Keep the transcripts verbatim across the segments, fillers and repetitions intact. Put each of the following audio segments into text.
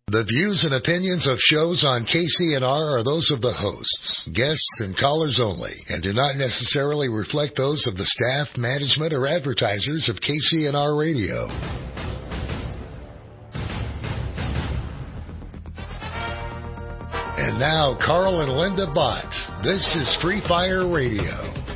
The views and opinions of shows on K C N R are those of the hosts, guests, and callers only, and do not necessarily reflect those of the staff, management, or advertisers of K C N R Radio. And now, Carl and Linda Bott. This is Free Fire Radio.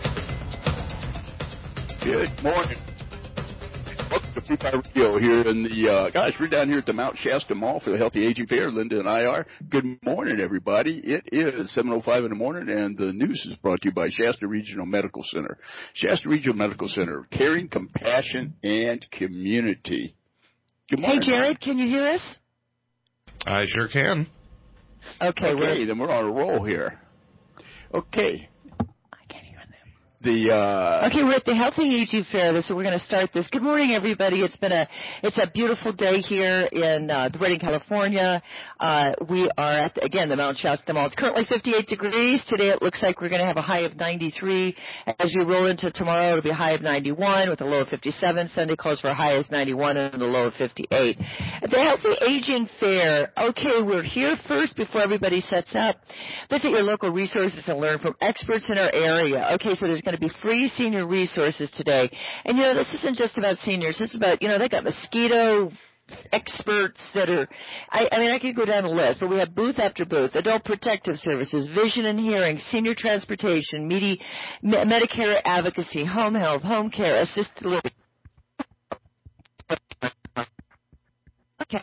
Good morning. Welcome to Free Fire Radio here in the, uh, guys, we're down here at the Mount Shasta Mall for the Healthy Aging Fair. Linda and I are. Good morning, everybody. It is seven oh five in the morning, and the news is brought to you by Shasta Regional Medical Center. Shasta Regional Medical Center, caring, compassion, and community. Good morning. Hey, Jared, can you hear us? I sure can. Okay, okay we're... then we're on a roll here. Okay. The, uh... Okay, we're at the Healthy Aging Fair, so we're going to start this. Good morning, everybody. It's been a it's a beautiful day here in uh, Redding, California. Uh, we are at, the, again, the Mount Shasta Mall. It's currently fifty-eight degrees. Today it looks like we're going to have a high of ninety-three. As you roll into tomorrow, it'll be a high of ninety-one with a low of fifty-seven. Sunday calls for a high of ninety-one and a low of fifty-eight. At the Healthy Aging Fair, okay, we're here first before everybody sets up. Visit your local resources and learn from experts in our area. Okay, so there's going to be free senior resources today. And, you know, this isn't just about seniors. This is about, you know, they got mosquito experts that are, I, I mean, I could go down the list, but we have booth after booth, adult protective services, vision and hearing, senior transportation, Medi- Medicare advocacy, home health, home care, assisted living. Okay.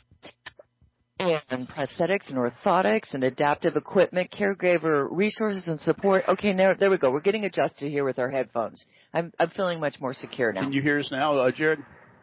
And prosthetics and orthotics and adaptive equipment, caregiver resources and support. Okay, now there we go. We're getting adjusted here with our headphones. I'm I'm feeling much more secure now. Can you hear us now, uh, Jared?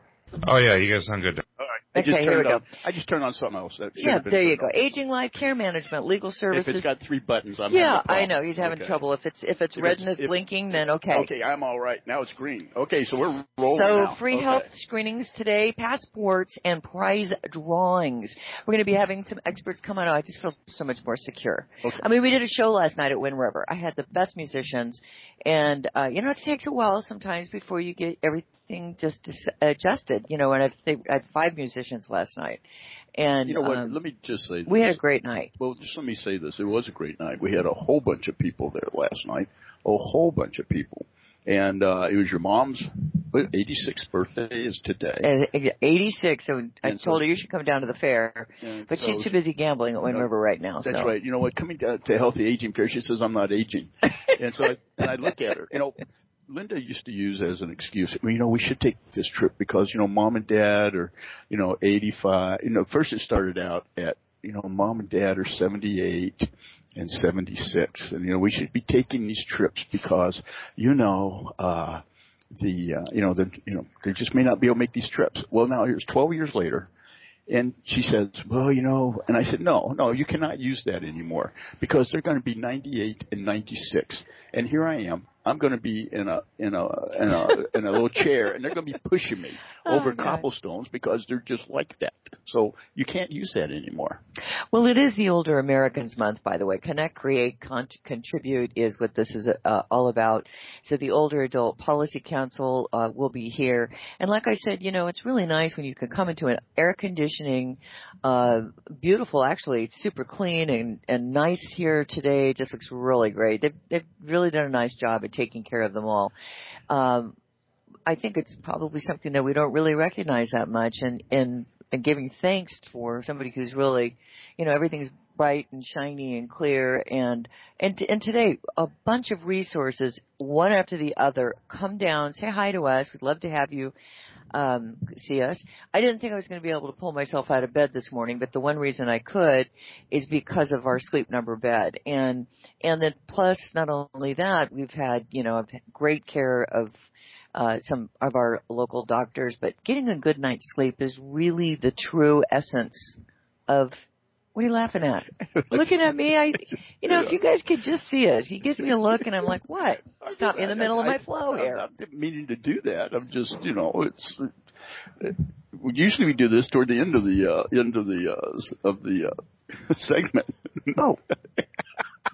Oh, yeah, you guys sound good. All right. I okay, just here we on, go. I just turned on something else. That yeah, there you go. On. Aging life, care management, legal services. If it's got three buttons, I'm yeah, having a I know he's having okay. trouble. If it's if it's if red it's, and it's if, blinking, then okay. Okay, I'm all right. Now it's green. Okay, so we're rolling So now. free okay. health screenings today, passports, and prize drawings. We're going to be having some experts come on. Oh, I just feel so much more secure. Okay. I mean, we did a show last night at Wind River. I had the best musicians, and uh, you know, it takes a while sometimes before you get everything just adjusted. You know, and I've, I had five musicians last night. And you know what? um, Let me just say this. We had a great night. Well, just let me say this. It was a great night. We had a whole bunch of people there last night. A whole bunch of people. And uh, it was your mom's eighty-sixth birthday is today. eighty-six. So I and told so, her you should come down to the fair. But so, she's too busy gambling at Wind you know, River right now. That's so. right. You know what? Coming down to Healthy Aging Fair, she says, I'm not aging. and so I, and I look at her. You know, Linda used to use as an excuse, well, you know, we should take this trip because, you know, mom and dad are, you know, eighty-five. You know, first it started out at, you know, mom and dad are seventy-eight and seventy-six. And, you know, we should be taking these trips because, you know, uh, the, uh, you know, the, you know, they just may not be able to make these trips. Well, now here's twelve years later. And she says, well, you know, and I said, no, no, you cannot use that anymore because they're going to be ninety-eight and ninety-six. And here I am. I'm going to be in a in a in a in a little chair, and they're going to be pushing me oh, over God. cobblestones because they're just like that. So you can't use that anymore. Well, it is the Older Americans Month, by the way. Connect, Create, con- Contribute is what this is uh, all about. So the Older Adult Policy Council uh, will be here, and like I said, you know, it's really nice when you can come into an air conditioning, uh, beautiful. Actually, it's super clean and and nice here today. It just looks really great. They've they've really done a nice job at taking care of them all. Um, I think it's probably something that we don't really recognize that much, and, and, and giving thanks for somebody who's really, you know, everything's bright and shiny and clear, and, and, and today, a bunch of resources, one after the other, come down, say hi to us, we'd love to have you, um, see us. I didn't think I was going to be able to pull myself out of bed this morning, but the one reason I could is because of our sleep number bed. And, and then plus, not only that, we've had, you know, great care of, uh, some of our local doctors, but getting a good night's sleep is really the true essence of, what are you laughing at? Looking at me? I, you know, if you guys could just see it. He gives me a look and I'm like, what? Stop in the middle of my flow here. I'm not meaning to do that. I'm just, you know, it's, it, usually we do this toward the end of the, uh, end of the, uh, of the, uh, segment. Oh.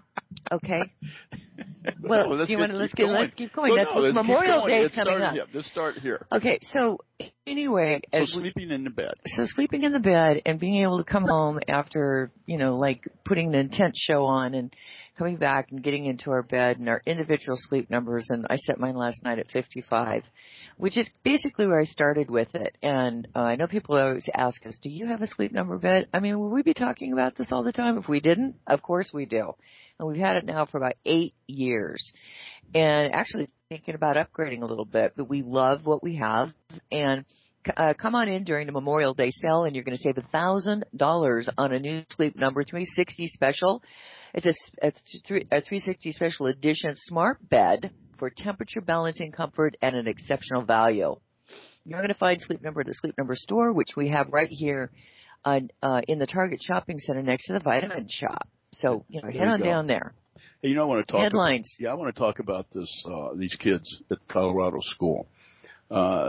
Okay. Well, well do you want to, let's, keep get, going. let's keep going. Well, That's no, what Memorial Day is let's coming start, up. Yeah, let's start here. Okay, so anyway. So as sleeping we, in the bed. So sleeping in the bed and being able to come home after, you know, like putting the intense show on and coming back and getting into our bed and our individual sleep numbers. And I set mine last night at fifty-five, which is basically where I started with it. And uh, I know people always ask us, do you have a sleep number bed? I mean, would we be talking about this all the time if we didn't? Of course we do. And we've had it now for about eight years. And actually thinking about upgrading a little bit, but we love what we have. And Uh, come on in during the Memorial Day sale, and you're going to save one thousand dollars on a new Sleep Number three sixty special. It's a, a three sixty special edition smart bed for temperature balancing comfort and an exceptional value. You're going to find Sleep Number at the Sleep Number store, which we have right here uh, uh, in the Target Shopping Center next to the Vitamin Shop. So, you know, head on down there. Hey, you know, I want to talk Headlines. About, yeah, I want to talk about this. Uh, these kids at Colorado school. Uh,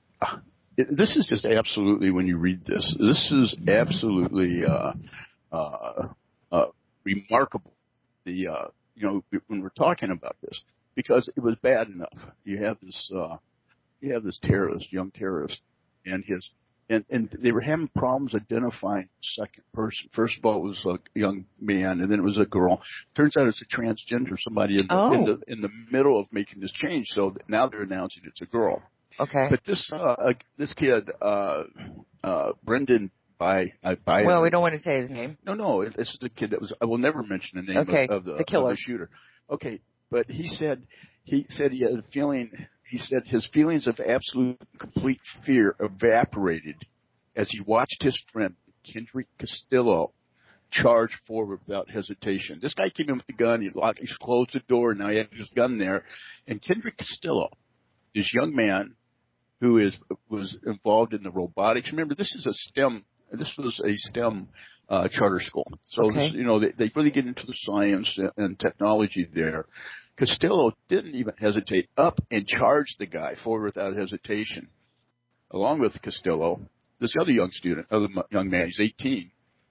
This is just absolutely, when you read this, this is absolutely uh, uh, uh, remarkable. The uh, you know, when we're talking about this, because it was bad enough. You have this, uh, you have this terrorist, young terrorist, and his, and and they were having problems identifying the second person. First of all, it was a young man, and then it was a girl. Turns out it's a transgender, somebody in the oh. in the in the middle of making this change. So now they're announcing it's a girl. Okay. But this uh, this kid, uh, uh, Brendan by uh, by. Well, we don't want to say his name. No, no, this is the kid that was. I will never mention the name okay. of, of the, the killer. of the shooter. Okay, but he said he said he had a feeling. He said his feelings of absolute complete fear evaporated as he watched his friend Kendrick Castillo charge forward without hesitation. This guy came in with the gun. He locked. He closed the door. Now he had his gun there, and Kendrick Castillo, this young man, who is was involved in the robotics. Remember, this is a STEM. This was a STEM uh, charter school, so okay. this, you know they, they really get into the science and technology there. Castillo didn't even hesitate, up and charged the guy forward without hesitation. Along with Castillo, this other young student, other young man, he's eighteen,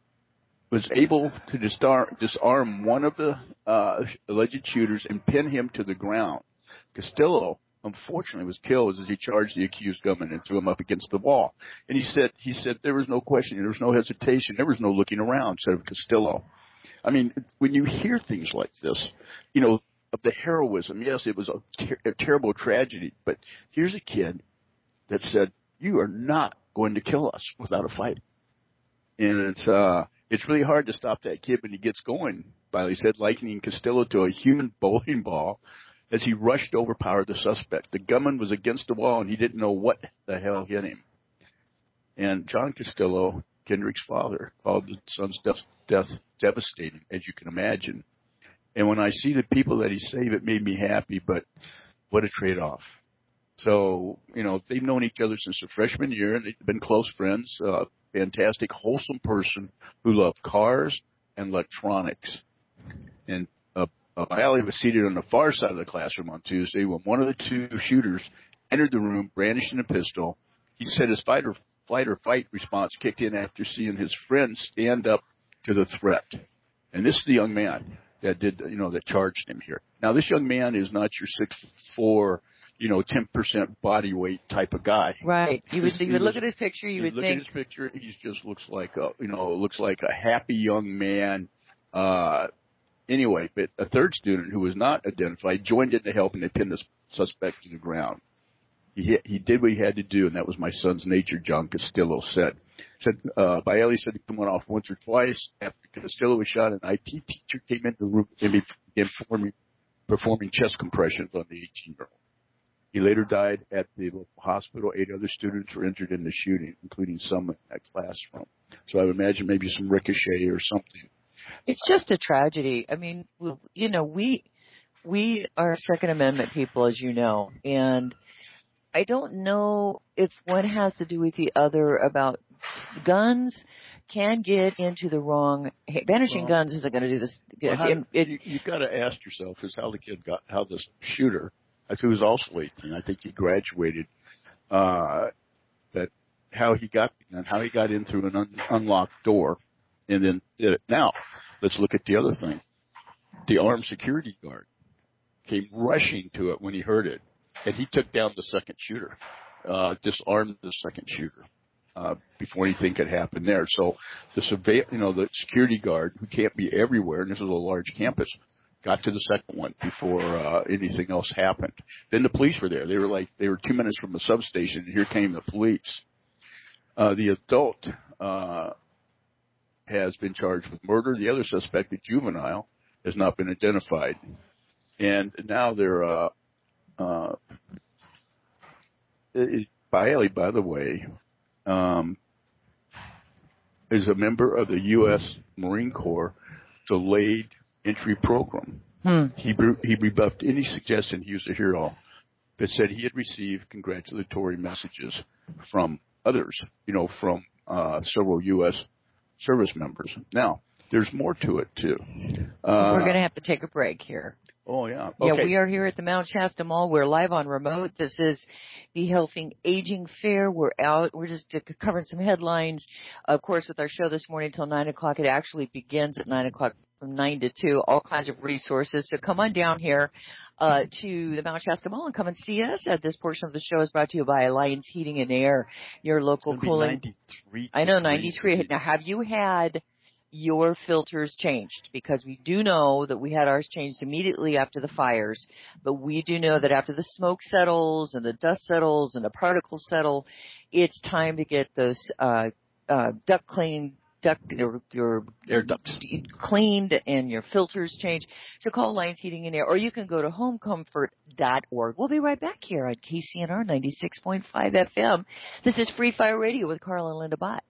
was able to disarm, disarm one of the uh, alleged shooters and pin him to the ground. Castillo, unfortunately, was killed as he charged the accused gunman and threw him up against the wall. And he said, he said there was no question, there was no hesitation, there was no looking around, said Castillo. I mean, when you hear things like this, you know, of the heroism, yes, it was a, ter- a terrible tragedy, but here's a kid that said, you are not going to kill us without a fight. And it's, uh, it's really hard to stop that kid when he gets going, Biley said, likening Castillo to a human bowling ball as he rushed to overpower the suspect. The gunman was against the wall, and he didn't know what the hell hit him. And John Castillo, Kendrick's father, called the son's death, death devastating, as you can imagine. And when I see the people that he saved, it made me happy, but what a trade-off. So, you know, they've known each other since their freshman year. They've been close friends, uh, fantastic, wholesome person who loved cars and electronics. And uh, uh, Biley was seated on the far side of the classroom on Tuesday when one of the two shooters entered the room brandishing a pistol. He said his fight or, flight or fight response kicked in after seeing his friend stand up to the threat. And this is the young man that did, you know, that charged him here. Now, this young man is not your six foot four, you know, ten percent body weight type of guy. Right. You would, you would look at his picture, you, you would look think. Look at his picture, he just looks like a, you know, looks like a happy young man. Uh, anyway, but a third student who was not identified joined in to help, and they pinned the suspect to the ground. He he did what he had to do, and that was my son's nature, John Castillo said. Said uh, Biley said he went off once or twice after Castillo was shot. An I T teacher came into the room and began performing, performing chest compressions on the eighteen-year-old. He later died at the local hospital. Eight other students were injured in the shooting, including some in that classroom. So I would imagine maybe some ricochet or something. It's just a tragedy. I mean, you know, we we are Second Amendment people, as you know, and I don't know if one has to do with the other about guns can get into the wrong. Banishing well, guns isn't going to do this. Well, how, it, it, you, you've got to ask yourself is how the kid got, how this shooter, who was also eighteen, I think he graduated, uh, that how he got and how he got in through an un, unlocked door, and then did it. Now, let's look at the other thing. the armed security guard came rushing to it when he heard it, and he took down the second shooter, uh, disarmed the second shooter uh, before anything could happen there. So the surveil, you know, the security guard, who can't be everywhere, and this is a large campus, got to the second one before uh, anything else happened. Then the police were there. They were like they were two minutes from the substation, and here came the police. Uh, the adult uh, has been charged with murder. The other suspect, a juvenile, has not been identified. And now they're, uh, uh, Bailey, by the way, um, is a member of the U S Marine Corps delayed entry program. Hmm. He, he rebuffed any suggestion he was a hero, but said he had received congratulatory messages from others, you know, from uh, several U S service members. Now, there's more to it, too. Uh, We're going to have to take a break here. Oh, yeah. Okay. Yeah, we are here at the Mount Shasta Mall. We're live on remote. This is the Healthy Aging Fair. We're out. We're just covering some headlines. Of course, with our show this morning till nine o'clock, it actually begins at nine o'clock from nine to two, all kinds of resources. So come on down here uh, to the Mount Shasta Mall and come and see us. Uh, this portion of the show is brought to you by Alliance Heating and Air, your local cooling. ninety-three I know, ninety-three. Now, have you had your filters changed? Because we do know that we had ours changed immediately after the fires, but we do know that after the smoke settles and the dust settles and the particles settle, it's time to get those uh, uh, duct cleaned, duct your, your air ducts cleaned and your filters changed. So call Alliance Heating and Air, or you can go to home comfort dot org. We'll be right back here on K C N R ninety-six point five F M. This is Free Fire Radio with Carl and Linda Bott.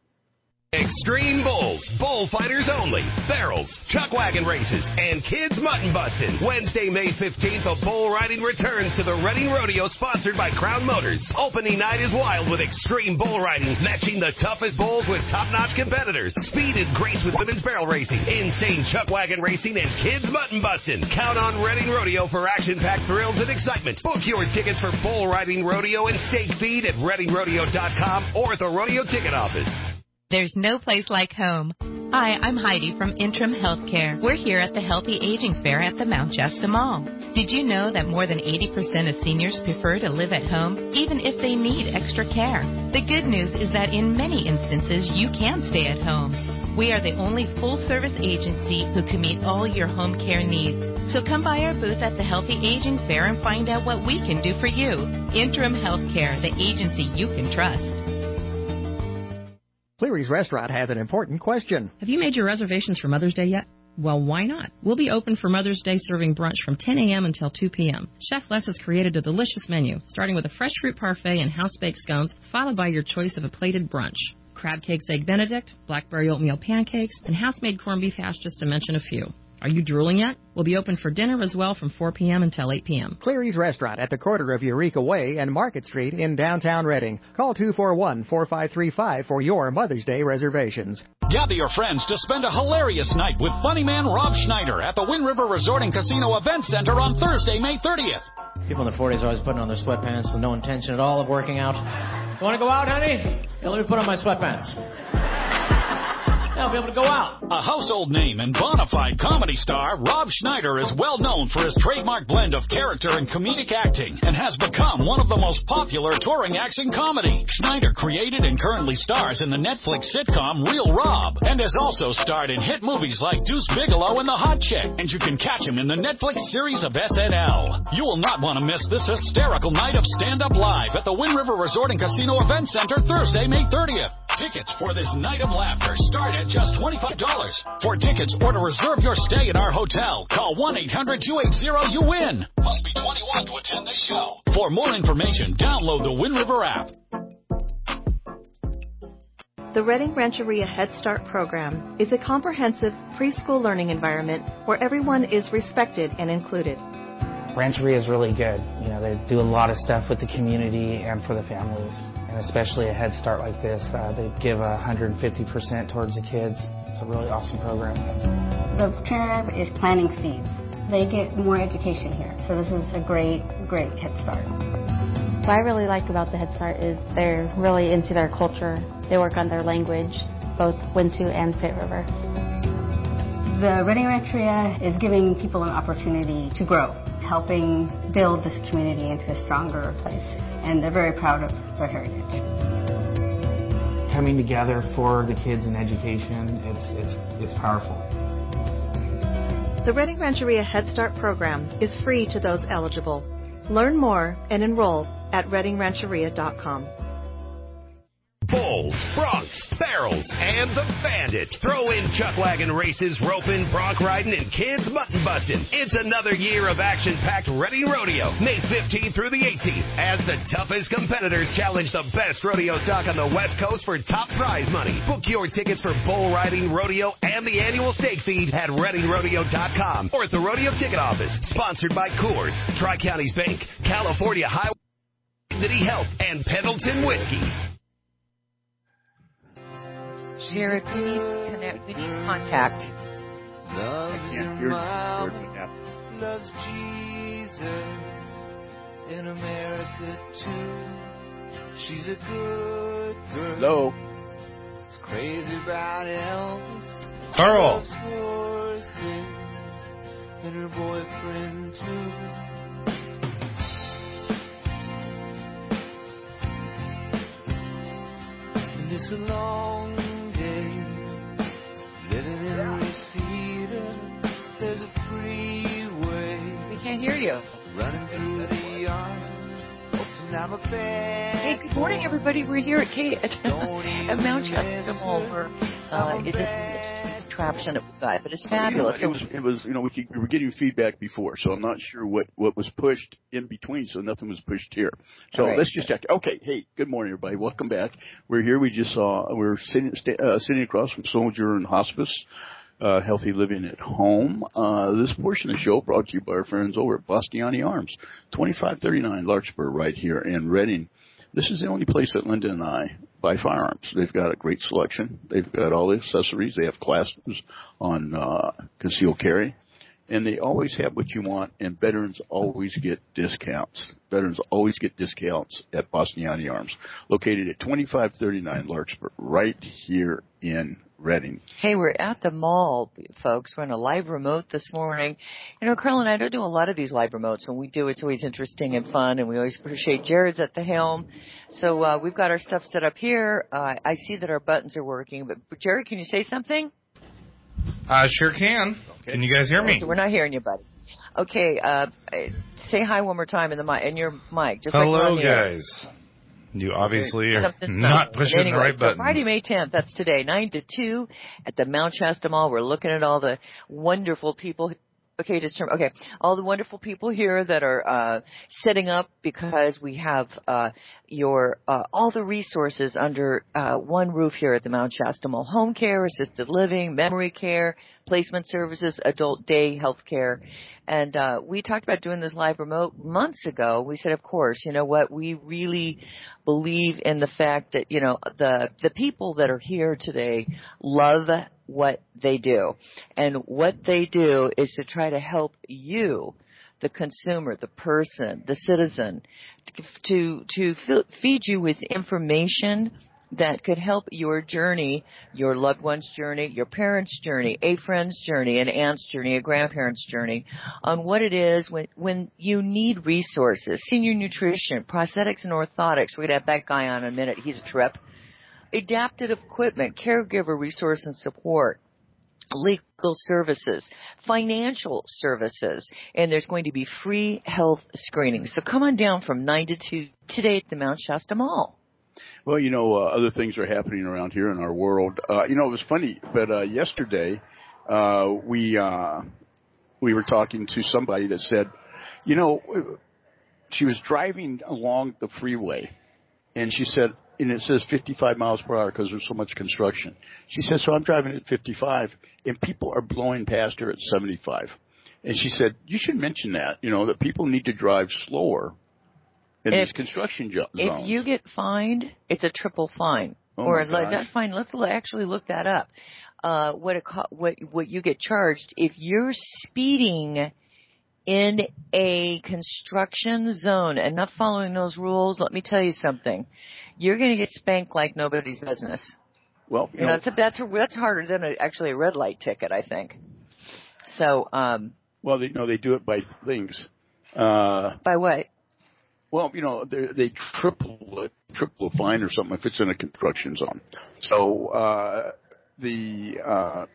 Extreme Bulls, bullfighters only, barrels, chuck wagon races, and kids mutton busting. Wednesday, May fifteenth, the bull riding returns to the Reading Rodeo, sponsored by Crown Motors. Opening night is wild with extreme bull riding, matching the toughest bulls with top-notch competitors. Speed and grace with women's barrel racing, insane chuck wagon racing, and kids mutton busting. Count on Reading Rodeo for action-packed thrills and excitement. Book your tickets for bull riding rodeo and stake feed at reading rodeo dot com or at the rodeo ticket office. There's no place like home. Hi, I'm Heidi from Intrim Healthcare. We're here at the Healthy Aging Fair at the Mount Shasta Mall. Did you know that more than eighty percent of seniors prefer to live at home, even if they need extra care? The good news is that in many instances, you can stay at home. We are the only full-service agency who can meet all your home care needs. So come by our booth at the Healthy Aging Fair and find out what we can do for you. Intrim Healthcare, the agency you can trust. Cleary's Restaurant has an important question. Have you made your reservations for Mother's Day yet? Well, why not? We'll be open for Mother's Day, serving brunch from ten a.m. until two p.m. Chef Les has created a delicious menu, starting with a fresh fruit parfait and house-baked scones, followed by your choice of a plated brunch. Crab cakes, egg benedict, blackberry oatmeal pancakes, and house-made corned beef hash, just to mention a few. Are you drooling yet? We'll be open for dinner as well from four p.m. until eight p.m. Cleary's Restaurant at the corner of Eureka Way and Market Street in downtown Reading. Call two four one, four five three five for your Mother's Day reservations. Gather your friends to spend a hilarious night with funny man Rob Schneider at the Wind River Resort and Casino Event Center on Thursday, May thirtieth. People in their forties are always putting on their sweatpants with no intention at all of working out. You want to go out, honey? Yeah, let me put on my sweatpants. I'll be able to go out. A household name and bona fide comedy star, Rob Schneider is well known for his trademark blend of character and comedic acting and has become one of the most popular touring acts in comedy. Schneider created and currently stars in the Netflix sitcom Real Rob and has also starred in hit movies like Deuce Bigelow and The Hot Chick, and you can catch him in the Netflix series of S N L. You will not want to miss this hysterical night of stand-up live at the Wind River Resort and Casino Event Center Thursday, May thirtieth. Tickets for this night of laughter start at just twenty-five dollars. For tickets or to reserve your stay at our hotel, call one eight hundred two eight zero you win. Must be twenty-one to attend this show. For more information, download the Wind River app. The Reading Rancheria Head Start program is a comprehensive preschool learning environment where everyone is respected and included. Rancheria is really good. You know, they do a lot of stuff with the community and for the families. And especially a Head Start like this, uh, they give one hundred fifty percent towards the kids. It's a really awesome program. The trainer is planting seeds. They get more education here. So this is a great, great Head Start. What I really like about the Head Start is they're really into their culture. They work on their language, both Wintu and Pitt River. The Reading Rancheria is giving people an opportunity to grow, helping build this community into a stronger place, and they're very proud of their heritage. Coming together for the kids in education, it's, it's, it's powerful. The Reading Rancheria Head Start program is free to those eligible. Learn more and enroll at reading rancheria dot com. Bulls, Broncs, Barrels, and the Bandit. Throw in chuck wagon races, roping, bronc riding, and kids mutton busting. It's another year of action-packed Reading Rodeo, May fifteenth through the eighteenth, as the toughest competitors challenge the best rodeo stock on the West Coast for top prize money. Book your tickets for bull riding, rodeo, and the annual stake feed at reading rodeo dot com or at the rodeo ticket office. Sponsored by Coors, Tri-Counties Bank, California Highway, Dignity Health, and Pendleton Whiskey. Jared, we need to connect. We need contact. I can't hear you. Loves Jesus in America too. She's a good girl. Hello. It's crazy about Elvis. Carl. Loves horses and her boyfriend too. And it's a long living in Reseda, there's a freeway. We can't hear you. Running through the yard. And I'm a bad Hey, good morning, everybody. We're here at K at, at Mount Shasta Mall. We're, uh, it is an contraption that we got, but it's fabulous. It was, it was, you know, we, keep, we were getting feedback before, so I'm not sure what, what was pushed in between, so nothing was pushed here. So right. let's just check. Okay, hey, good morning, everybody. Welcome back. We're here. We just saw, we're sitting, uh, sitting across from Soldier and Hospice, uh, Healthy Living at Home. Uh, this portion of the show brought to you by our friends over at Bastiani Arms, twenty-five thirty-nine Larkspur right here in Reading. This is the only place that Linda and I buy firearms. They've got a great selection. They've got all the accessories. They have classes on uh, concealed carry. And they always have what you want, and veterans always get discounts. Veterans always get discounts at Bastiani Arms, located at twenty-five thirty-nine Larkspur, right here in Reading. Hey, we're at the mall, folks. We're on a live remote this morning. You know, Carl and I don't do a lot of these live remotes. When we do, it's always interesting and fun, and we always appreciate Jared's at the helm. So uh, we've got our stuff set up here. Uh, I see that our buttons are working. But, Jared, can you say something? I sure can. Okay. Can you guys hear me? Oh, so we're not hearing you, buddy. Okay, uh, say hi one more time in the mic, in your mic. Just Hello, like guys. You obviously are Something's not pushing anyway, the right so buttons. Friday, May tenth, that's today, nine to two at the Mount Shasta Mall. We're looking at all the wonderful people. Okay, just turn, okay, all the wonderful people here that are uh, setting up because we have uh, your uh, all the resources under uh, one roof here at the Mount Shasta Mall: home care, assisted living, memory care, placement services, adult day health care. And uh, we talked about doing this live remote months ago. We said, of course, you know what? We really believe in the fact that, you know, the the people that are here today love what they do. And what they do is to try to help you, the consumer, the person, the citizen, to to feed you with information that could help your journey, your loved one's journey, your parents' journey, a friend's journey, an aunt's journey, a grandparent's journey, on what it is when, when you need resources, senior nutrition, prosthetics and orthotics. We're going to have that guy on in a minute. He's a trip. Adaptive equipment, caregiver resource and support, legal services, financial services, and there's going to be free health screenings. So come on down from nine to two today at the Mount Shasta Mall. Well, you know, uh, other things are happening around here in our world. Uh, you know, it was funny, but uh, yesterday uh, we uh, we were talking to somebody that said, you know, she was driving along the freeway, and she said, and it says fifty-five miles per hour because there's so much construction. She said, so I'm driving at fifty-five, and people are blowing past her at seventy-five. And she said, you should mention that, you know, that people need to drive slower in if, these construction zones. If you get fined, it's a triple fine. Oh or my not fine. Let's actually look that up. Uh, what it what what you get charged if you're speeding in a construction zone and not following those rules. Let me tell you something. You're going to get spanked like nobody's business. Well, you, you know, know that's a, that's a, that's harder than a, actually a red light ticket, I think. So, um, well, they, you know, they do it by things. Uh, by what? Well, you know, they, they triple it, triple a fine or something if it's in a construction zone. So uh, the uh,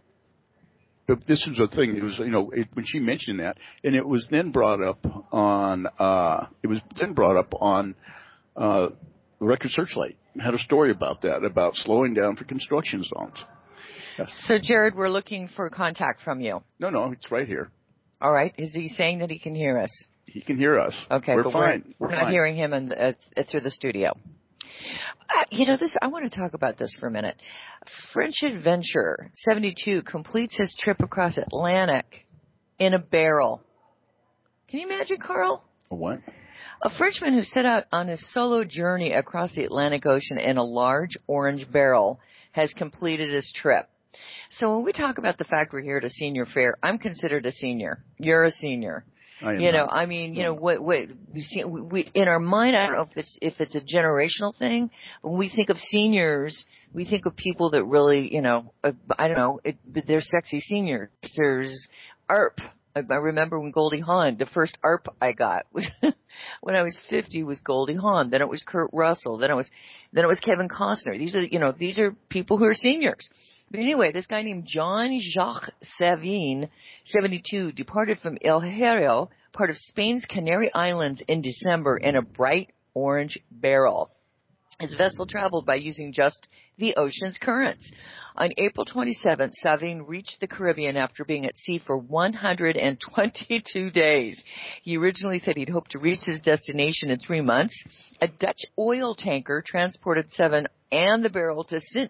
this is a thing. It was, you know, it, when she mentioned that, and it was then brought up on. Uh, it was then brought up on uh, Record Searchlight. Had a story about that, about slowing down for construction zones. Yes. So, Jared, we're looking for contact from you. No, no, it's right here. All right. Is he saying that he can hear us? He can hear us. Okay, we're but fine. We're, we're, we're not fine. hearing him in, uh, through the studio. Uh, you know, this. I want to talk about this for a minute. French Adventurer seventy-two completes his trip across Atlantic in a barrel. Can you imagine, Carl? A what? A Frenchman who set out on his solo journey across the Atlantic Ocean in a large orange barrel has completed his trip. So when we talk about the fact we're here at a senior fair, I'm considered a senior. You're a senior. I am you know, not. I mean, you know, what, what we see, we, in our mind, I don't know if it's, if it's a generational thing. When we think of seniors, we think of people that really, you know, uh, I don't know, it, they're sexy seniors. There's A R P. I, I remember when Goldie Hawn, the first A R P I got was when I was fifty was Goldie Hawn. Then it was Kurt Russell. Then it was, then it was Kevin Costner. These are, you know, these are people who are seniors. But anyway, this guy named Jean-Jacques Savine, seventy-two, departed from El Hierro, part of Spain's Canary Islands, in December in a bright orange barrel. His vessel traveled by using just the ocean's currents. On April twenty-seventh, Savine reached the Caribbean after being at sea for one hundred twenty-two days. He originally said he'd hoped to reach his destination in three months. A Dutch oil tanker transported Savine and the barrel to Saint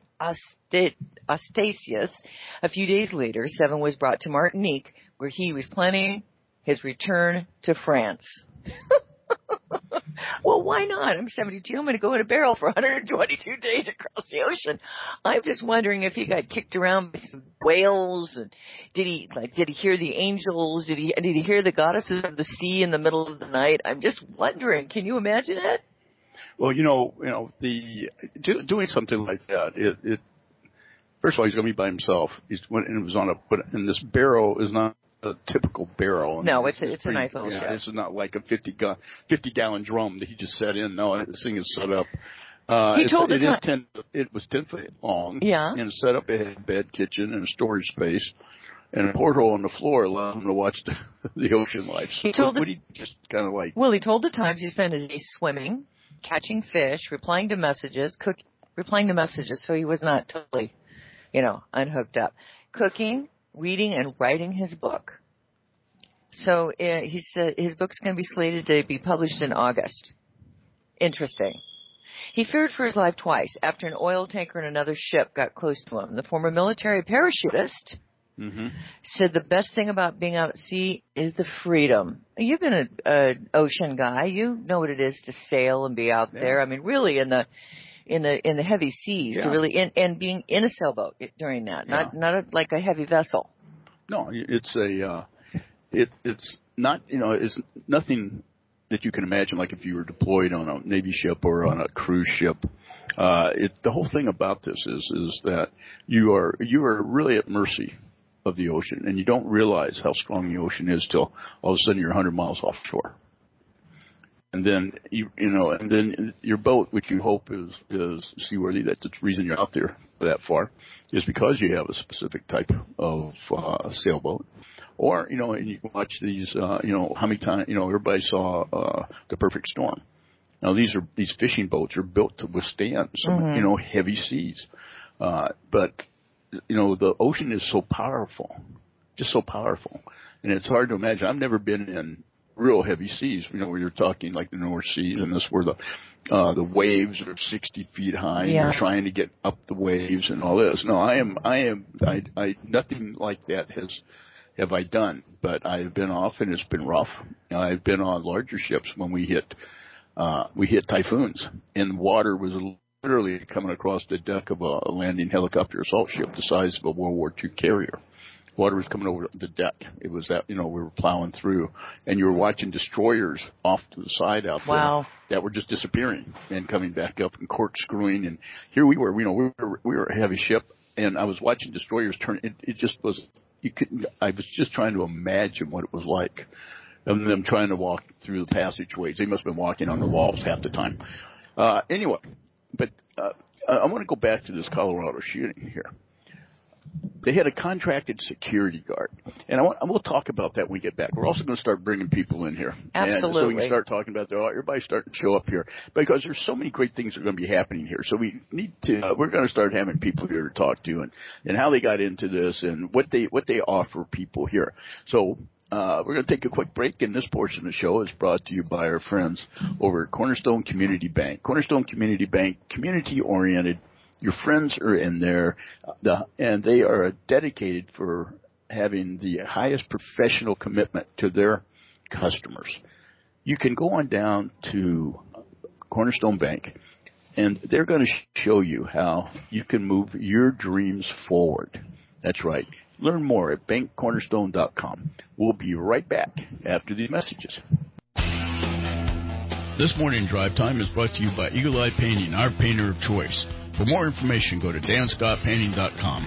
Eustatius. A few days later, Savine was brought to Martinique, where he was planning his return to France. Well, why not? I'm seventy-two. I'm going to go in a barrel for one hundred twenty-two days across the ocean. I'm just wondering if he got kicked around by some whales, and did he like did he hear the angels? Did he did he hear the goddesses of the sea in the middle of the night? I'm just wondering. Can you imagine it? Well, you know, you know, the do, doing something like that. It, it first of all, he's going to be by himself. He's when it was on a but and this barrel is not a typical barrel. No, it's a, it's, it's pretty, a nice little yeah, ship. This is not like a fifty gun, fifty gallon drum that he just set in. No, this thing is set up. Uh, he told it, the it, time. is ten, it was ten feet long. Yeah. And set up a bed, kitchen, and a storage space, and a porthole on the floor allowed him to watch the, the ocean lights. He told what, the, what he just kind of like. Well, he told the Times he spent his day swimming, catching fish, replying to messages, cook, replying to messages, so he was not totally, you know, unhooked up. Cooking, reading, and writing his book. So uh, he said his book's going to be slated to be published in August. Interesting. He feared for his life twice after an oil tanker and another ship got close to him. The former military parachutist mm-hmm. said the best thing about being out at sea is the freedom. You've been an ocean guy. You know what it is to sail and be out yeah. there. I mean, really in the in the in the heavy seas, yeah. to really in, and being in a sailboat during that, not yeah. not a, like a heavy vessel. No, it's a. Uh, It, it's not, you know, it's nothing that you can imagine like if you were deployed on a Navy ship or on a cruise ship. Uh, it, the whole thing about this is, is that you are, you are really at mercy of the ocean, and you don't realize how strong the ocean is till all of a sudden you're one hundred miles offshore. And then, you, you know, and then your boat, which you hope is, is seaworthy, that's the reason you're out there that far, is because you have a specific type of uh, sailboat. Or, you know, and you can watch these, uh, you know, how many times, you know, everybody saw uh, The Perfect Storm. Now, these are these fishing boats are built to withstand some, mm-hmm. you know, heavy seas. Uh, but, you know, the ocean is so powerful, just so powerful. And it's hard to imagine. I've never been in real heavy seas, you know, where you're talking like the North Seas, and this where the uh, the waves are sixty feet high, and yeah. you're trying to get up the waves and all this. No, I am, I am, I, I, nothing like that has have I done, but I've been off and it's been rough. I've been on larger ships when we hit, uh, we hit typhoons, and water was literally coming across the deck of a landing helicopter assault ship the size of a World War Two carrier. Water was coming over the deck. It was that, you know, we were plowing through, and you were watching destroyers off to the side out there wow. that were just disappearing and coming back up and corkscrewing. And here we were, you know, we were, we were a heavy ship, and I was watching destroyers turn. It, it just was you couldn't. I was just trying to imagine what it was like, and them trying to walk through the passageways. They must have been walking on the walls half the time. Uh, anyway, but uh, I want to go back to this Colorado shooting here. They had a contracted security guard, and I want, we'll talk about that when we get back. We're also going to start bringing people in here. Absolutely. And so we can start talking about that. Everybody's starting to show up here because there's so many great things that are going to be happening here. So we need to. Uh, we're going to start having people here to talk to and, and how they got into this and what they what they offer people here. So. Uh, we're going to take a quick break, and this portion of the show is brought to you by our friends over at Cornerstone Community Bank. Cornerstone Community Bank, community-oriented. Your friends are in there, the, and they are dedicated for having the highest professional commitment to their customers. You can go on down to Cornerstone Bank, and they're going to show you how you can move your dreams forward. That's right. Learn more at bank cornerstone dot com. We'll be right back after these messages. This morning drive time is brought to you by Eagle Eye Painting, our painter of choice. For more information, go to dan scott painting dot com.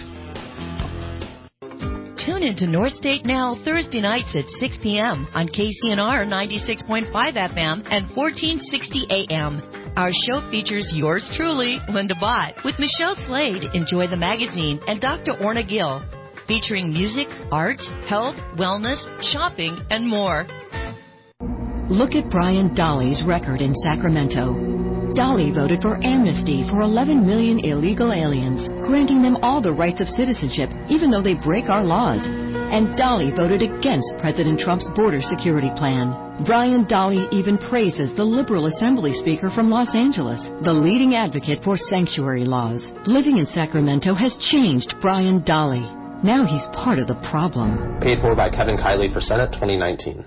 Tune into North State Now Thursday nights at six p.m. on K C N R ninety-six point five F M and fourteen sixty A M. Our show features yours truly, Linda Bott, with Michelle Slade, Enjoy the Magazine, and Doctor Orna Gill, featuring music, art, health, wellness, shopping, and more. Look at Brian Dolly's record in Sacramento. Dolly voted for amnesty for eleven million illegal aliens, granting them all the rights of citizenship, even though they break our laws. And Dolly voted against President Trump's border security plan. Brian Dolly even praises the liberal assembly speaker from Los Angeles, the leading advocate for sanctuary laws. Living in Sacramento has changed Brian Dolly. Now he's part of the problem. Paid for by Kevin Kiley for Senate twenty nineteen.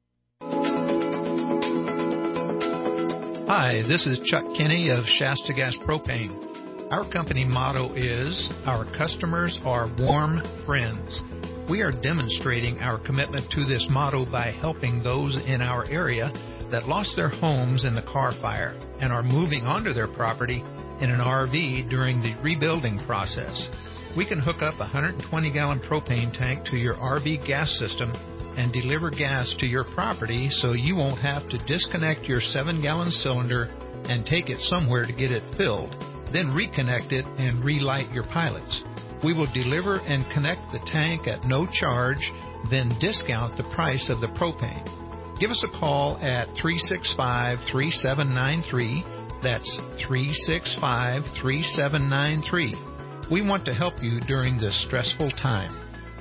Hi, this is Chuck Kinney of Shasta Gas Propane. Our company motto is, our customers are warm friends. We are demonstrating our commitment to this motto by helping those in our area that lost their homes in the Carr Fire and are moving onto their property in an R V during the rebuilding process. We can hook up a one hundred twenty gallon propane tank to your R V gas system and deliver gas to your property so you won't have to disconnect your seven gallon cylinder and take it somewhere to get it filled, then reconnect it and relight your pilots. We will deliver and connect the tank at no charge, then discount the price of the propane. Give us a call at three six five, three seven nine three. That's three six five, three seven nine three. We want to help you during this stressful time.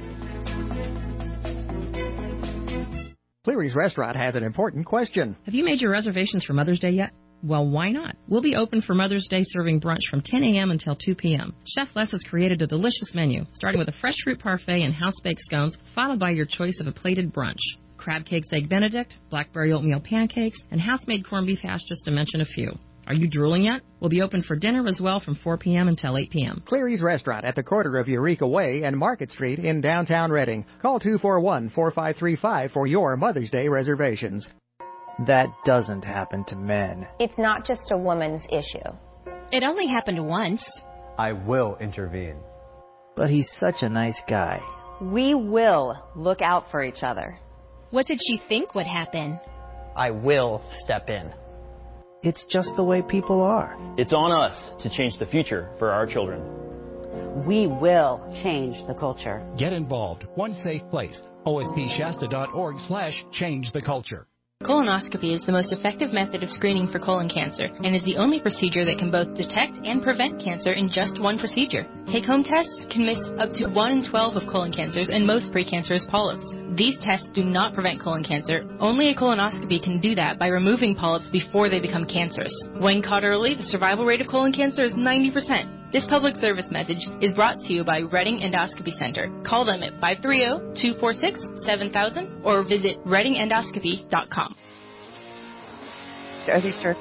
Cleary's Restaurant has an important question. Have you made your reservations for Mother's Day yet? Well, why not? We'll be open for Mother's Day serving brunch from ten a.m. until two p.m. Chef Les has created a delicious menu, starting with a fresh fruit parfait and house-baked scones, followed by your choice of a plated brunch. Crab cakes, egg benedict, blackberry oatmeal pancakes, and house-made corned beef hash, just to mention a few. Are you drooling yet? We'll be open for dinner as well from four p.m. until eight p.m. Cleary's Restaurant at the corner of Eureka Way and Market Street in downtown Reading. Call two four one, four five three five for your Mother's Day reservations. That doesn't happen to men. It's not just a woman's issue. It only happened once. I will intervene. But he's such a nice guy. We will look out for each other. What did she think would happen? I will step in. It's just the way people are. It's on us to change the future for our children. We will change the culture. Get involved. One safe place. O S P Shasta dot org slash change the culture. Colonoscopy is the most effective method of screening for colon cancer and is the only procedure that can both detect and prevent cancer in just one procedure. Take-home tests can miss up to one in twelve of colon cancers and most precancerous polyps. These tests do not prevent colon cancer. Only a colonoscopy can do that by removing polyps before they become cancerous. When caught early, the survival rate of colon cancer is ninety percent. This public service message is brought to you by Reading Endoscopy Center. Call them at five three zero, two four six, seven thousand or visit reading endoscopy dot com. Are these stars?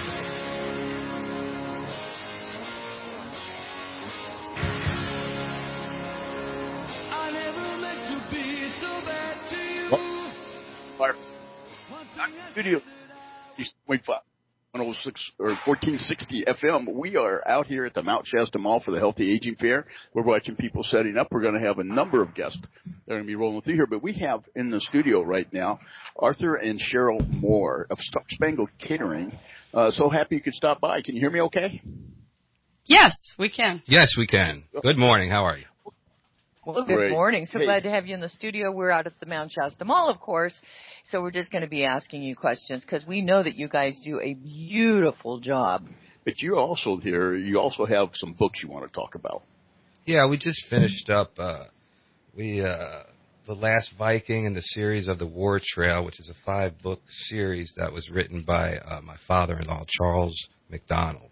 Studio East Point Five. one oh six or fourteen sixty F M. We are out here at the Mount Shasta Mall for the Healthy Aging Fair. We're watching people setting up. We're going to have a number of guests they're going to be rolling through here. But we have in the studio right now Arthur and Cheryl Moore of Star Spangled Catering. Uh, so happy you could stop by. Can you hear me okay? Yes, we can. Yes, we can. Good morning. How are you? Well, good Great. morning. So Hey. glad to have you in the studio. We're out at the Mount Shasta Mall, of course. So we're just going to be asking you questions because we know that you guys do a beautiful job. But you also here, you also have some books you want to talk about. Yeah, we just finished up uh, we uh, The Last Viking in the series of the War Trail, which is a five-book series that was written by uh, my father-in-law, Charles McDonald.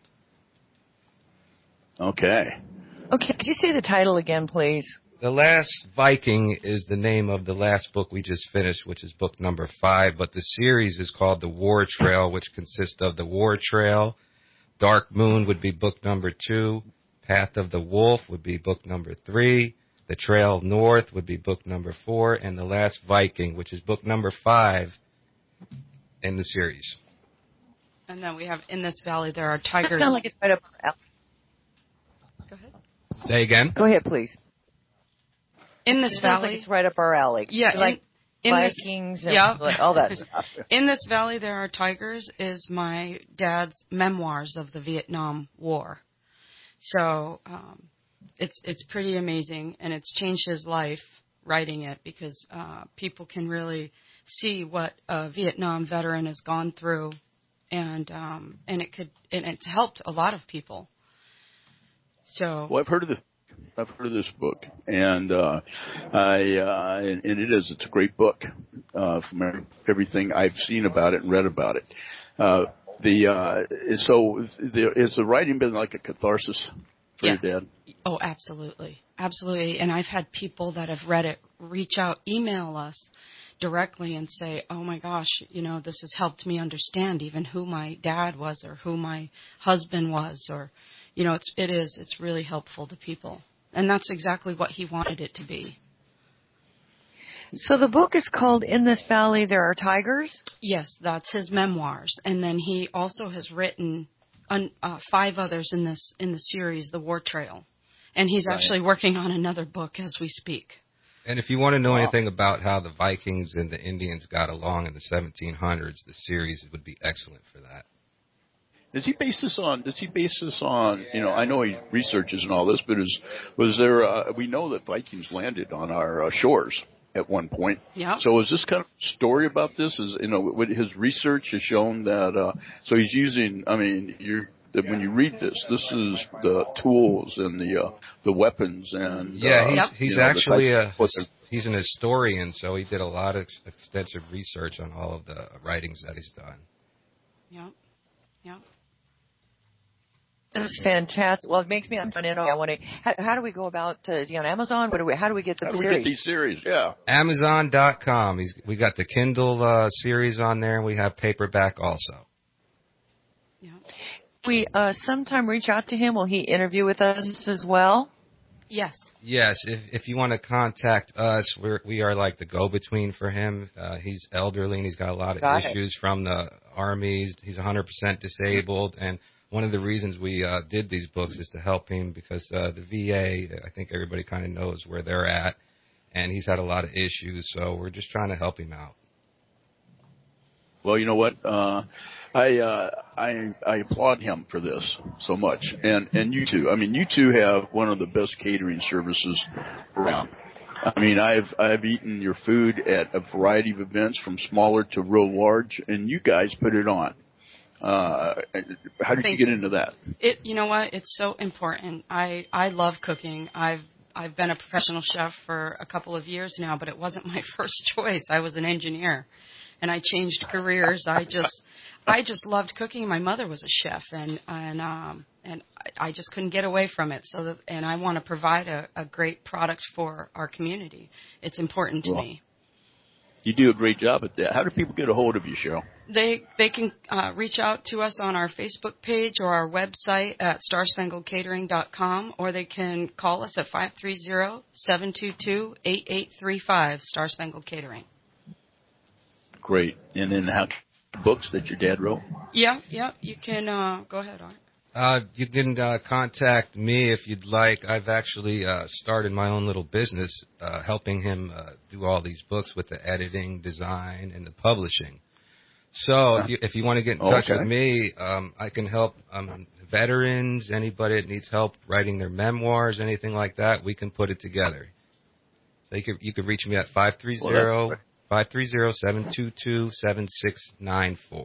Okay. Okay, could you say the title again, please? The Last Viking is the name of the last book we just finished, which is book number five, but the series is called The War Trail, which consists of The War Trail. Dark Moon would be book number two. Path of the Wolf would be book number three. The Trail North would be book number four. And The Last Viking, which is book number five in the series. And then we have In This Valley There Are Tigers. Sounds like it's right up our alley. Go ahead. Say again? Go ahead, please. In This it sounds Valley. like it's right up our alley. Yeah. Like in, in Vikings this, and yeah. all that stuff. In This Valley There Are Tigers is my dad's memoirs of the Vietnam War. So um, it's it's pretty amazing, and it's changed his life writing it because uh, people can really see what a Vietnam veteran has gone through, and um, and it could and it's helped a lot of people. So well, I've heard of the I've heard of this book, and uh, I uh, and, and it is it's a great book uh, from everything I've seen about it and read about it. Uh, the uh, so the, is the writing been like a catharsis for yeah. your dad? Oh, absolutely, absolutely. And I've had people that have read it reach out, email us directly, and say, "Oh my gosh, you know, this has helped me understand even who my dad was or who my husband was, or." You know, it's, it is. It's really helpful to people. And that's exactly what he wanted it to be. So the book is called In This Valley There Are Tigers? Yes, that's his memoirs. And then he also has written un, uh, five others in this in the series, The War Trail. And he's right. actually working on another book as we speak. And if you want to know wow. anything about how the Vikings and the Indians got along in the seventeen hundreds, the series would be excellent for that. Does he base this on? Does he base this on? You know, I know he researches and all this, but is was there? Uh, we know that Vikings landed on our uh, shores at one point. Yeah. So is this kind of story about this? Is you know, what his research has shown that? Uh, so he's using. I mean, you're. That when you read this, this is the tools and the uh, the weapons and yeah, he's uh, he's you know, actually a type, he's an historian, so he did a lot of extensive research on all of the writings that he's done. Yeah, yeah. This is fantastic. Well, it makes me I'm finding out. I want to. How, how do we go about? Uh, is he on Amazon? What do we? How do we get the how do series? we get these series? Yeah. Amazon dot com. He's we got the Kindle uh, series on there, and we have paperback also. Yeah. We uh, sometime reach out to him. Will he interview with us as well? Yes. Yes. If if you want to contact us, we're we are like the go-between for him. Uh, he's elderly and he's got a lot of got issues it. from the armies. He's one hundred percent disabled, and one of the reasons we uh, did these books is to help him because uh, the V A, I think everybody kind of knows where they're at, and he's had a lot of issues, so we're just trying to help him out. Well, you know what? Uh, I, uh, I I applaud him for this so much, and and you two. I mean, you two have one of the best catering services around. I mean, I've I've eaten your food at a variety of events, from smaller to real large, and you guys put it on. Uh, how did Thank you get you. into that? It, you know what? It's so important. I, I love cooking. I've, I've been a professional chef for a couple of years now, but it wasn't my first choice. I was an engineer, and I changed careers. I just, I just loved cooking. My mother was a chef, and, and, um, and I, I just couldn't get away from it. So that, and I want to provide a, a great product for our community. It's important to well, me. You do a great job at that. How do people get a hold of you, Cheryl? They they can uh, reach out to us on our Facebook page or our website at star spangled catering dot com, or they can call us at five three zero, seven two two, eight eight three five, Star Spangled Catering. Great. And then how books that your dad wrote? Yeah, yeah. You can uh, go ahead, Art. Uh, you can uh, contact me if you'd like. I've actually uh, started my own little business, uh, helping him uh, do all these books with the editing, design, and the publishing. So if you if you want to get in touch Okay. with me, um, I can help um, veterans, anybody that needs help writing their memoirs, anything like that. We can put it together. So you could you could reach me at five three zero, five three zero, seven two two, seven six nine four.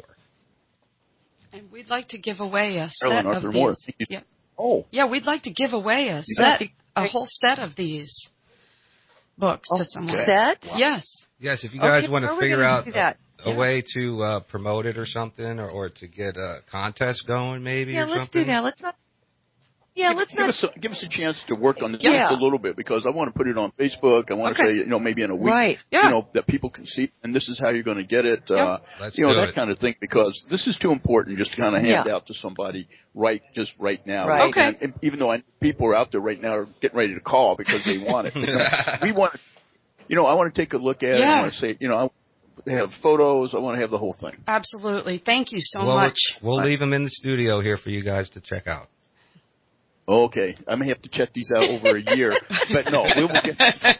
And we'd like to give away a Carolyn set of Arthur these. Moore. Yeah. Oh. Yeah, we'd like to give away a You set, bet. a whole set of these books Oh, to someone. set? Yes. Yes, if you guys Okay, want how to are we figure gonna out do that? a, a Yeah. way to uh, promote it or something, or, or to get a contest going, maybe. Yeah, or let's something. do that. Let's not. Yeah, give, let's give not. us a, give us a chance to work on this Yeah. just a little bit because I want to put it on Facebook. I want Okay. to say, you know, maybe in a week, Right. Yeah. you know, that people can see, and this is how you're going to get it. Yeah. Uh, Let's you know, do that it. kind of thing because this is too important just to kind of hand Yeah. out to somebody right just right now. Right. Okay. And, and even though I, people are out there right now are getting ready to call because they want it. You know, we want, you know, I want to take a look at it. Yeah. I want to say, you know, I have photos. I want to have the whole thing. Absolutely. Thank you so Well, much. We'll leave them in the studio here for you guys to check out. Okay, I may have to check these out over a year, but no, we'll get.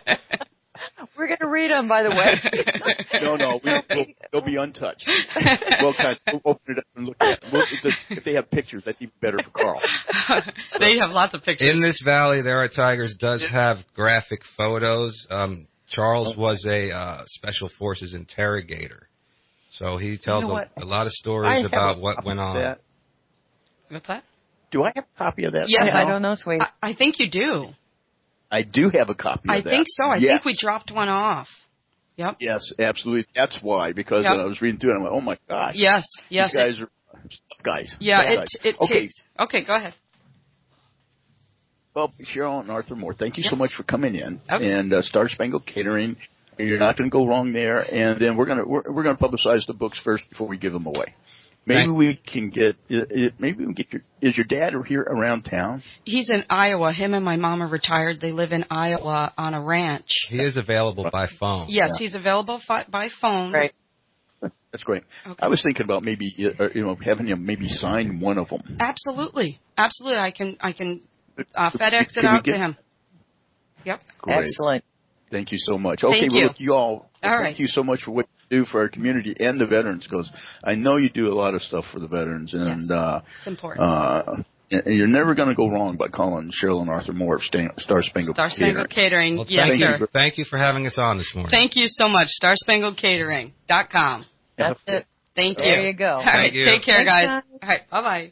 We're going to read them, by the way. No, no, we, we'll, they'll be untouched. We'll, kind of, we'll open it up and look at it. We'll, if they have pictures, that's even better for Carl. They have lots of pictures. In this valley, There Are Tigers does have graphic photos. Um, Charles was a uh, Special Forces interrogator, so he tells You know a, what? a lot of I stories have about a what copy went of on. that. What's that? Do I have a copy of that? Yes, I somehow? don't know, sweetie. I, I think you do. I do have a copy of I that. think so. I yes. think we dropped one off. Yep. Yes, absolutely. That's why, because Yep. when I was reading through it, I'm like, oh my gosh. Yes. Yes. These guys are stuff guys. Yeah. Stuff It. guys. It. Okay. Takes, okay. Go ahead. Well, Cheryl and Arthur Moore, thank you so much for coming in. Okay. And uh, Star Spangled Catering, you're not going to go wrong there. And then we're going to we're, we're going to publicize the books first before we give them away. Maybe Thank- we can get uh, maybe we can get your is your dad here around town? He's in Iowa. Him and my mom are retired. They live in Iowa on a ranch. He is available by phone. Yes, Yeah. he's available fi- by phone. Right. That's great. Okay. I was thinking about maybe uh, you know having him maybe sign one of them. Absolutely. Absolutely. I can. I can uh, FedEx it Can we out get- to him. Yep. Great. Excellent. Thank you so much. Okay, Thank well, you. look, you all, All thank right. you so much for what you do for our community and the veterans, because I know you do a lot of stuff for the veterans, and Yes. uh, It's important. uh, and you're never going to go wrong by calling Cheryl and Arthur Moore of Stan- Star Spangled Star Spangled Catering. Well, Yes, thank sir. you. Thank you for having us on this morning. Thank you so much. Star Spangled Catering dot com. That's it. Thank you. There you go. All right. Thank you. Take care, Thanks, guys. guys. All right. Bye bye.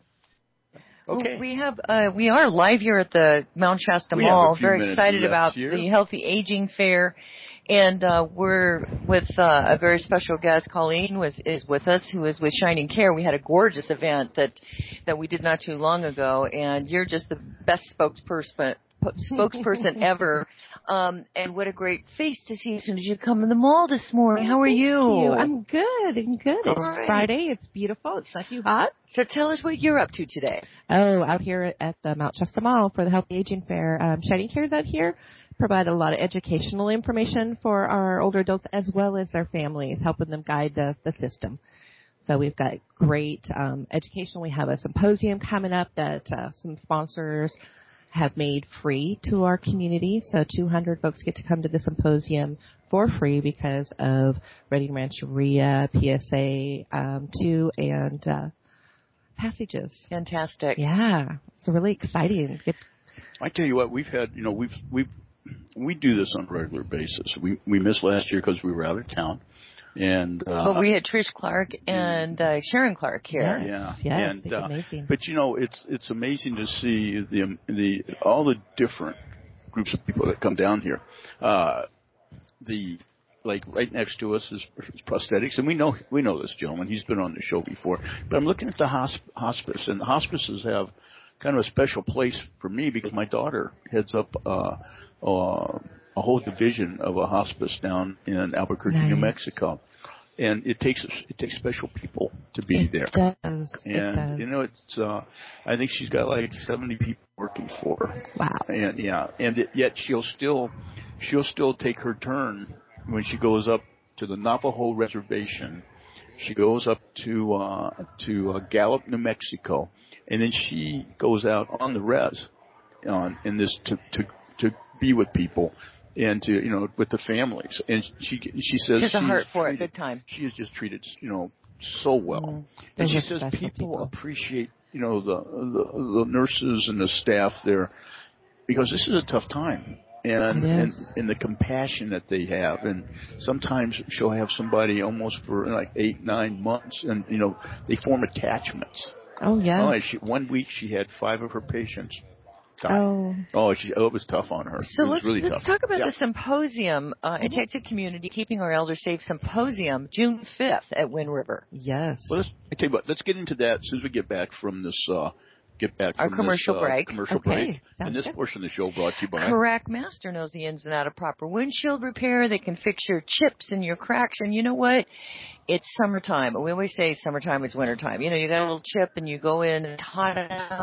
Okay. We have uh, we are live here at the Mount Shasta We have a Mall. few Very minutes excited left about here. the Healthy Aging Fair, and uh, we're with uh, a very special guest. Colleen was is with us, who is with Shining Care. We had a gorgeous event that that we did not too long ago, and you're just the best spokesperson spokesperson ever. Um, and what a great face to see as soon as you come in the mall this morning. How are Thank you? you. I'm good. I'm good. All It's right. Friday. It's beautiful. It's not too hot. So tell us what you're up to today. Oh, out here at the Mount Shasta Mall for the Healthy Aging Fair. Um, Shining Cares out here provide a lot of educational information for our older adults as well as their families, helping them guide the, the system. So we've got great um, education. We have a symposium coming up that uh, some sponsors have made free to our community. So two hundred folks get to come to the symposium for free because of Reading Rancheria, P S A um, two, and uh, Passages. Fantastic. Yeah, it's really exciting. It, I tell you what, we've had, you know, we've we've we do this on a regular basis. We we missed last year because we were out of town, and uh, But we had Trish Clark and uh, Sharon Clark here. Yes, yeah, yes, and it's uh, amazing. but you know, it's it's amazing to see the the all the different groups of people that come down here. Uh, the like right next to us is, is prosthetics, and we know we know this gentleman. He's been on the show before. But I'm looking at the hosp- hospice, and the hospices have kind of a special place for me because my daughter heads up uh, uh, a whole division of a hospice down in Albuquerque, Nice. New Mexico, and it takes it takes special people to be it there. does. And it does. you know, it's uh, I think she's got like seventy people working for her. Wow. And yeah, and it, yet she'll still she'll still take her turn when she goes up to the Navajo reservation She goes up to uh, to uh, Gallup, New Mexico, and then she goes out on the res, on in this to to to be with people and to you know with the families. And she she says she has a heart for treated, it. Good time. She is just treated you know so well, mm, and she says people, people appreciate you know the, the the nurses and the staff there because this is a tough time. And, and and the compassion that they have, and sometimes she'll have somebody almost for like eight, nine months, and you know they form attachments. Oh yeah. Oh, she, one week she had five of her patients die. Oh. Oh, she, oh, it was tough on her. So it was let's really let's tough. talk about yeah. the symposium, uh, mm-hmm. Detective Community Keeping Our Elders Safe Symposium, June fifth at Wind River. Yes. Well, let's I tell you what. Let's get into that as soon as we get back from this. Uh, Get back our from commercial this, uh, break. Commercial okay. break. And this good. portion of the show brought to you by Correct Master knows the ins and outs of proper windshield repair. They can fix your chips and your cracks. And you know what? It's summertime. We always say summertime is wintertime. You know, you got a little chip and you go in, it's hot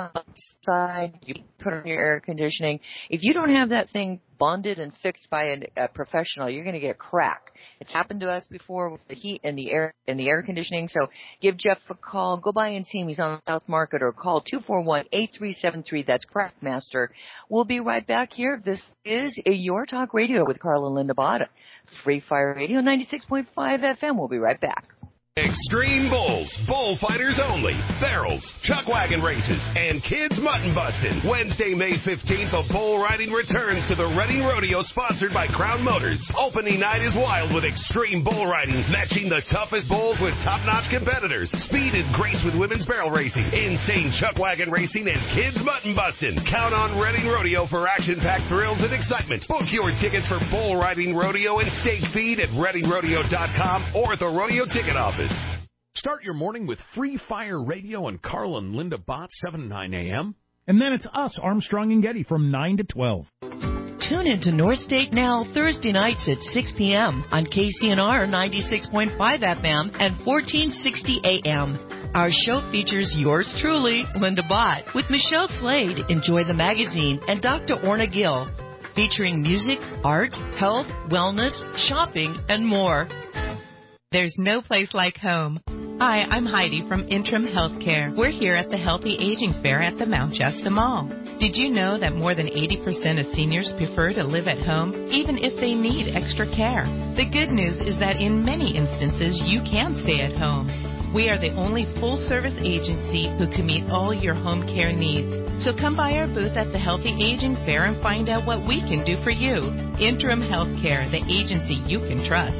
outside, you put on your air conditioning. If you don't have that thing bonded and fixed by a, a professional, you're going to get a crack. It's happened to us before with the heat and the air and the air conditioning. So give Jeff a call. Go by and see him. He's on South Market, or call two four one, eight three seven three. That's Crack Master. We'll be right back here. This is Your Talk Radio with Carl and Linda Bott. Free Fire Radio, ninety-six point five F M. We'll be right back. Extreme Bulls, bullfighters only, barrels, chuck wagon races, and kids mutton busting. Wednesday, May fifteenth, the bull riding returns to the Reading Rodeo, sponsored by Crown Motors. Opening night is wild with extreme bull riding, matching the toughest bulls with top-notch competitors. Speed and grace with women's barrel racing, insane chuck wagon racing, and kids mutton busting. Count on Reading Rodeo for action-packed thrills and excitement. Book your tickets for bull riding rodeo and stake feed at reading rodeo dot com or at the rodeo ticket office. Start your morning with Free Fire Radio and Carl and Linda Bott, seven to nine a.m. And then it's us, Armstrong and Getty, from nine to twelve. Tune into North State Now Thursday nights at six p.m. on K C N R ninety-six point five F M and fourteen sixty A M. Our show features yours truly, Linda Bott, with Michelle Slade, Enjoy the Magazine, and Doctor Orna Gill, featuring music, art, health, wellness, shopping, and more. There's no place like home. Hi, I'm Heidi from Intrim Healthcare. We're here at the Healthy Aging Fair at the Mount Justa Mall. Did you know that more than eighty percent of seniors prefer to live at home, even if they need extra care? The good news is that in many instances, you can stay at home. We are the only full-service agency who can meet all your home care needs. So come by our booth at the Healthy Aging Fair and find out what we can do for you. Intrim Healthcare, the agency you can trust.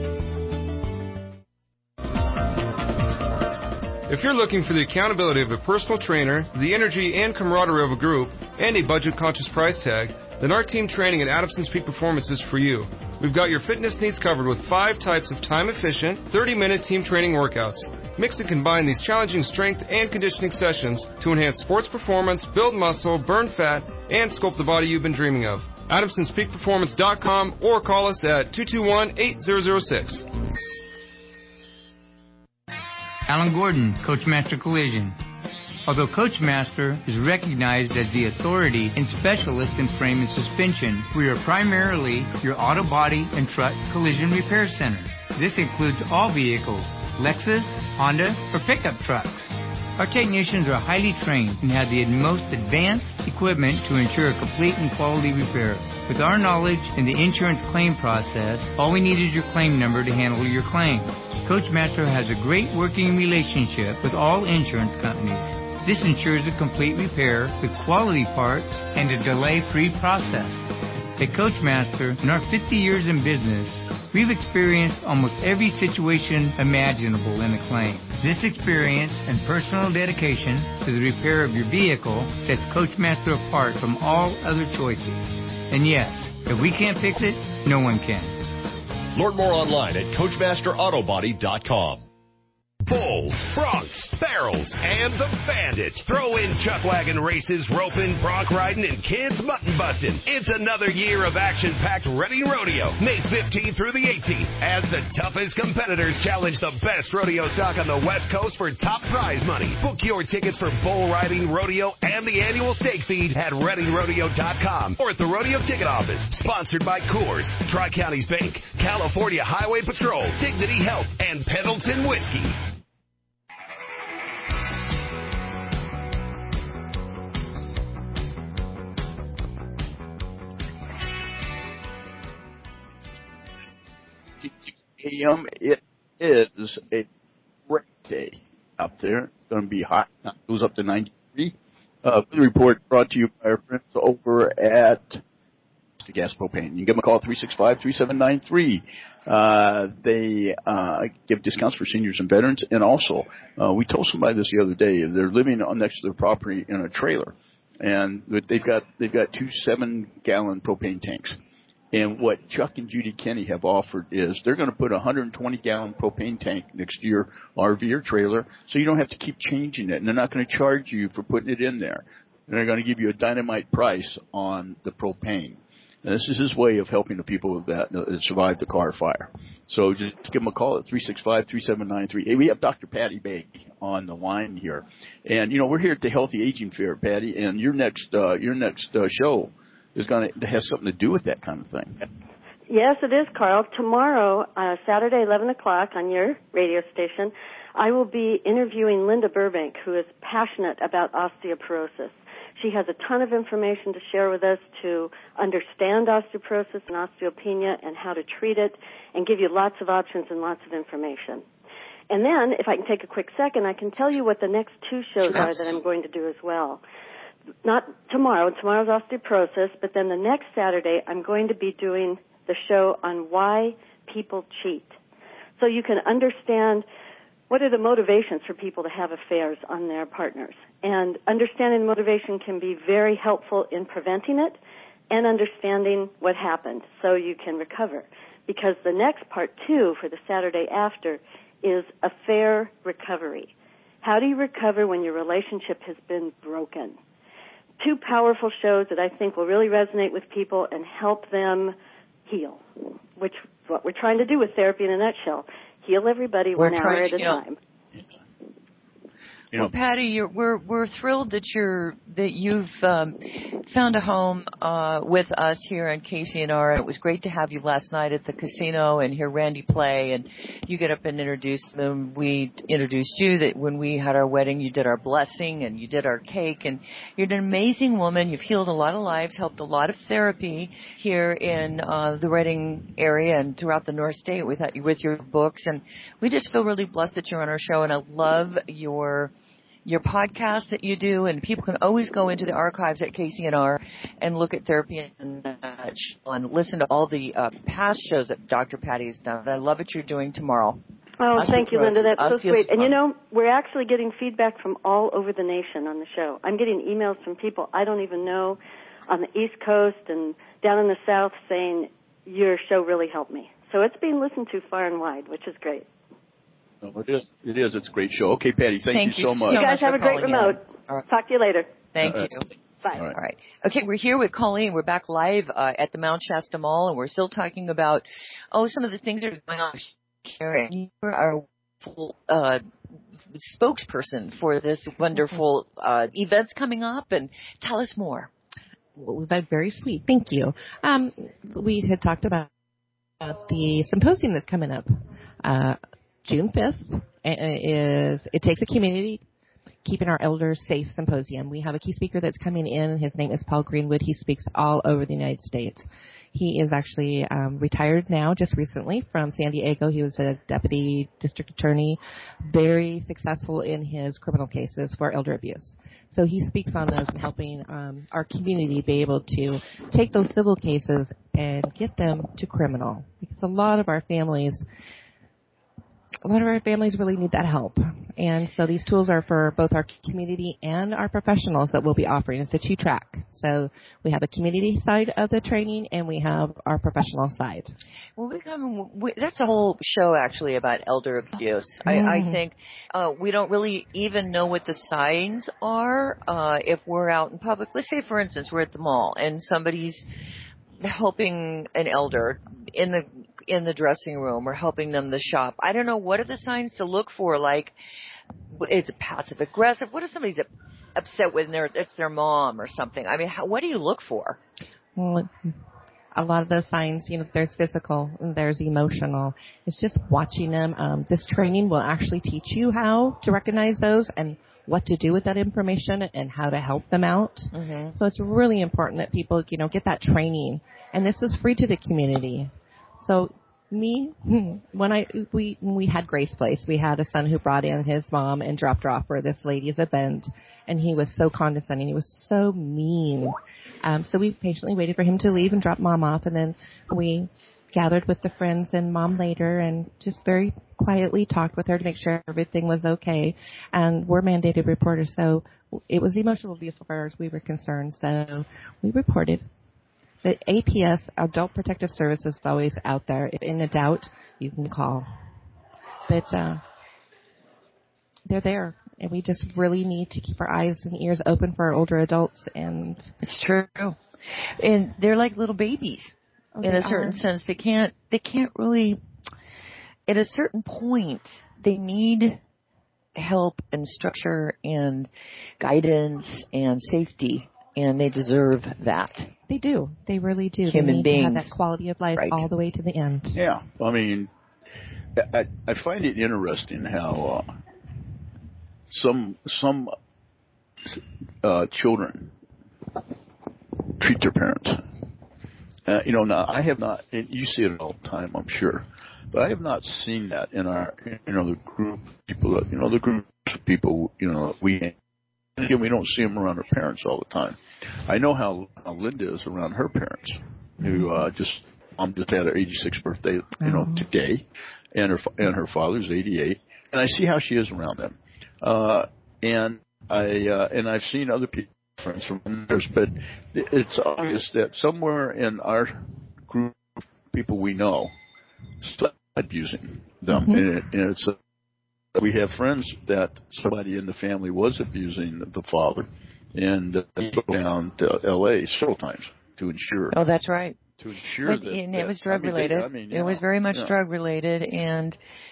If you're looking for the accountability of a personal trainer, the energy and camaraderie of a group, and a budget-conscious price tag, then our team training at Adamson's Peak Performance is for you. We've got your fitness needs covered with five types of time-efficient, thirty-minute team training workouts. Mix and combine these challenging strength and conditioning sessions to enhance sports performance, build muscle, burn fat, and sculpt the body you've been dreaming of. Adamsons Peak Performance dot com or call us at two two one, eight zero zero six. Alan Gordon, Coachmaster Collision. Although Coachmaster is recognized as the authority and specialist in frame and suspension, we are primarily your auto body and truck collision repair center. This includes all vehicles, Lexus, Honda, or pickup trucks. Our technicians are highly trained and have the most advanced equipment to ensure a complete and quality repair. With our knowledge in the insurance claim process, all we need is your claim number to handle your claim. Coachmaster has a great working relationship with all insurance companies. This ensures a complete repair with quality parts and a delay-free process. At Coachmaster, in our fifty years in business, we've experienced almost every situation imaginable in a claim. This experience and personal dedication to the repair of your vehicle sets Coachmaster apart from all other choices. And yes, if we can't fix it, no one can. Learn more online at coachmaster auto body dot com. Bulls, Broncs, Barrels, and the Bandits. Throw in chuck wagon races, roping, bronc riding, and kids mutton busting. It's another year of action-packed Reading Rodeo, May fifteenth through the eighteenth, as the toughest competitors challenge the best rodeo stock on the West Coast for top prize money. Book your tickets for bull riding, rodeo, and the annual stake feed at reading rodeo dot com or at the Rodeo Ticket Office. Sponsored by Coors, Tri-Counties Bank, California Highway Patrol, Dignity Health, and Pendleton Whiskey. A M It is a great day out there. It's going to be hot. It goes up to ninety-three. Uh, the report brought to you by our friends over at the Gas Propane. You can give them a call, three six five, three seven nine three. Uh, they uh, give discounts for seniors and veterans. And also, uh, we told somebody this the other day. They're living on next to their property in a trailer. And they've got they've got two seven-gallon propane tanks. And what Chuck and Judy Kenny have offered is they're going to put a one hundred twenty gallon propane tank next to your R V or trailer so you don't have to keep changing it. And they're not going to charge you for putting it in there. And they're going to give you a dynamite price on the propane. And this is his way of helping the people that, that survived the car fire. So just give them a call at three six five, three seven nine three. Hey, we have Doctor Patty Bay on the line here. And, you know, we're here at the Healthy Aging Fair, Patty, and your next, uh, your next uh, show is going to have something to do with that kind of thing. Yes, it is, Carl. Tomorrow, uh, Saturday, eleven o'clock on your radio station, I will be interviewing Linda Burbank, who is passionate about osteoporosis. She has a ton of information to share with us to understand osteoporosis and osteopenia and how to treat it and give you lots of options and lots of information. And then, if I can take a quick second, I can tell you what the next two shows are that I'm going to do as well. Not tomorrow. Tomorrow's osteoporosis, but then the next Saturday I'm going to be doing the show on why people cheat. So you can understand what are the motivations for people to have affairs on their partners. And understanding the motivation can be very helpful in preventing it and understanding what happened so you can recover. Because the next part two for the Saturday after is affair recovery. How do you recover when your relationship has been broken? Two powerful shows that I think will really resonate with people and help them heal, which is what we're trying to do with therapy in a nutshell. Heal everybody We're one hour at a heal. time. You know, well, Patty, you're, we're we're thrilled that you're that you've um, found a home uh, with us here on K C N R. It was great to have you last night at the casino and hear Randy play, and you get up and introduce them. We introduced you that when we had our wedding, you did our blessing and you did our cake, and you're an amazing woman. You've healed a lot of lives, helped a lot of therapy here in uh, the Reading area and throughout the North State with with your books, and we just feel really blessed that you're on our show. And I love your. your podcast that you do, and people can always go into the archives at K C N R and look at therapy and, uh, and listen to all the uh, past shows that Doctor Patty's done. But I love what you're doing tomorrow. Oh, thank you, Linda. That's so sweet. And, you know, know, we're actually getting feedback from all over the nation on the show. I'm getting emails from people I don't even know on the East Coast and down in the South saying, your show really helped me. So it's being listened to far and wide, which is great. Oh, it is. It is. It's a great show. Okay, Patty, thank, thank you so much. You guys have a great remote. Right. Talk to you later. Thank uh, you. Bye. All right. All right. Okay, we're here with Colleen. We're back live uh, at the Mount Shasta Mall, and we're still talking about, oh, some of the things that are going on here. And you are our full, uh, spokesperson for this wonderful uh, events coming up, and tell us more. Well, that's very sweet. Thank you. Um, we had talked about uh, the symposium that's coming up uh, June fifth. Is it takes a community keeping our elders safe symposium. We have a key speaker that's coming in. His name is Paul Greenwood. He speaks all over the United States. He is actually um, retired now, just recently from San Diego. He was a deputy district attorney, very successful in his criminal cases for elder abuse. So he speaks on those and helping um, our community be able to take those civil cases and get them to criminal. Because a lot of our families a lot of our families really need that help. And so these tools are for both our community and our professionals that we'll be offering. It's a two-track. So we have a community side of the training, and we have our professional side. Well, we come, we, that's a whole show, actually, about elder abuse. Mm. I, I think uh, we don't really even know what the signs are uh, if we're out in public. Let's say, for instance, we're at the mall, and somebody's helping an elder in the in the dressing room or helping them to shop. I don't know, what are the signs to look for? Like, is it passive aggressive? What if somebody's upset with their it's their mom or something? I mean, how, what do you look for? Well, a lot of those signs, you know, there's physical and there's emotional. It's just watching them. Um, this training will actually teach you how to recognize those and what to do with that information and how to help them out. Mm-hmm. So it's really important that people, you know, get that training. And this is free to the community. So me, when I we when we had Grace Place, we had a son who brought in his mom and dropped her off for this lady's event, and he was so condescending. He was so mean. Um, so we patiently waited for him to leave and drop mom off, and then we gathered with the friends and mom later and just very quietly talked with her to make sure everything was okay. And we're mandated reporters, so it was emotional abuse as far as we were concerned. So we reported. The A P S, Adult Protective Services, is always out there. If in a doubt, you can call. But uh, they're there, and we just really need to keep our eyes and ears open for our older adults. And it's true, and they're like little babies oh, in a certain are. sense. They can't. They can't really. At a certain point, they need help and structure and guidance and safety, and they deserve that. They do. They really do. Human they need beings. to have that quality of life right. all the way to the end. Yeah. I mean, I, I find it interesting how uh, some some uh, children treat their parents. Uh, you know, now I have not, and you see it all the time, I'm sure, but I have not seen that in our, you know, the group of people, that, you know, the group of people, you know, we. Again, we don't see them around her parents all the time. I know how, how Linda is around her parents, who uh, just mom just had her eighty-sixth birthday, you know, oh. today, and her and her father's eighty-eight, and I see how she is around them. Uh, and I uh, and I've seen other people, friends from theirs, but it's obvious that somewhere in our group of people we know, start abusing them, mm-hmm. and, it, and it's. A, We have friends that somebody in the family was abusing the father, and uh, they go down to L A several times to ensure. Oh, that's right. To ensure but, that, and that it was drug I mean, related. They, I mean, it know, was very much yeah. drug related, and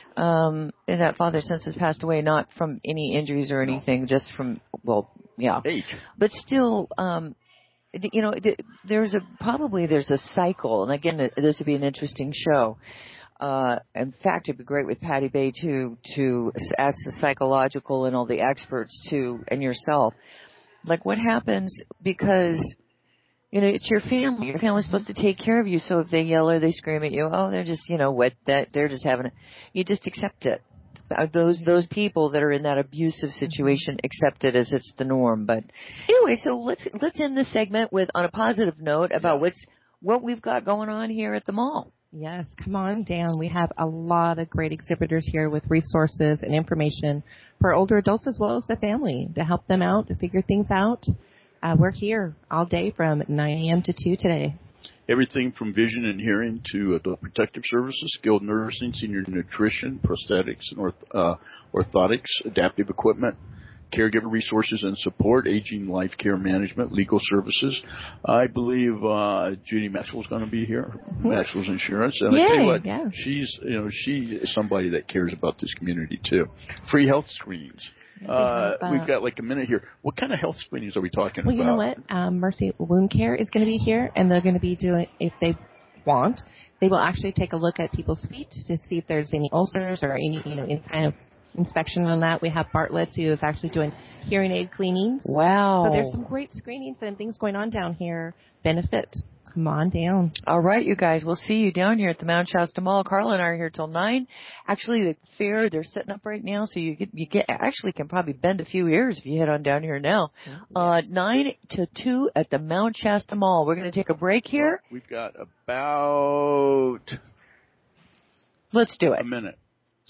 um, and that father since has passed away, not from any injuries or anything, no. just from well, yeah, age. But still, um, you know, there's a probably there's a cycle, and again, this would be an interesting show. Uh, in fact, it'd be great with Patty Bay to to ask the psychological and all the experts to, and yourself, like what happens because you know it's your family. Your family's supposed to take care of you. So if they yell or they scream at you, oh, they're just you know what that they're just having. A, you just accept it. Those those people that are in that abusive situation accept it as it's the norm. But anyway, so let's let's end this segment with on a positive note about yeah. what's what we've got going on here at the mall. Yes, come on down. We have a lot of great exhibitors here with resources and information for older adults as well as the family to help them out, to figure things out. Uh, we're here all day from nine a.m. to two today. Everything from vision and hearing to adult protective services, skilled nursing, senior nutrition, prosthetics and orth- uh, orthotics, adaptive equipment, caregiver resources and support, aging life care management, legal services. I believe uh, Judy Maxwell's going to be here, mm-hmm. Maxwell's Insurance. And Yay, I tell you what, yeah. she's you know she is somebody that cares about this community too. Free health screenings. Uh, uh, we've got like a minute here. What kind of health screenings are we talking well, about? Well, you know what? Um, Mercy Wound Care is going to be here, and they're going to be doing, if they want, they will actually take a look at people's feet to see if there's any ulcers or any, you know, any kind of inspection on that. We have Bartlett's who is actually doing hearing aid cleanings. Wow. So there's some great screenings and things going on down here. Benefit. Come on down. All right, you guys. We'll see you down here at the Mount Shasta Mall. Carla and I are here till nine. Actually, the fair, they're setting up right now, so you get, you get actually can probably bend a few ears if you head on down here now. Mm-hmm. Uh, nine to two at the Mount Shasta Mall. We're going to take a break here. We've got about... Let's do it. A minute.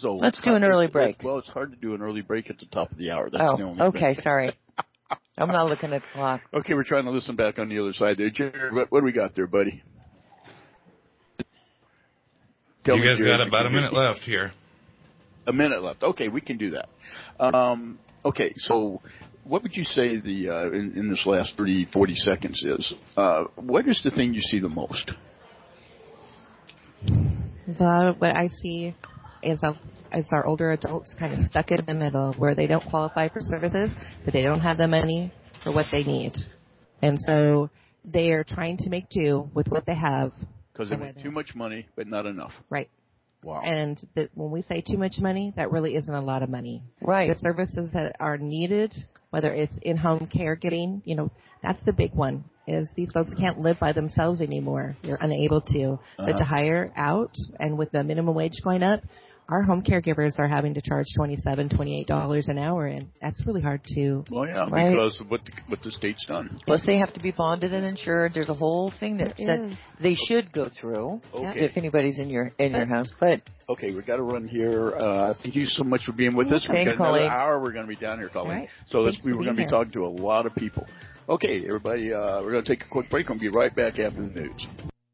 So let's do an early break. Well, it's hard to do an early break at the top of the hour. That's oh, the only okay, thing. sorry. I'm not looking at the clock. Okay, we're trying to listen back on the other side there. Jared, what, what do we got there, buddy? Tell you me, guys Jared, got about a minute left here. A minute left. Okay, we can do that. Um, okay, so what would you say the uh, in, in this last thirty, forty seconds is? Uh, what is the thing you see the most? The, what I see is, a, is our older adults kind of stuck in the middle where they don't qualify for services, but they don't have the money for what they need. And so they are trying to make do with what they have. Because they make too much money, but not enough. Right. Wow. And the, when we say too much money, that really isn't a lot of money. Right. The services that are needed, whether it's in-home caregiving, you know, that's the big one, is these folks can't live by themselves anymore. They're unable to. Uh-huh. But to hire out, and with the minimum wage going up, our home caregivers are having to charge twenty-seven dollars, twenty-eight dollars an hour, and that's really hard to. Well, yeah, right? because of what the, what the state's done. Plus, they have to be bonded and insured. There's a whole thing that, that they should go through okay. if anybody's in your in your house. But okay, we've got to run here. Uh, thank you so much for being with us. Thanks, We've got another Colleen. hour. We're going to be down here, Colleen. Right. So let's, Thanks we were going to be here. talking to a lot of people. Okay, everybody, uh, we're going to take a quick break. We'll be right back after the news.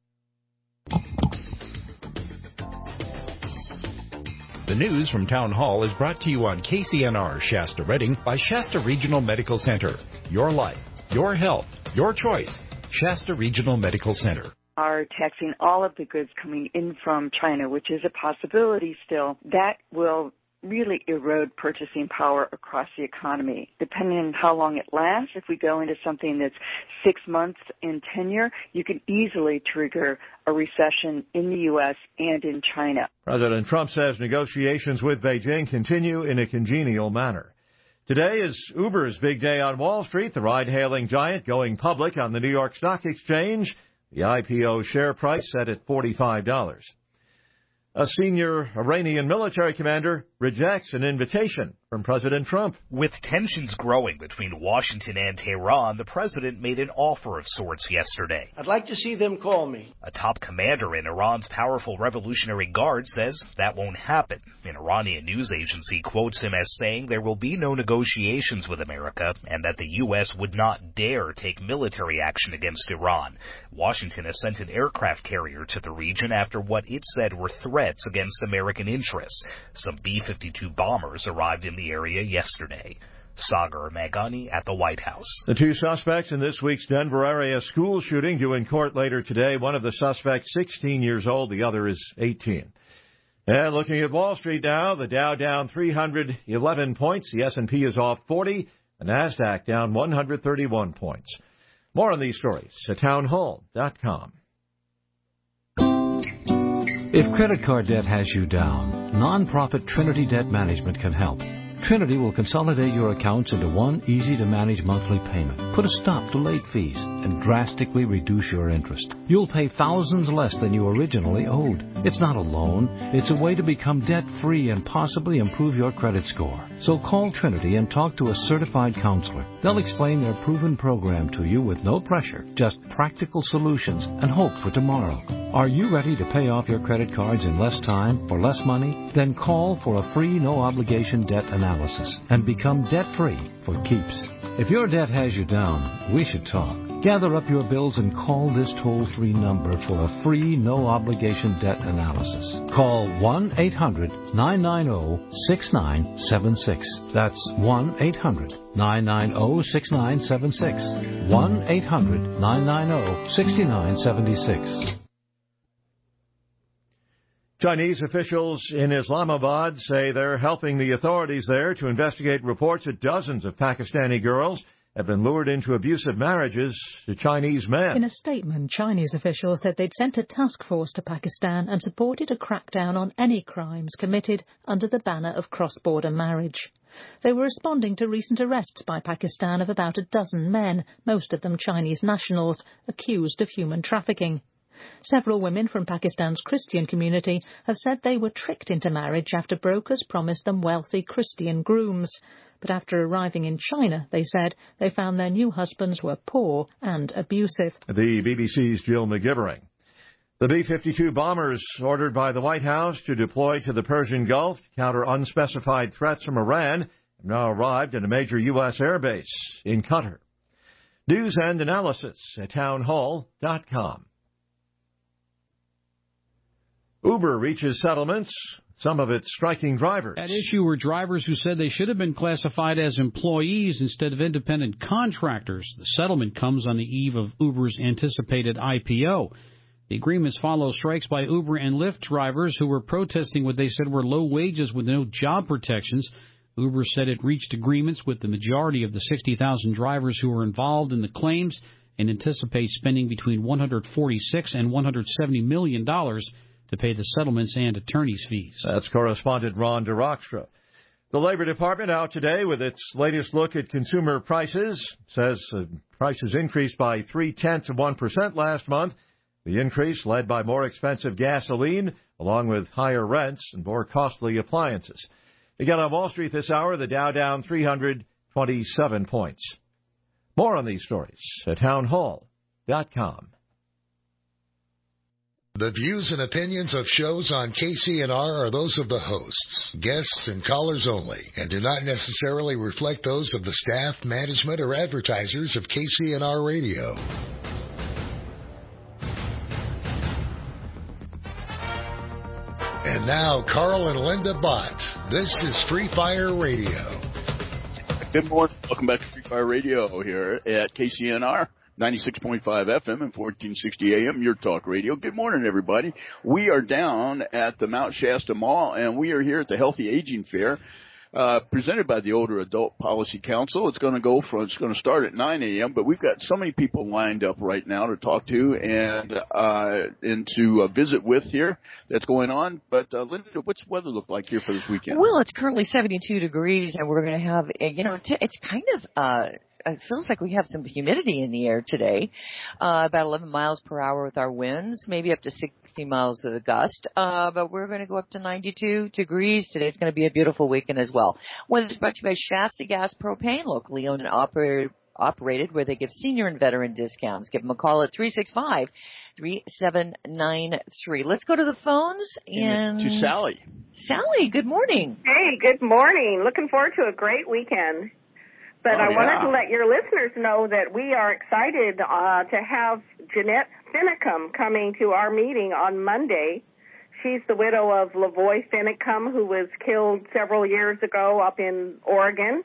The news from Town Hall is brought to you on K C N R Shasta Redding by Shasta Regional Medical Center. Your life, your health, your choice. Shasta Regional Medical Center. Are taxing all of the goods coming in from China, which is a possibility still. That will really erode purchasing power across the economy. Depending on how long it lasts, if we go into something that's six months in tenure, you can easily trigger a recession in the U S and in China. President Trump says negotiations with Beijing continue in a congenial manner. Today is Uber's big day on Wall Street, the ride-hailing giant going public on the New York Stock Exchange. The I P O share price set at forty-five dollars. A senior Iranian military commander rejects an invitation from President Trump. With tensions growing between Washington and Tehran, the president made an offer of sorts yesterday. I'd like to see them call me. A top commander in Iran's powerful Revolutionary Guard says that won't happen. An Iranian news agency quotes him as saying there will be no negotiations with America and that the U S would not dare take military action against Iran. Washington has sent an aircraft carrier to the region after what it said were threats against American interests. Some B fifty-two bombers arrived in the area yesterday. Sagar Magani at the White House. The two suspects in this week's Denver area school shooting due in court later today. One of the suspects sixteen years old, the other is eighteen. And looking at Wall Street now, the Dow down three hundred eleven points, the S and P is off forty, the NASDAQ down one hundred thirty-one points. More on these stories at town hall dot com. If credit card debt has you down, nonprofit Trinity Debt Management can help. Trinity will consolidate your accounts into one easy-to-manage monthly payment, put a stop to late fees, and drastically reduce your interest. You'll pay thousands less than you originally owed. It's not a loan. It's a way to become debt-free and possibly improve your credit score. So call Trinity and talk to a certified counselor. They'll explain their proven program to you with no pressure, just practical solutions and hope for tomorrow. Are you ready to pay off your credit cards in less time for less money? Then call for a free no-obligation debt analysis and become debt-free for keeps. If your debt has you down, we should talk. Gather up your bills and call this toll-free number for a free no-obligation debt analysis. Call one eight hundred nine nine zero six nine seven six. That's one eight hundred nine nine zero six nine seven six. one eight hundred nine nine zero six nine seven six. Chinese officials in Islamabad say they're helping the authorities there to investigate reports that dozens of Pakistani girls have been lured into abusive marriages to Chinese men. In a statement, Chinese officials said they'd sent a task force to Pakistan and supported a crackdown on any crimes committed under the banner of cross-border marriage. They were responding to recent arrests by Pakistan of about a dozen men, most of them Chinese nationals, accused of human trafficking. Several women from Pakistan's Christian community have said they were tricked into marriage after brokers promised them wealthy Christian grooms. But after arriving in China, they said they found their new husbands were poor and abusive. The B B C's Jill McGivering. The B fifty-two bombers ordered by the White House to deploy to the Persian Gulf to counter unspecified threats from Iran have now arrived at a major U S airbase in Qatar. News and analysis at town hall dot com. Uber reaches settlements, some of its striking drivers. At issue were drivers who said they should have been classified as employees instead of independent contractors. The settlement comes on the eve of Uber's anticipated I P O. The agreements follow strikes by Uber and Lyft drivers who were protesting what they said were low wages with no job protections. Uber said it reached agreements with the majority of the sixty thousand drivers who were involved in the claims and anticipates spending between one hundred forty-six and one hundred seventy million dollars to pay the settlements and attorney's fees. That's correspondent Ron DeRockstra. The Labor Department out today with its latest look at consumer prices. Says uh, prices increased by three-tenths of one percent last month. The increase led by more expensive gasoline, along with higher rents and more costly appliances. Again on Wall Street this hour, the Dow down three hundred twenty-seven points. More on these stories at town hall dot com. The views and opinions of shows on K C N R are those of the hosts, guests, and callers only, and do not necessarily reflect those of the staff, management, or advertisers of K C N R Radio. And now, Carl and Linda Bott. This is Free Fire Radio. Good morning. Welcome back to Free Fire Radio here at K C N R. ninety-six point five F M and fourteen sixty A M, your talk radio. Good morning, everybody. We are down at the Mount Shasta Mall, and we are here at the Healthy Aging Fair, uh, presented by the Older Adult Policy Council. It's going to go from, it's going to start at nine A M, but we've got so many people lined up right now to talk to and, uh, and to uh, visit with here that's going on. But, uh, Linda, what's the weather look like here for this weekend? Well, it's currently seventy-two degrees, and we're going to have, you know, it's kind of, uh, it feels like we have some humidity in the air today, uh, about eleven miles per hour with our winds, maybe up to sixty miles with a gust. Uh, but we're going to go up to ninety-two degrees. Today's going to be a beautiful weekend as well. Weather's brought to you by Shasta Gas Propane, locally owned and operated, operated where they give senior and veteran discounts. Give them a call at three six five, three seven nine three. Let's go to the phones and... To Sally. Sally, good morning. Hey, good morning. Looking forward to a great weekend. But oh, I wanted yeah. to let your listeners know that we are excited uh, to have Jeanette Finicum coming to our meeting on Monday. She's the widow of Lavoy Finicum, who was killed several years ago up in Oregon.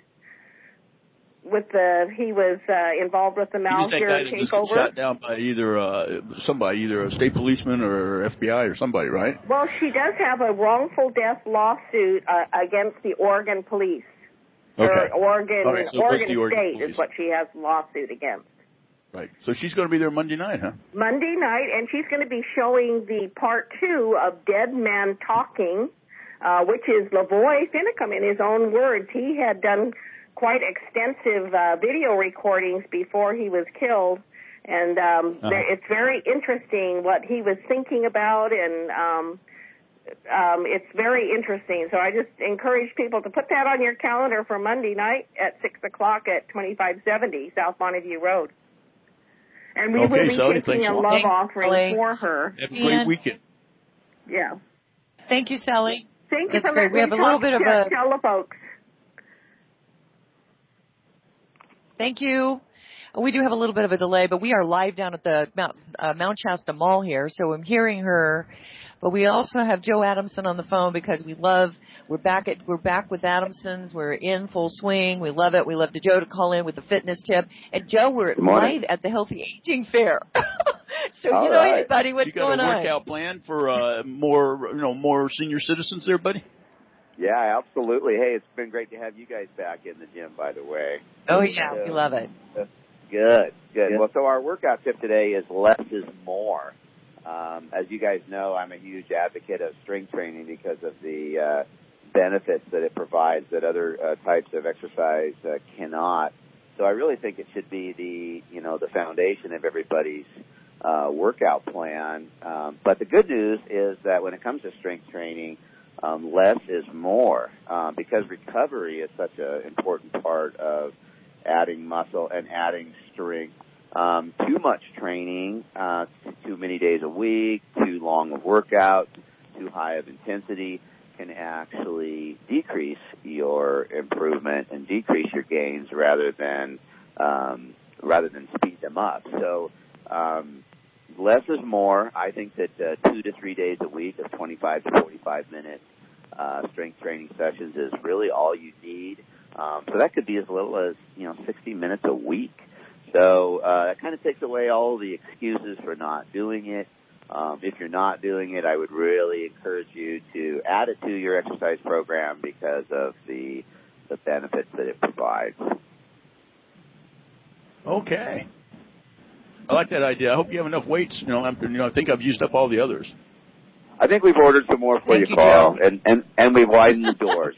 With the he was uh, involved with the Malheur takeover. He was that guy that was shot down by either uh, somebody, either a state policeman or F B I or somebody, right? Well, she does have a wrongful death lawsuit uh, against the Oregon police. Okay. Or Oregon, right, so Oregon, Oregon State police. is what she has a lawsuit against. Right. So she's going to be there Monday night, huh? Monday night, and she's going to be showing the part two of Dead Man Talking, uh, which is Lavoy Finicum in his own words. He had done quite extensive uh, video recordings before he was killed, and um, uh-huh. there, it's very interesting what he was thinking about, and um, Um, it's very interesting. So I just encourage people to put that on your calendar for Monday night at six o'clock at twenty-five seventy South Bonneview Road. And we okay, will be Sally, taking a a love Thanks, offering Sally. for her. Have a great And- weekend. Yeah. Thank you, Sally. Thank you That's for great. letting We have me a little talk. bit of Tell- a- Tell the folks. Thank you. We do have a little bit of a delay, but we are live down at the Mount, uh, Mount Shasta Mall here, so I'm hearing her. But we also have Joe Adamson on the phone because we love, we're back at, we're back with Adamson's. We're in full swing. We love it. We love to Joe to call in with a fitness tip. And Joe, we're live at the Healthy Aging Fair. so All you know, right. hey, buddy, what's you got going a on? workout plan for uh, more, you know, more senior citizens there, buddy? Yeah, absolutely. Hey, it's been great to have you guys back in the gym, by the way. Oh, yeah, uh, we love it. Good, good. Well, so our workout tip today is less is more. Um, as you guys know, I'm a huge advocate of strength training because of the uh, benefits that it provides that other uh, types of exercise uh, cannot. So I really think it should be the, you know, the foundation of everybody's uh, workout plan. Um, but the good news is that when it comes to strength training, um, less is more uh, because recovery is such an important part of adding muscle and adding strength. Um, too much training, uh, too many days a week, too long of workout, too high of intensity can actually decrease your improvement and decrease your gains rather than um, rather than speed them up. So um, less is more. I think that uh, two to three days a week of twenty-five to forty-five minute uh, strength training sessions is really all you need. Um, so that could be as little as, you know, sixty minutes a week. So uh, that kind of takes away all the excuses for not doing it. Um, if you're not doing it, I would really encourage you to add it to your exercise program because of the the benefits that it provides. Okay. I like that idea. I hope you have enough weights. You know, I'm, you know, I think I've used up all the others. I think we've ordered some more for Thank you, you, Carl, Joe. and, and, and we've widened the doors.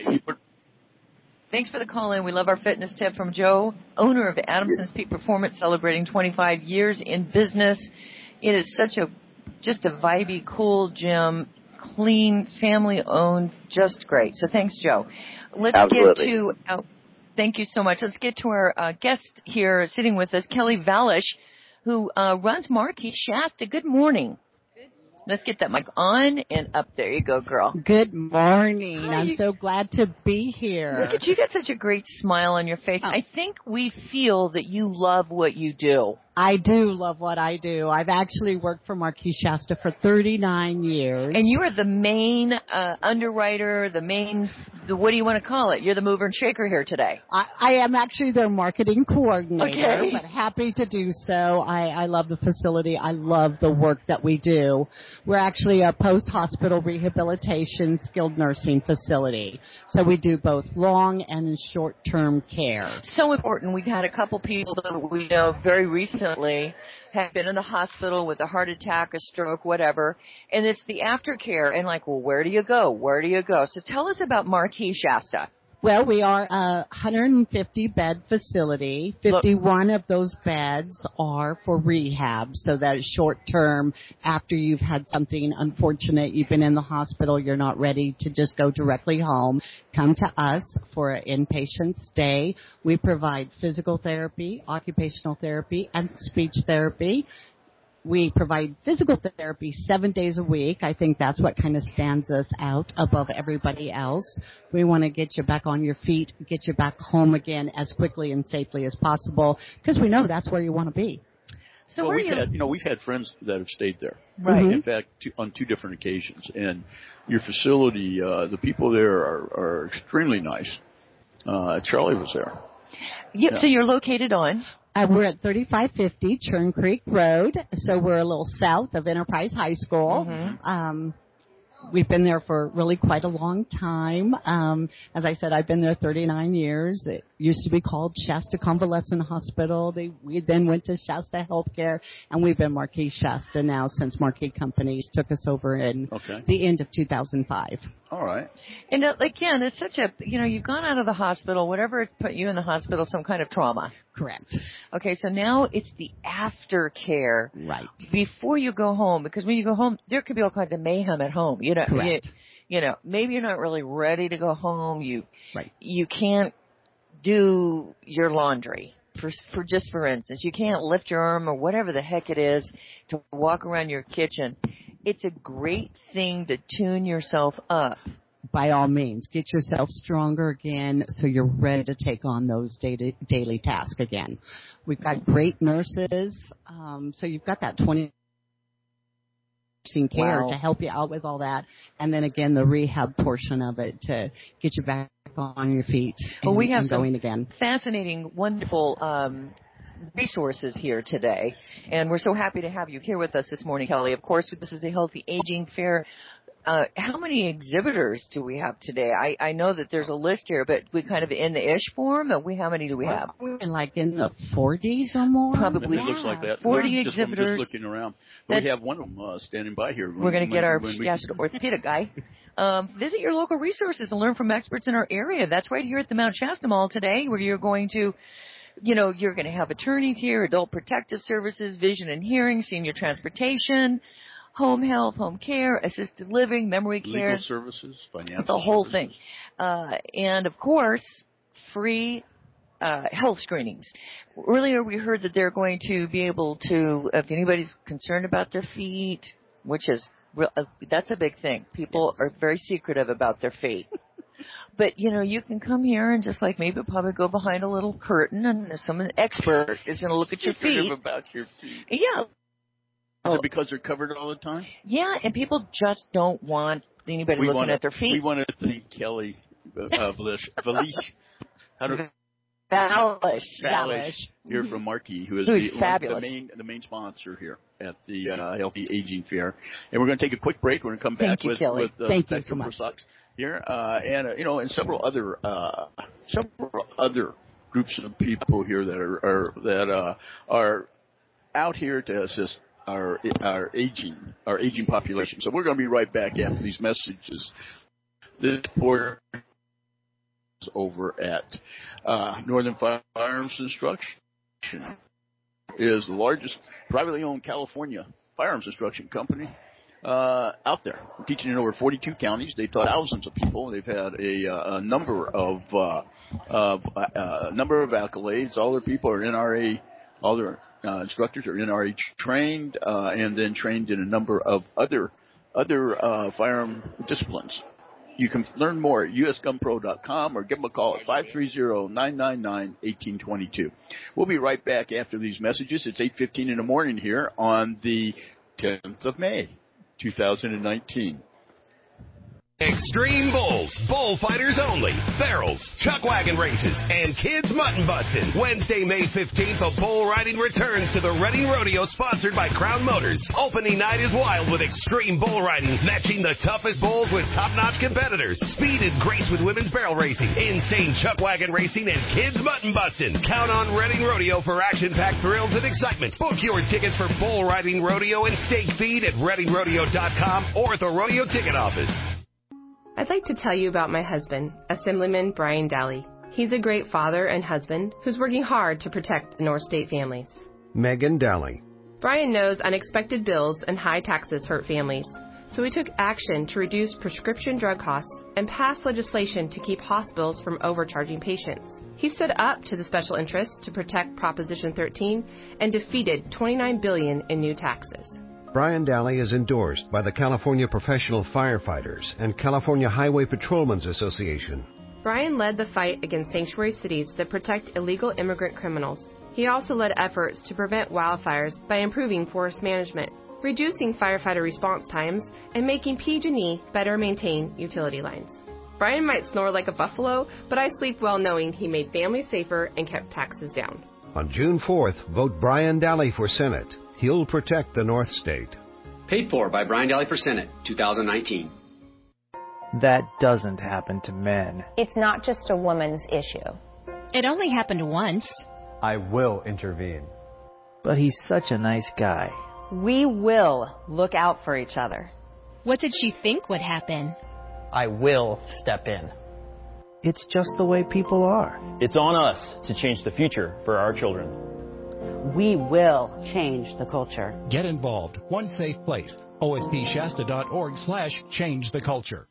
Thanks for the call in. We love our fitness tip from Joe, owner of Adamson's Peak Performance, celebrating twenty-five years in business. It is such a, just a vibey, cool gym, clean, family-owned, just great. So thanks, Joe. Let's Absolutely. get to, uh, thank you so much. Let's get to our uh, guest here sitting with us, Kelly Valish, who uh, runs Marquis Shasta. Good morning. Let's get that mic on and up. There you go, girl. Good morning. Hi, I'm you- so glad to be here. Look at you, got such a great smile on your face. Oh. I think we feel that you love what you do. I do love what I do. I've actually worked for Marquis Shasta for thirty-nine years. And you are the main uh, underwriter, the main, the, what do you want to call it? You're the mover and shaker here today. I, I am actually their marketing coordinator, Okay. but happy to do so. I, I love the facility. I love the work that we do. We're actually a post-hospital rehabilitation skilled nursing facility. So we do both long and short-term care. So important. We've had a couple people that we know very recently have been in the hospital with a heart attack, a stroke, whatever, and it's the aftercare. And like, well, where do you go? Where do you go? So tell us about Marquis Shasta. Well, we are a one hundred fifty bed facility. fifty-one of those beds are for rehab, so that is short term. After you've had something unfortunate, you've been in the hospital, you're not ready to just go directly home. Come to us for an inpatient stay. We provide physical therapy, occupational therapy, and speech therapy. We provide physical therapy seven days a week. I think that's what kind of stands us out above everybody else. We want to get you back on your feet, get you back home again as quickly and safely as possible, because we know that's where you want to be. So well, where we've you? had, you know, we've had friends that have stayed there. Right. In fact, two, on two different occasions. And your facility, uh, the people there are, are extremely nice. Uh, Charlie was there. Yep. Yeah. So you're located on? Uh, we're at thirty-five fifty Churn Creek Road, so we're a little south of Enterprise High School. Mm-hmm. Um, we've been there for really quite a long time. Um, as I said, I've been there thirty-nine years. It used to be called Shasta Convalescent Hospital. They, we then went to Shasta Healthcare, and we've been Marquis Shasta now since Marquis Companies took us over in Okay. the end of two thousand five. All right. And uh, again, it's such a, you know, you've gone out of the hospital, whatever it's put you in the hospital, some kind of trauma. Correct. Okay, so now it's the aftercare. Right. Before you go home, because when you go home, there could be all kinds of mayhem at home. You know, Correct. You, you know, maybe you're not really ready to go home. You, Right. you can't do your laundry. For, for just for instance, you can't lift your arm or whatever the heck it is to walk around your kitchen. It's a great thing to tune yourself up. By all means, get yourself stronger again so you're ready to take on those daily, daily tasks again. We've got great nurses, um, so you've got that twenty care Wow. to help you out with all that. And then again, the rehab portion of it to get you back on your feet and, Well, we have and some going again. fascinating, wonderful um, resources here today, and we're so happy to have you here with us this morning, Kelly. Of course, this is a Healthy Aging Fair. Uh, how many exhibitors do we have today? I, I know that there's a list here, but we kind of in the ish form. We how many do we have? We're like in the forties or more. Probably It looks like that. forty just, I'm exhibitors. just looking around. But That- we have one of them uh, standing by here. We're going to get our when we- Shasta orthopedic guy. Um, visit your local resources and learn from experts in our area. That's right here at the Mount Shasta Mall today, where you're going to, you know, you're going to have attorneys here, adult protective services, vision and hearing, senior transportation, home health, home care, assisted living, memory care. Legal services, financial The whole services. thing. Uh, and of course, free uh, health screenings. Earlier we heard that they're going to be able to, if anybody's concerned about their feet, which is Real, uh, that's a big thing. People yes. are very secretive about their fate. But, you know, you can come here and just like maybe probably go behind a little curtain and someone expert is going to look at your feet. About your feet. Yeah. Is it because they're covered all the time? Yeah, and people just don't want anybody we looking wanna, at their feet. We want to thank Kelly uh, Valish. Valish. How do Valish. Valish. Here from Marquee, who is Who's the, fabulous. the main the main sponsor here at the uh, Healthy Aging Fair. And we're going to take a quick break. We're going to come back thank you, with, Kelly. with uh, thank Becca you so much. Persux here, uh, and uh, you know, and several other uh, several other groups of people here that are, are that uh, are out here to assist our our aging our aging population. So we're going to be right back after these messages. This report is over at uh, Northern Firearms Instruction. Is the largest privately owned California firearms instruction company uh, out there. We're teaching in over forty-two counties. They've taught thousands of people. They've had a, a number of uh, of uh, number of accolades. All their people are N R A. All their uh, instructors are N R A trained uh, and then trained in a number of other other uh, firearm disciplines. You can learn more at U S gun pro dot com or give them a call at five three zero, nine nine nine, one eight two two. We'll be right back after these messages. It's eight fifteen in the morning here on the tenth of May, two thousand nineteen. Extreme Bulls, bullfighters only, barrels, chuck wagon races, and kids mutton busting. Wednesday, May fifteenth, the bull riding returns to the Reading Rodeo sponsored by Crown Motors. Opening night is wild with extreme bull riding, matching the toughest bulls with top-notch competitors. Speed and grace with women's barrel racing, insane chuck wagon racing, and kids mutton busting. Count on Reading Rodeo for action-packed thrills and excitement. Book your tickets for bull riding rodeo and stake feed at reading rodeo dot com or at the rodeo ticket office. I'd like to tell you about my husband, Assemblyman Brian Daly. He's a great father and husband who's working hard to protect North State families. Megan Daly. Brian knows unexpected bills and high taxes hurt families, so he took action to reduce prescription drug costs and passed legislation to keep hospitals from overcharging patients. He stood up to the special interests to protect Proposition thirteen and defeated twenty-nine billion dollars in new taxes. Brian Daly is endorsed by the California Professional Firefighters and California Highway Patrolmen's Association. Brian led the fight against sanctuary cities that protect illegal immigrant criminals. He also led efforts to prevent wildfires by improving forest management, reducing firefighter response times, and making P G and E better maintain utility lines. Brian might snore like a buffalo, but I sleep well knowing he made families safer and kept taxes down. On June fourth, vote Brian Daly for Senate. He'll protect the North State. Paid for by Brian Daly for Senate, two thousand nineteen. That doesn't happen to men. It's not just a woman's issue. It only happened once. I will intervene. But he's such a nice guy. We will look out for each other. What did she think would happen? I will step in. It's just the way people are. It's on us to change the future for our children. We will change the culture. Get involved. One safe place. O S P Shasta dot org slash change the culture.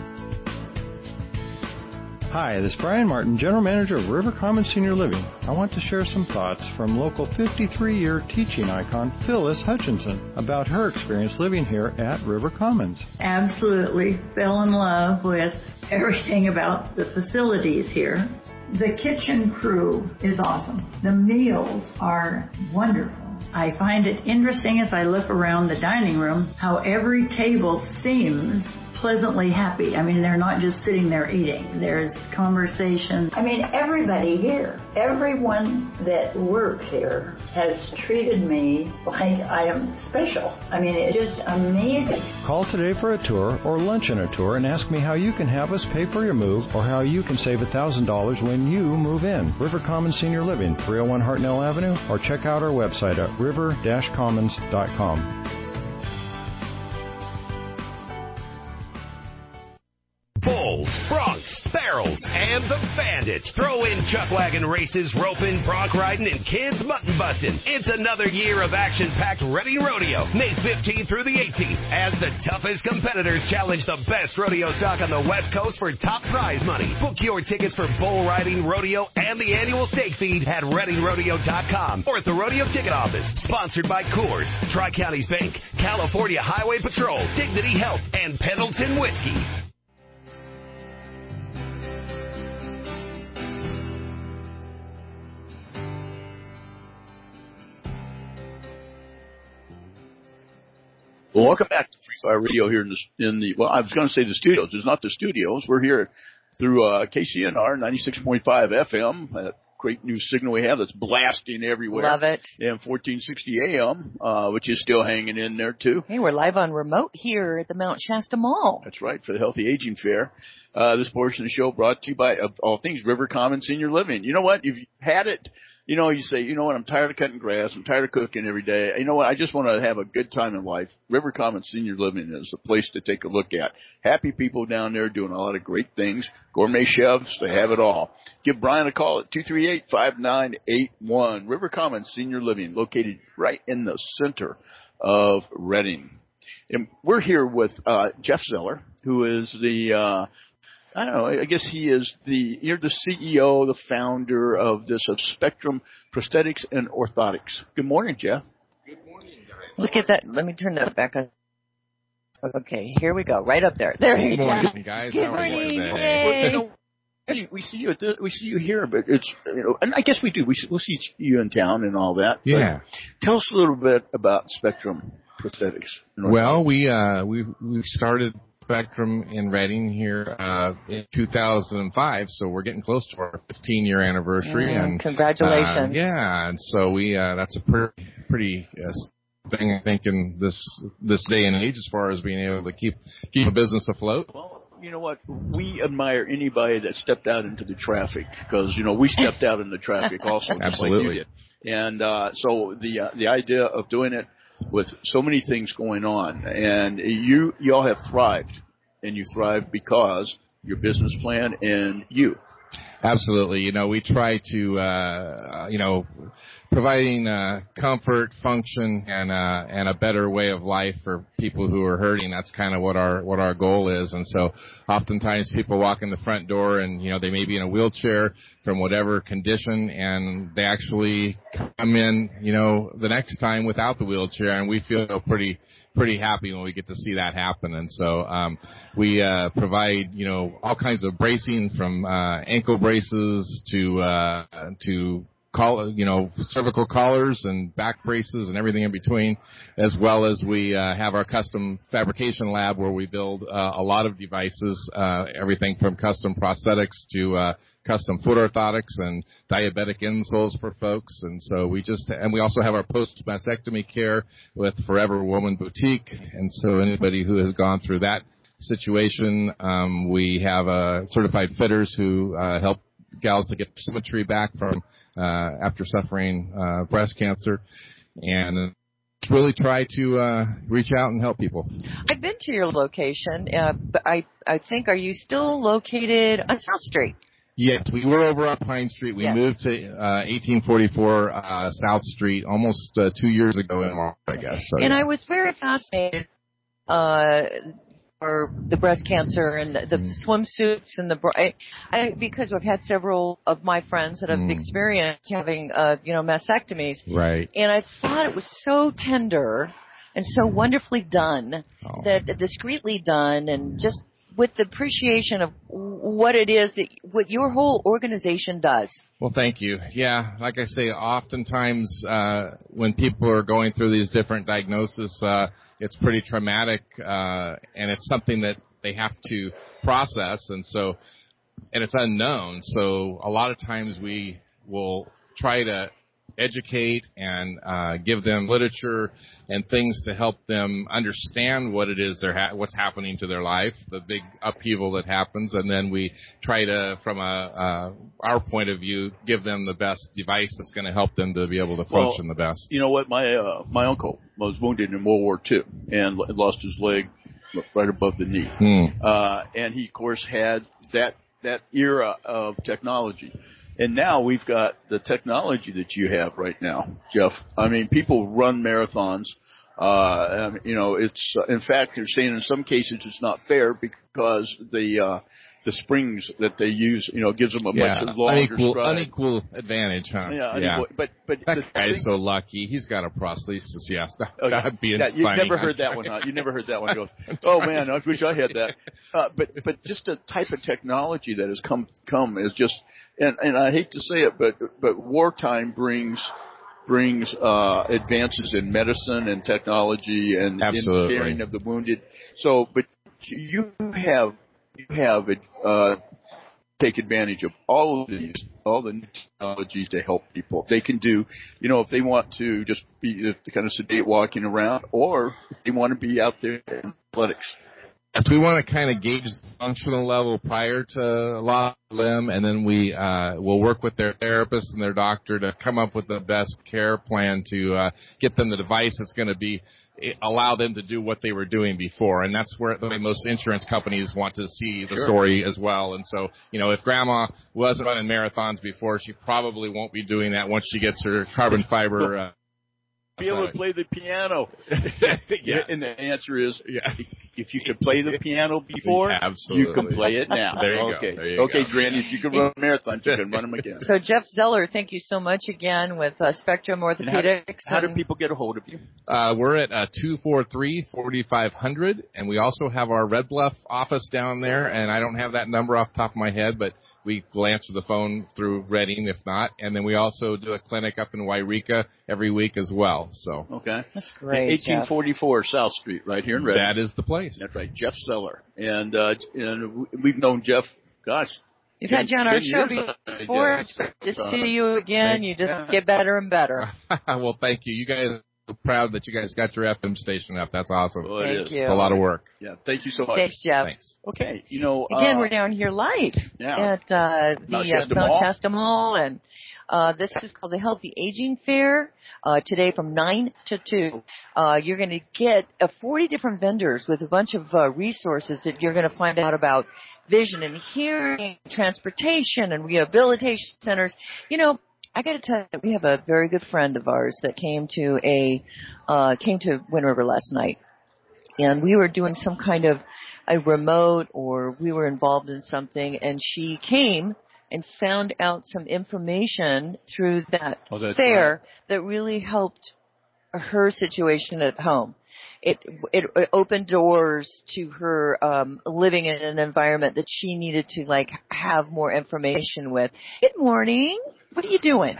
Hi, this is Brian Martin, General Manager of River Commons Senior Living. I want to share some thoughts from local fifty-three-year teaching icon Phyllis Hutchinson about her experience living here at River Commons. Absolutely fell in love with everything about the facilities here. The kitchen crew is awesome. The meals are wonderful. I find it interesting as I look around the dining room how every table seems pleasantly happy. I mean, they're not just sitting there eating. There's conversation. I mean, everybody here, everyone that works here has treated me like I am special. I mean, it's just amazing. Call today for a tour or lunch and a tour and ask me how you can have us pay for your move or how you can save one thousand dollars when you move in. River Commons Senior Living, three oh one Hartnell Avenue, or check out our website at river dash commons dot com. Bull Bulls, Broncs, Barrels, and the Bandit. Throw in chuck wagon races, roping, bronc riding, and kids mutton busting. It's another year of action-packed Reading Rodeo, May fifteenth through the eighteenth, as the toughest competitors challenge the best rodeo stock on the West Coast for top prize money. Book your tickets for bull riding, rodeo, and the annual stake feed at reading rodeo dot com or at the rodeo ticket office. Sponsored by Coors, Tri-Counties Bank, California Highway Patrol, Dignity Health, and Pendleton Whiskey. Well, welcome back to Free Fire Radio here in the, in the well, I was going to say the studios. It's not the studios. We're here through uh, K C N R ninety-six point five F M. Uh, great new signal we have that's blasting everywhere. Love it. And fourteen sixty A M, uh, which is still hanging in there, too. Hey, we're live on remote here at the Mount Shasta Mall. That's right, for the Healthy Aging Fair. Uh, this portion of the show brought to you by, of all things, River Common Senior Living. You know what? If you had it, you know, you say, you know what, I'm tired of cutting grass. I'm tired of cooking every day. You know what? I just want to have a good time in life. River Common Senior Living is a place to take a look at. Happy people down there doing a lot of great things. Gourmet chefs, they have it all. Give Brian a call at two three eight, five nine eight one. River Common Senior Living, located right in the center of Reading. And we're here with uh, Jeff Zeller, who is the uh, I don't know, I guess he is the, you're the C E O, the founder of this, of Spectrum Prosthetics and Orthotics. Good morning, Jeff. Good morning, guys. Let's get that, let me turn that back on. Okay, here we go, right up there. There you go. Good morning, guys. Good How are morning. you today? Well, you know, we see you at the, we see you here, but it's, you know, and I guess we do. We we'll see you in town and all that. Yeah. Tell us a little bit about Spectrum Prosthetics. Well, we uh we we started Spectrum in Reading here uh in two thousand five, so we're getting close to our fifteen year anniversary. Mm, and congratulations. Uh, yeah, and so we uh that's a pretty pretty uh, thing I think in this this day and age as far as being able to keep keep a business afloat. Well, you know what? We admire anybody that stepped out into the traffic because, you know, we stepped out in the traffic also. Absolutely. Like you did. And uh, so the uh, the idea of doing it with so many things going on, and you you all have thrived, and you thrive because your business plan and you. Absolutely. You know, we try to, uh, you know, providing uh, comfort, function, and uh, and a better way of life for people who are hurting. That's kind of what our what our goal is. And so, oftentimes people walk in the front door, and you know they may be in a wheelchair from whatever condition, and they actually come in, you know, the next time without the wheelchair, and we feel pretty. pretty happy when we get to see that happen. And so um we uh provide, you know, all kinds of bracing from uh ankle braces to uh to call you know cervical collars and back braces and everything in between, as well as we uh have our custom fabrication lab where we build uh, a lot of devices, uh everything from custom prosthetics to uh custom foot orthotics and diabetic insoles for folks. And so we just, and we also have our post-mastectomy care with Forever Woman Boutique. And so anybody who has gone through that situation, um, we have uh, certified fitters who uh, help gals to get symmetry back from uh, after suffering uh, breast cancer. And really try to uh, reach out and help people. I've been to your location, uh, but I, I think, are you still located on South Street? Yes, we were over on Pine Street. We yes. moved to uh, eighteen forty-four uh, South Street almost uh, two years ago in March, I guess. So, and yeah. I was very fascinated uh, for the breast cancer and the, the mm. swimsuits and the I, I, because I've had several of my friends that have mm. experienced having uh, you know mastectomies. Right. And I thought it was so tender and so wonderfully done, oh. that discreetly done, and just with the appreciation of what it is that what your whole organization does. Well, thank you. Yeah, like I say, oftentimes uh, when people are going through these different diagnoses, uh, it's pretty traumatic, uh, and it's something that they have to process, and so, and it's unknown. So a lot of times we will try to educate and uh, give them literature and things to help them understand what it is they're ha- what's happening to their life, the big upheaval that happens, and then we try to, from a uh, our point of view, give them the best device that's going to help them to be able to function well, the best. You know what? My uh, my uncle was wounded in World War Two and lost his leg right above the knee. Hmm. Uh, and he, of course, had that that era of technology. And now we've got the technology that you have right now, Jeff. I mean, people run marathons. Uh, um, you know, it's, uh, in fact, they're saying in some cases it's not fair because the, uh, the springs that they use, you know, gives them a yeah, much longer unequal, stride. unequal advantage, huh? Yeah, yeah. Unequal, but, but that the guy's thing, so lucky. He's got a prosthesis. Yes, that, oh, yeah. that'd be yeah, You've funny. never heard that one, huh? You never heard that one. Go, oh man, I wish I had that. Uh, but, but just the type of technology that has come, come is just, and, and I hate to say it, but, but wartime brings, brings, uh, advances in medicine and technology and Absolutely. in caring of the wounded. So, but you have, you have, uh, take advantage of all of these, all the new technologies to help people. They can do, you know, if they want to just be kind of sedate walking around, or if they want to be out there in athletics. Yes, we want to kind of gauge the functional level prior to a lot of them, and then we uh, will work with their therapist and their doctor to come up with the best care plan to uh, get them the device that's going to be allow them to do what they were doing before. And that's where the most insurance companies want to see the Sure. story as well. And so, you know, if grandma wasn't running marathons before, she probably won't be doing that once she gets her carbon fiber. Uh, be able to play the piano. yeah. And the answer is, yeah. if you could play the piano before, Absolutely. you can play it now. There you okay. go. There you okay, go. Granny, if you can run marathons, you can run them again. So Jeff Zeller, thank you so much again with uh, Spectrum Orthopedics. How, how do people get a hold of you? Uh, we're at uh, two four three, four five zero zero, and we also have our Red Bluff office down there, and I don't have that number off the top of my head, but we will answer the phone through Reading if not. And then we also do a clinic up in Wairika every week as well. So Okay. That's great. eighteen forty-four Jeff. South Street, right here in Reading. That is the place. That's right, Jeff Zeller. And, uh, and we've known Jeff, gosh. You've had you on our show years. before. It's great to see you again. You just get better and better. Well, thank you. You guys are proud that you guys got your F M station up. That's awesome. Well, it thank is. you. It's a lot of work. Yeah, thank you so much. Thanks, Jeff. Thanks. Okay, you know. Again, uh, we're down here live yeah. at uh, the Mount uh, Shasta Mount Mall. Shasta Mall, and uh, this is called the Healthy Aging Fair. Uh, today from nine to two, uh, you're going to get uh, forty different vendors with a bunch of uh, resources that you're going to find out about vision and hearing, transportation, and rehabilitation centers. You know, I got to tell you, we have a very good friend of ours that came to a uh, came to Wind River last night, and we were doing some kind of a remote, or we were involved in something, and she came and found out some information through that oh, that's fair right. that really helped her situation at home. It, it it opened doors to her um, living in an environment that she needed to like have more information with. Good morning. What are you doing?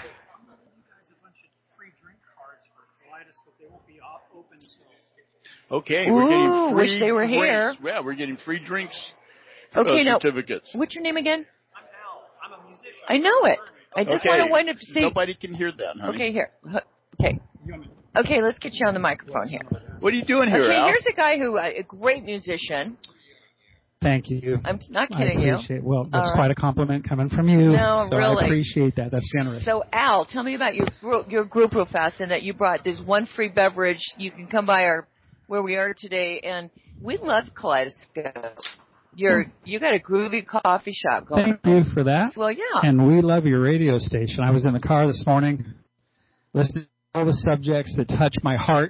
Okay, Ooh, we're getting free wish they were drinks. here. Yeah, we're getting free drinks. Okay, uh, now, certificates. what's your name again? I'm Al. I'm a musician. I know it. I just okay. want to wind up to see. Nobody can hear that, honey. Okay, here. Okay. Okay, let's get you on the microphone here. What are you doing here, Okay, Al? here's a guy who, uh, a great musician. Thank you. I'm not kidding I appreciate, you. Well, that's All quite right. a compliment coming from you. No, so really. I appreciate that. That's generous. So, Al, tell me about your group, your group real fast, and that you brought. There's one free beverage. You can come by our where we are today, and we love Kaleidoscope. You're you got a groovy coffee shop going. Thank you for that. Well, yeah. And we love your radio station. I was in the car this morning listening to all the subjects that touch my heart.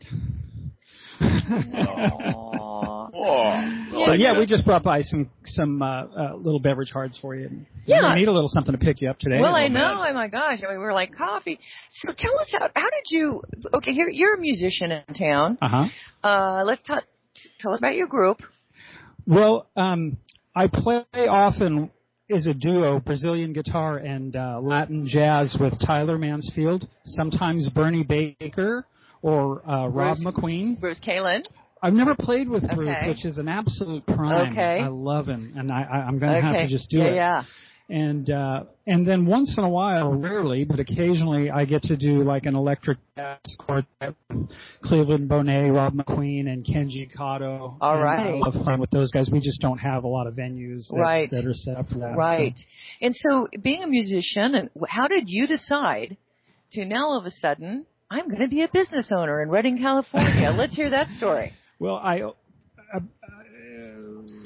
Oh, but yeah, we just brought by some some uh, uh, little beverage cards for you. Yeah. We need a little something to pick you up today. Well, I know. Oh my gosh! I mean, we're like coffee. So tell us how how did you? Okay, here you're a musician in town. Uh-huh. Uh Let's talk. Tell us about your group. Well, um, I play often as a duo, Brazilian guitar and uh, Latin jazz with Tyler Mansfield. Sometimes Bernie Baker or uh, Rob Bruce, McQueen. Bruce Kalin. I've never played with Bruce, Okay. which is an absolute prime. Okay. I love him, and I, I, I'm going to Okay. have to just do yeah, it. Yeah. And uh, and then once in a while, rarely, but occasionally, I get to do like an electric jazz quartet with Cleveland Bonet, Rob McQueen, and Kenji Kato. All and right. I love playing with those guys. We just don't have a lot of venues that, Right. that are set up for that. Right. So. And so, being a musician, and how did you decide to now all of a sudden, I'm going to be a business owner in Redding, California? Let's hear that story. Well, I, uh,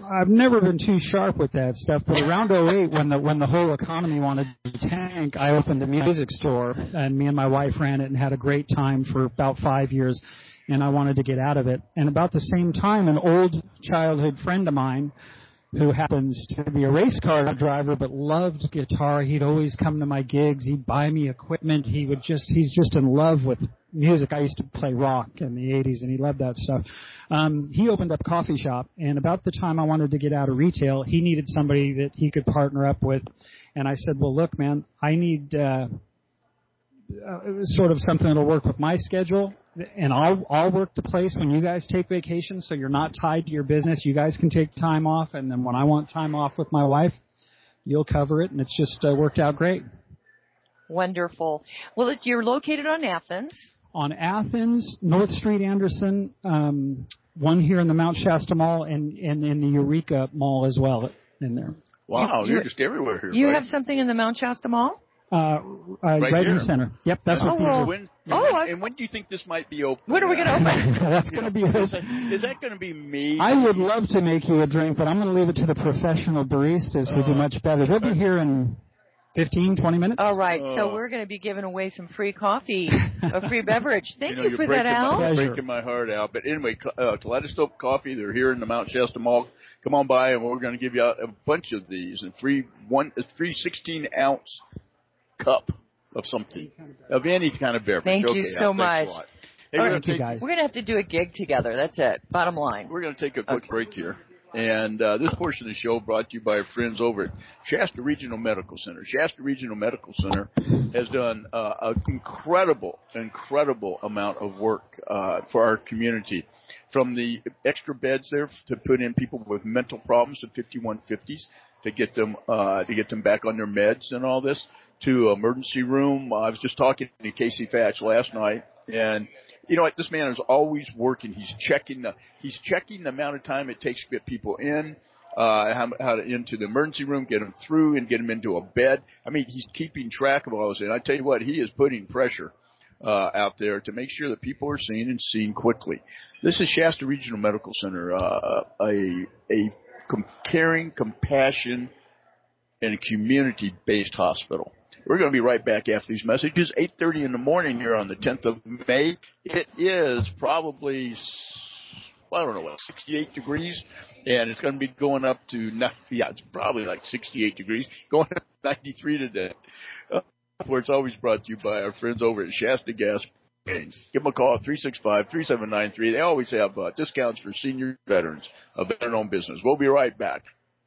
I've never been too sharp with that stuff, but around oh eight, when the when the whole economy wanted to tank, I opened a music store, and me and my wife ran it and had a great time for about five years, and I wanted to get out of it. And about the same time, an old childhood friend of mine, who happens to be a race car driver but loved guitar, he'd always come to my gigs, he'd buy me equipment, he would just, he's just in love with music. I used to play rock in the eighties, and he loved that stuff. Um, he opened up a coffee shop, and about the time I wanted to get out of retail, he needed somebody that he could partner up with. And I said, well, look, man, I need uh, uh, sort of something that'll work with my schedule, and I'll, I'll work the place when you guys take vacation, so you're not tied to your business. You guys can take time off, and then when I want time off with my wife, you'll cover it, and it's just uh, worked out great. Wonderful. Well, you're located on Athens. On Athens, North Street, Anderson, um, one here in the Mount Shasta Mall, and, and in the Eureka Mall as well in there. Wow, you, you're just everywhere here. You right? have something in the Mount Shasta Mall? Uh, uh, right, right in the center. Yep, that's oh, what these well, are. When, oh, and, I, and when do you think this might be open? When are we going to open? That's going to be open. Is that, is that going to be me? I would love to make you a drink, but I'm going to leave it to the professional baristas who uh, do much better. They'll be here in fifteen, twenty minutes. All right, uh, so we're going to be giving away some free coffee, a free beverage. Thank you, know, you for that, Al. My, breaking my heart out. But anyway, uh, Kaleidoscope Coffee, they're here in the Mount Shasta Mall. Come on by, and we're going to give you out a bunch of these, and free one, a free sixteen ounce cup of something, of any kind of beverage. Thank okay, you so Al, much. Hey, All right, thank you, guys. We're going to have to do a gig together. That's it. Bottom line. We're going to take a quick okay. break here. And uh, this portion of the show brought to you by our friends over at Shasta Regional Medical Center. Shasta Regional Medical Center has done uh, an incredible, incredible amount of work uh, for our community. From the extra beds there to put in people with mental problems, the fifty-one fifties, to get them uh, to get them back on their meds and all this, to emergency room. I was just talking to Casey Thatch last night, and you know what? This man is always working. He's checking the he's checking the amount of time it takes to get people in, uh, how, how to into the emergency room, get them through, and get them into a bed. I mean, he's keeping track of all this. And I tell you what, he is putting pressure uh, out there to make sure that people are seen and seen quickly. This is Shasta Regional Medical Center, uh, a a com- caring, compassion, and a community-based hospital. We're going to be right back after these messages. eight thirty in the morning here on the tenth of May. It is probably, I don't know what, sixty-eight degrees, and it's going to be going up to, yeah, it's probably like sixty-eight degrees, going up to ninety-three today. Uh, where it's always brought to you by our friends over at Shasta Gas. Give them a call at three six five, three seven nine three. They always have uh, discounts for senior veterans of veteran-owned business. We'll be right back.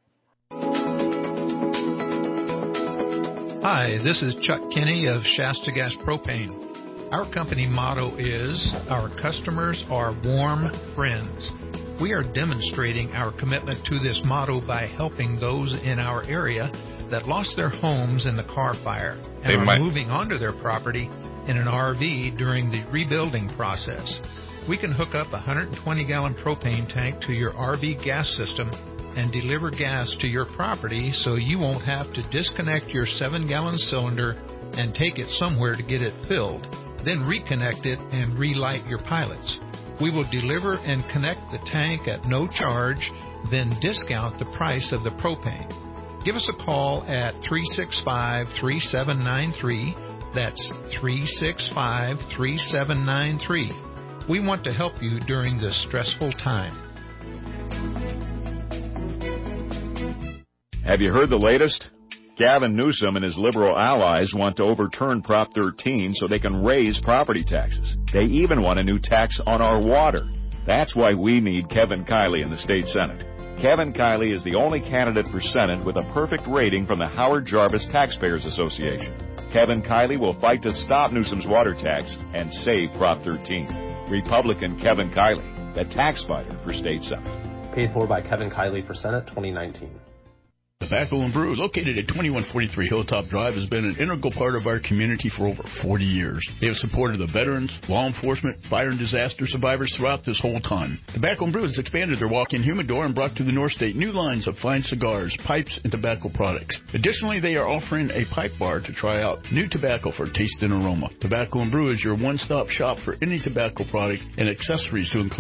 Hi, this is Chuck Kinney of Shasta Gas Propane. Our company motto is, our customers are warm friends. We are demonstrating our commitment to this motto by helping those in our area that lost their homes in the Carr Fire and they are might. moving onto their property in an R V during the rebuilding process. We can hook up a one hundred twenty gallon propane tank to your R V gas system and deliver gas to your property so you won't have to disconnect your seven gallon cylinder and take it somewhere to get it filled, then reconnect it and relight your pilots. We will deliver and connect the tank at no charge, then discount the price of the propane. Give us a call at three six five, three seven nine three. That's three six five, three seven nine three. We want to help you during this stressful time. Have you heard the latest? Gavin Newsom and his liberal allies want to overturn Prop thirteen so they can raise property taxes. They even want a new tax on our water. That's why we need Kevin Kiley in the state Senate. Kevin Kiley is the only candidate for Senate with a perfect rating from the Howard Jarvis Taxpayers Association. Kevin Kiley will fight to stop Newsom's water tax and save Prop thirteen. Republican Kevin Kiley, the tax fighter for state Senate. Paid for by Kevin Kiley for Senate twenty nineteen. Tobacco and Brew, located at twenty-one forty-three Hilltop Drive, has been an integral part of our community for over forty years. They have supported the veterans, law enforcement, fire and disaster survivors throughout this whole time. Tobacco and Brew has expanded their walk-in humidor and brought to the North State new lines of fine cigars, pipes, and tobacco products. Additionally, they are offering a pipe bar to try out new tobacco for taste and aroma. Tobacco and Brew is your one-stop shop for any tobacco product and accessories to include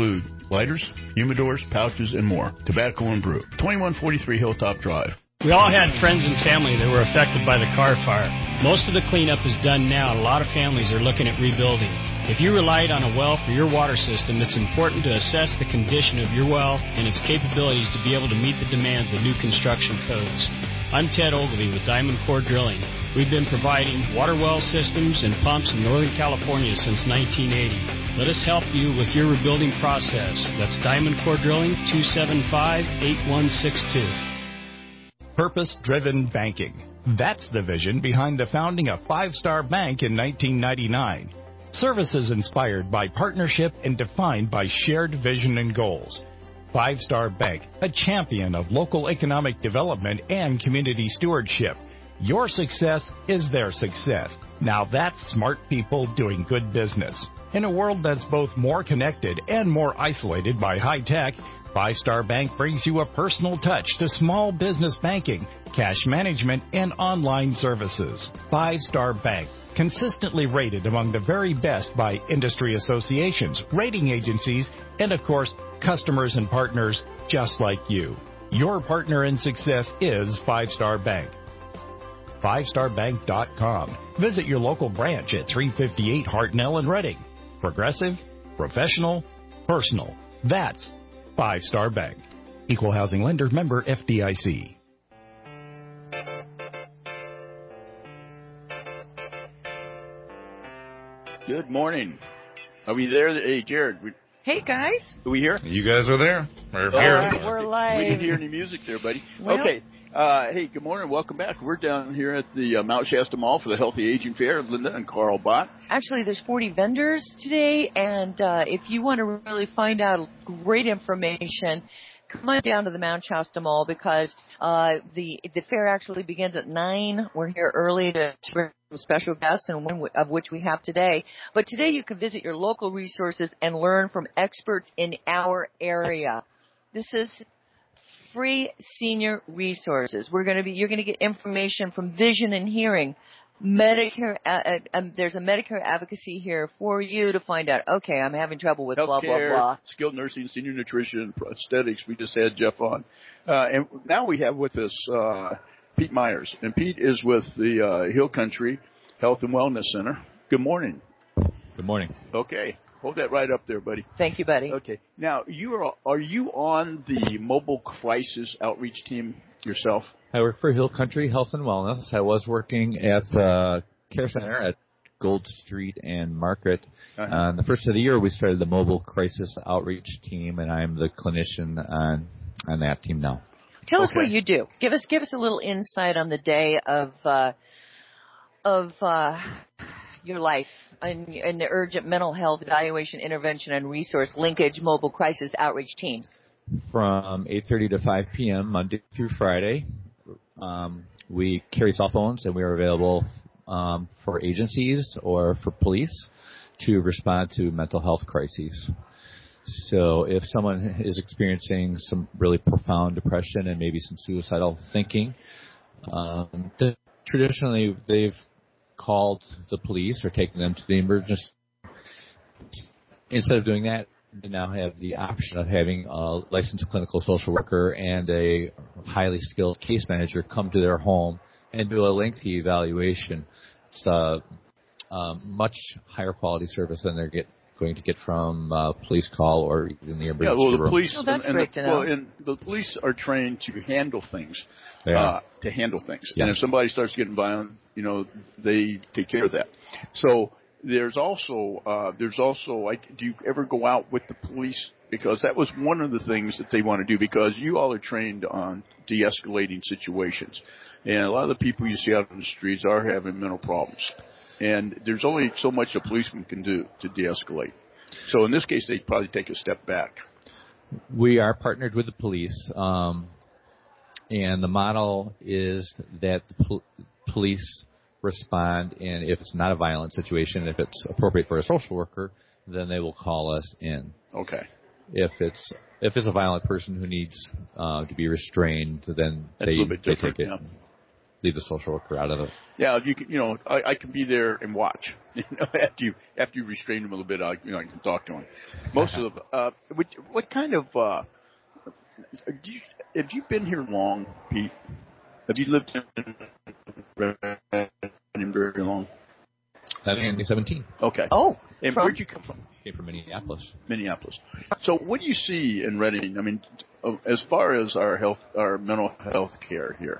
lighters, humidors, pouches, and more. Tobacco and Brew. twenty-one forty-three Hilltop Drive. We all had friends and family that were affected by the Carr fire. Most of the cleanup is done now, and a lot of families are looking at rebuilding. If you relied on a well for your water system, it's important to assess the condition of your well and its capabilities to be able to meet the demands of new construction codes. I'm Ted Ogilvie with Diamond Core Drilling. We've been providing water well systems and pumps in Northern California since nineteen eighty. Let us help you with your rebuilding process. That's Diamond Core Drilling, two seven five, eight one six two. Purpose-driven banking. That's the vision behind the founding of Five Star Bank in nineteen ninety-nine. Services inspired by partnership and defined by shared vision and goals. Five Star Bank, a champion of local economic development and community stewardship. Your success is their success. Now that's smart people doing good business. In a world that's both more connected and more isolated by high tech, Five Star Bank brings you a personal touch to small business banking, cash management, and online services. Five Star Bank, consistently rated among the very best by industry associations, rating agencies, and of course, customers and partners just like you. Your partner in success is Five Star Bank. five star bank dot com. Visit your local branch at three fifty-eight Hartnell in Reading. Progressive, professional, personal. That's Five Star Bank. Equal housing lender, member F D I C. Good morning. Are we there? Hey, Jared. We, hey, guys. Are we here? You guys are there. We're oh, here. Right, we're live. We didn't hear any music there, buddy. Well, okay. Uh, hey, good morning. Welcome back. We're down here at the uh, Mount Shasta Mall for the Healthy Aging Fair. Linda and Carl Bott. Actually, there's forty vendors today, and uh, if you want to really find out great information, come on down to the Mount Shasta Mall because uh, the the fair actually begins at nine. We're here early to bring some special guests, and one of which we have today. But today you can visit your local resources and learn from experts in our area. This is free senior resources. We're going to be, you're going to get information from Vision and Hearing, Medicare. Uh, uh, there's a Medicare advocacy here for you to find out. Okay, I'm having trouble with Healthcare, blah blah blah. Skilled nursing, senior nutrition, prosthetics. We just had Jeff on, uh, and now we have with us uh, Pete Myers, and Pete is with the uh, Hill Country Health and Wellness Center. Good morning. Good morning. Okay. Hold that right up there, buddy. Thank you, buddy. Okay. Now, you are are you on the mobile crisis outreach team yourself? I work for Hill Country Health and Wellness. I was working at the care center at Gold Street and Market. Uh-huh. Uh, the first of the year, we started the mobile crisis outreach team, and I'm the clinician on on that team now. Tell okay. us what you do. Give us give us a little insight on the day of uh, of uh, your life. In, in the Urgent Mental Health Evaluation, Intervention, and Resource Linkage Mobile Crisis Outreach Team. From eight thirty to five p.m. Monday through Friday. Um, we carry cell phones, and we are available um, for agencies or for police to respond to mental health crises. So if someone is experiencing some really profound depression and maybe some suicidal thinking, um, th- traditionally they've called the police or taken them to the emergency. Instead of doing that, they now have the option of having a licensed clinical social worker and a highly skilled case manager come to their home and do a lengthy evaluation. It's a, a much higher quality service than they're get, going to get from a police call or even the emergency room. Yeah, well, the room. police well, that's and, great the, to know. Well, and the police are trained to handle things. Uh, to handle things. Yes. And if somebody starts getting violent, you know, they take care of that. So there's also, uh, there's also, like, do you ever go out with the police? Because that was one of the things that they want to do, because you all are trained on de-escalating situations. And a lot of the people you see out on the streets are having mental problems. And there's only so much a policeman can do to de-escalate. So in this case, they probably take a step back. We are partnered with the police. Um, And the model is that the pol- police respond, and if it's not a violent situation, if it's appropriate for a social worker, then they will call us in. Okay. If it's if it's a violent person who needs uh, to be restrained, then That's they, a little bit they different, take it. Yeah. leave the social worker out of it. Yeah, you can, you know, I, I can be there and watch. You know, after you after you restrain him a little bit, I, you know, I can talk to him. Most of the, uh, what, what kind of, uh, do you, have you been here long, Pete? Have you lived in very long? I'm in seventeen. Okay. Oh, and from? where'd you come from? Came from Minneapolis. Minneapolis. So, what do you see in Reading? I mean, as far as our health, our mental health care here.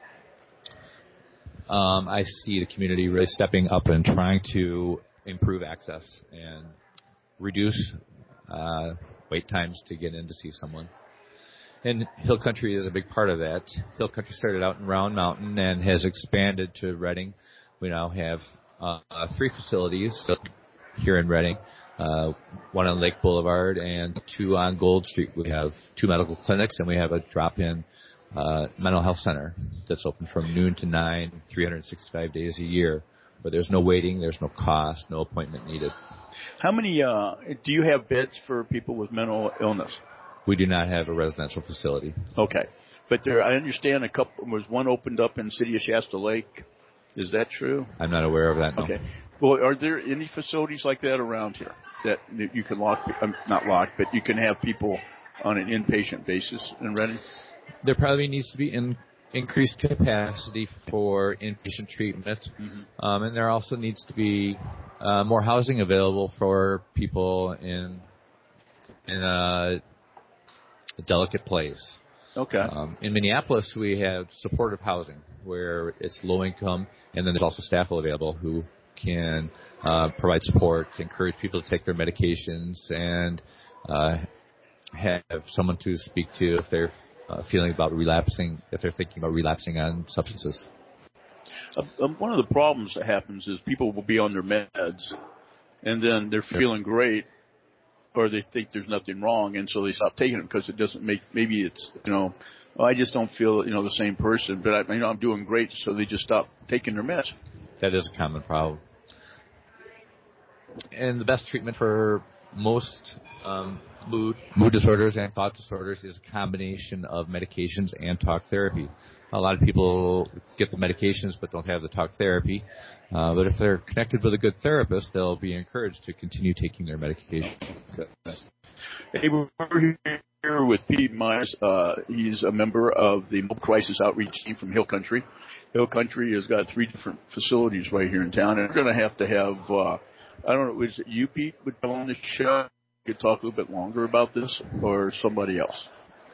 Um, I see the community really stepping up and trying to improve access and reduce uh, wait times to get in to see someone. And Hill Country is a big part of that. Hill Country started out in Round Mountain and has expanded to Reading. We now have uh, three facilities here in Reading, uh, one on Lake Boulevard and two on Gold Street. We have two medical clinics, and we have a drop-in uh, mental health center that's open from noon to nine, three hundred sixty-five days a year, where there's no waiting, there's no cost, no appointment needed. How many, uh, do you have beds for people with mental illness? We do not have a residential facility. Okay. But there, I understand a couple, was one opened up in the city of Shasta Lake. Is that true? I'm not aware of that, no. Okay. Well, are there any facilities like that around here that you can lock, um, not lock, but you can have people on an inpatient basis in Reading? There probably needs to be in, increased capacity for inpatient treatment, mm-hmm. um, and there also needs to be uh, more housing available for people in in a, a delicate place. Okay. Um, in Minneapolis, we have supportive housing where it's low income, and then there's also staff available who can uh, provide support, encourage people to take their medications, and uh, have someone to speak to if they're uh, feeling about relapsing, if they're thinking about relapsing on substances. Uh, one of the problems that happens is people will be on their meds, and then they're feeling great, or they think there's nothing wrong, and so they stop taking them because it doesn't make, maybe it's, you know, oh, I just don't feel, you know, the same person, but I, you know, I'm doing great, so they just stop taking their meds. That is a common problem. And the best treatment for most um, mood mood disorders and thought disorders is a combination of medications and talk therapy. A lot of people get the medications but don't have the talk therapy. Uh, but if they're connected with a good therapist, they'll be encouraged to continue taking their medication. Hey, we're here with Pete Myers. Uh, he's a member of the Mobile Crisis Outreach Team from Hill Country. Hill Country has got three different facilities right here in town, and we're going to have to have, uh, I don't know, was it you, Pete, would come on the show? You could talk a little bit longer about this, or somebody else?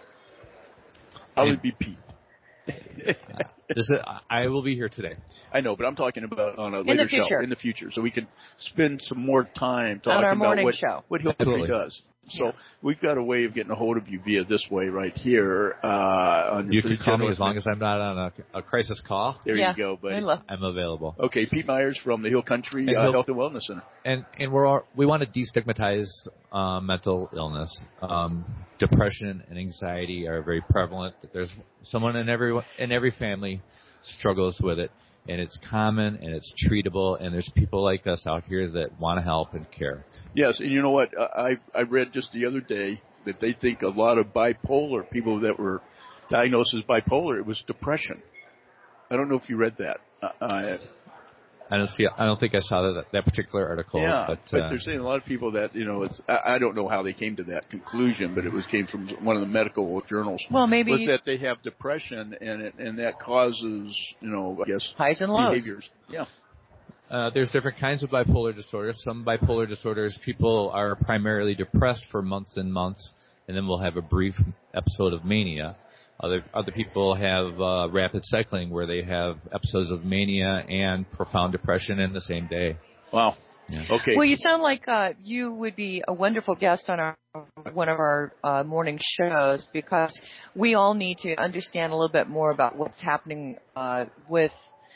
Probably be Pete. uh, this is, I will be here today. I know, but I'm talking about on a later show in the future, so we can spend some more time talking on our about morning what, show. what Hill Country does. So yeah. We've got a way of getting a hold of you via this way right here. Uh, on you can call me as long as I'm not on a, a crisis call. There yeah. you go, buddy. I'm available. Okay, Pete Myers from the Hill Country uh, Hill, Health and Wellness Center. And and we're all, we want to destigmatize uh, mental illness. Um, depression and anxiety are very prevalent. There's someone in every in every family struggles with it, and it's common and it's treatable. And there's people like us out here that want to help and care. Yes, and you know what? I I read just the other day that they think a lot of bipolar people that were diagnosed as bipolar, it was depression. I don't know if you read that. Uh, I don't see. I don't think I saw that that particular article. Yeah, but, but uh, they're saying a lot of people that you know. It's I, I don't know how they came to that conclusion, but it was came from one of the medical journals. Well, maybe was that they have depression and it, and that causes you know I guess highs and lows behaviors. Yeah. Uh, there's different kinds of bipolar disorders. Some bipolar disorders, people are primarily depressed for months and months, and then we'll have a brief episode of mania. Other other people have uh, rapid cycling, where they have episodes of mania and profound depression in the same day. Wow. Yeah. Okay. Well, you sound like uh, you would be a wonderful guest on our one of our uh, morning shows, because we all need to understand a little bit more about what's happening uh, with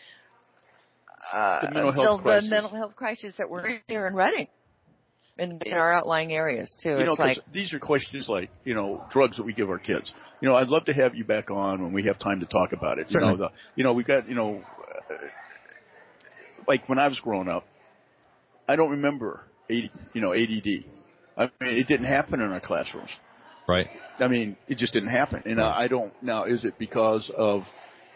Uh, the mental health the, crisis. the mental health crisis that we're here in Reading, in, in our outlying areas too. You it's know, like these are questions like you know drugs that we give our kids. You know, I'd love to have you back on when we have time to talk about it. You Certainly. know, the, you know, we've got you know, uh, like when I was growing up, I don't remember A D, you know A D D. I mean, it didn't happen in our classrooms. Right. I mean, it just didn't happen. And uh, I don't now. Is it because of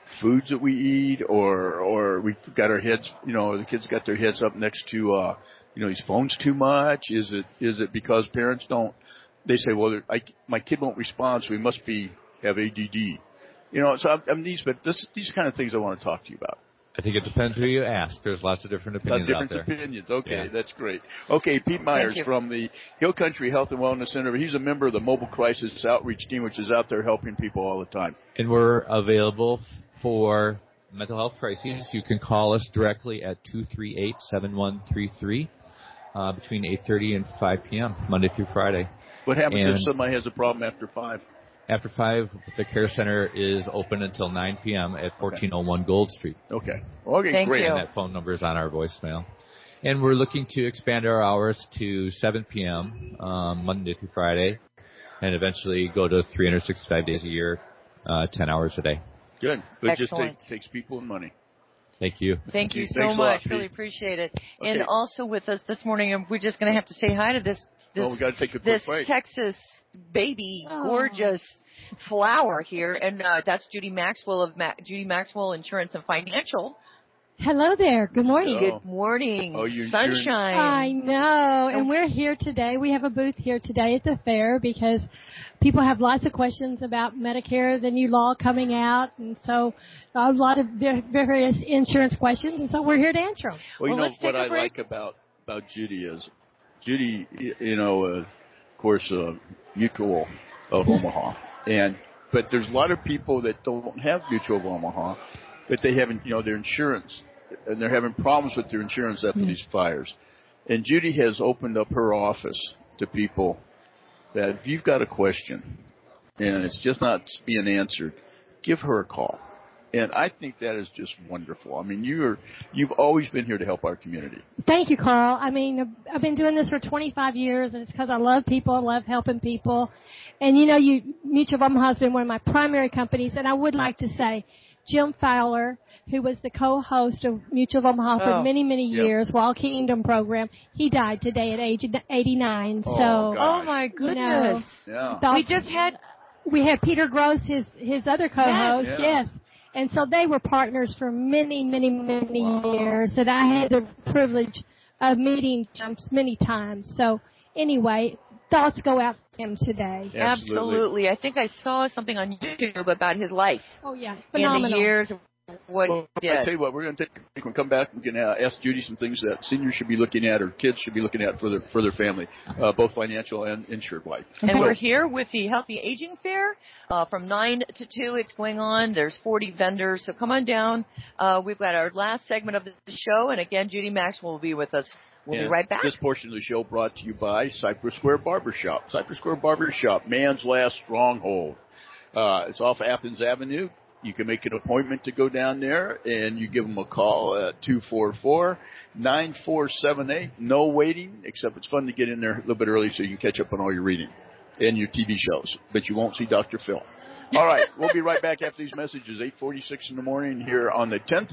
foods that we eat, or or we got our heads, you know, the kids got their heads up next to, uh, you know, these phones too much? Is it is it because parents don't? They say, well, I, my kid won't respond, so he must be have A D D. You know, so I'm, I'm these, but this, these kind of things I want to talk to you about. I think it depends who you ask. There's lots of different opinions different out there. opinions. Okay, Yeah. That's great. Okay, Pete Myers from the Hill Country Health and Wellness Center. He's a member of the Mobile Crisis Outreach Team, which is out there helping people all the time. And we're available for mental health crises. You can call us directly at two three eight, seven one three three uh, between eight thirty and five p.m., Monday through Friday. What happens and if somebody has a problem after five? After five, the care center is open until nine p.m. at fourteen oh one Gold Street. Okay. Okay, Thank great. And that phone number is on our voicemail. And we're looking to expand our hours to seven p.m. Um, Monday through Friday, and eventually go to three hundred sixty-five days a year, uh, ten hours a day. Good. But it just Excellent. take, takes people and money. Thank you. Thank you so Thanks a much. lot, really Pete. appreciate it. Okay. And also with us this morning, and we're just going to have to say hi to this this, Oh, we gotta take a quick this break. Texas baby, Oh. gorgeous flower here, and uh, that's Judy Maxwell of Ma- Judy Maxwell Insurance and Financial. Hello there. Good morning. Hello. Good morning. Oh, you Sunshine. I know. And we're here today. We have a booth here today at the fair because people have lots of questions about Medicare, the new law coming out, and so a lot of va- various insurance questions, and so we're here to answer them. Well, you Well, know let's take what a I break. like about about Judy is Judy, y- you know, uh, of course, uh, Mutual of Omaha, and but there's a lot of people that don't have Mutual of Omaha, but they haven't, you know, their insurance, and they're having problems with their insurance after Mm-hmm. these fires. And Judy has opened up her office to people that if you've got a question and it's just not being answered, give her a call. And I think that is just wonderful. I mean, you're, you've always been here to help our community. Thank you, Carl. I mean, I've- I've been doing this for twenty-five years, and it's because I love people, I love helping people. And, you know, you, Mutual of Omaha has been one of my primary companies, and I would like to say Jim Fowler, who was the co-host of Mutual of Omaha for Oh, many, many yep. years, Wild Kingdom program, he died today at age eighty-nine. Oh, so, gosh. Oh my you goodness. know, Yeah. thought- We just had we had Peter Gross, his his other co-host, Yes. yes. And so they were partners for many, many, many Wow. years. And I had the privilege of meeting Jumps many times. So anyway, thoughts go out to him today. Absolutely. absolutely. I think I saw something on YouTube about his life Oh yeah, and phenomenal. the years of what Well, he I did. tell you what, we're going to take a break. When we come back, we can uh, ask Judy some things that seniors should be looking at or kids should be looking at for their for their family, uh, both financial and insured life. And So- we're here with the Healthy Aging Fair uh, from nine to two. It's going on. There's forty vendors, so come on down. Uh, we've got our last segment of the show, and again, Judy Maxwell will be with us. We'll And be right back. This portion of the show brought to you by Cypress Square Barbershop. Cypress Square Barbershop, man's last stronghold. Uh, it's off Athens Avenue. You can make an appointment to go down there, and you give them a call at two four four, nine four seven eight. No waiting, except it's fun to get in there a little bit early so you can catch up on all your reading and your T V shows. But you won't see Doctor Phil. All right, we'll be right back after these messages, eight forty-six in the morning here on the tenth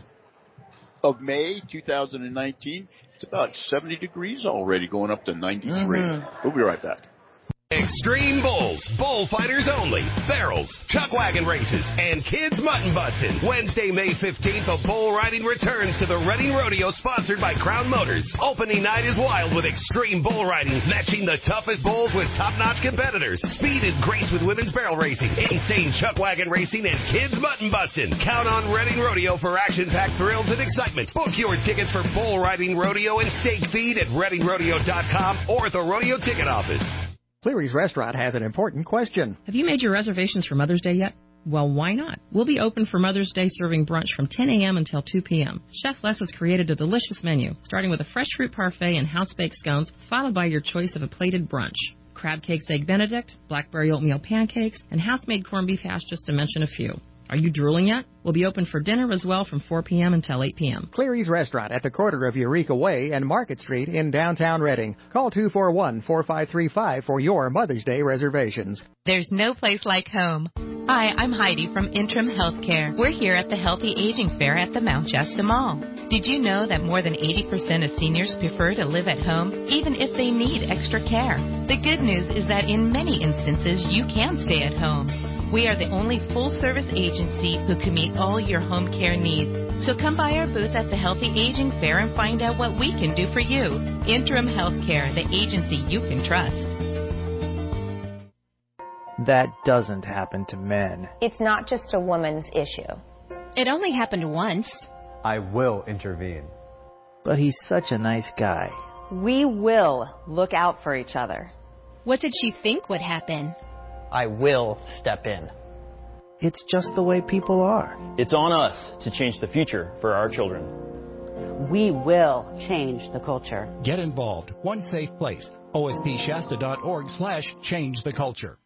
of May, two thousand nineteen. It's about seventy degrees already, going up to ninety-three. Mhm. We'll be right back. Extreme Bulls, bullfighters only, barrels, chuck wagon races, and kids mutton busting. Wednesday, May fifteenth, a bull riding returns to the Reading Rodeo sponsored by Crown Motors. Opening night is wild with extreme bull riding, matching the toughest bulls with top-notch competitors. Speed and grace with women's barrel racing, insane chuck wagon racing, and kids mutton busting. Count on Reading Rodeo for action-packed thrills and excitement. Book your tickets for bull riding rodeo and stake feed at reading rodeo dot com or at the rodeo ticket office. Cleary's Restaurant has an important question. Have you made your reservations for Mother's Day yet? Well, why not? We'll be open for Mother's Day serving brunch from ten a.m. until two p.m. Chef Les has created a delicious menu, starting with a fresh fruit parfait and house-baked scones, followed by your choice of a plated brunch. Crab cakes, egg benedict, blackberry oatmeal pancakes, and house-made corned beef hash, just to mention a few. Are you drooling yet? We'll be open for dinner as well from four p.m. until eight p.m. Cleary's Restaurant at the corner of Eureka Way and Market Street in downtown Reading. Call two four one, four five three five for your Mother's Day reservations. There's no place like home. Hi, I'm Heidi from Intrim Healthcare. We're here at the Healthy Aging Fair at the Mount Shasta Mall. Did you know that more than eighty percent of seniors prefer to live at home, even if they need extra care? The good news is that in many instances, you can stay at home. We are the only full-service agency who can meet all your home care needs. So come by our booth at the Healthy Aging Fair and find out what we can do for you. Interim Healthcare, the agency you can trust. That doesn't happen to men. It's not just a woman's issue. It only happened once. I will intervene. But he's such a nice guy. We will look out for each other. What did she think would happen? I will step in. It's just the way people are. It's on us to change the future for our children. We will change the culture. Get involved. One safe place. O S P Shasta dot org slash change the culture.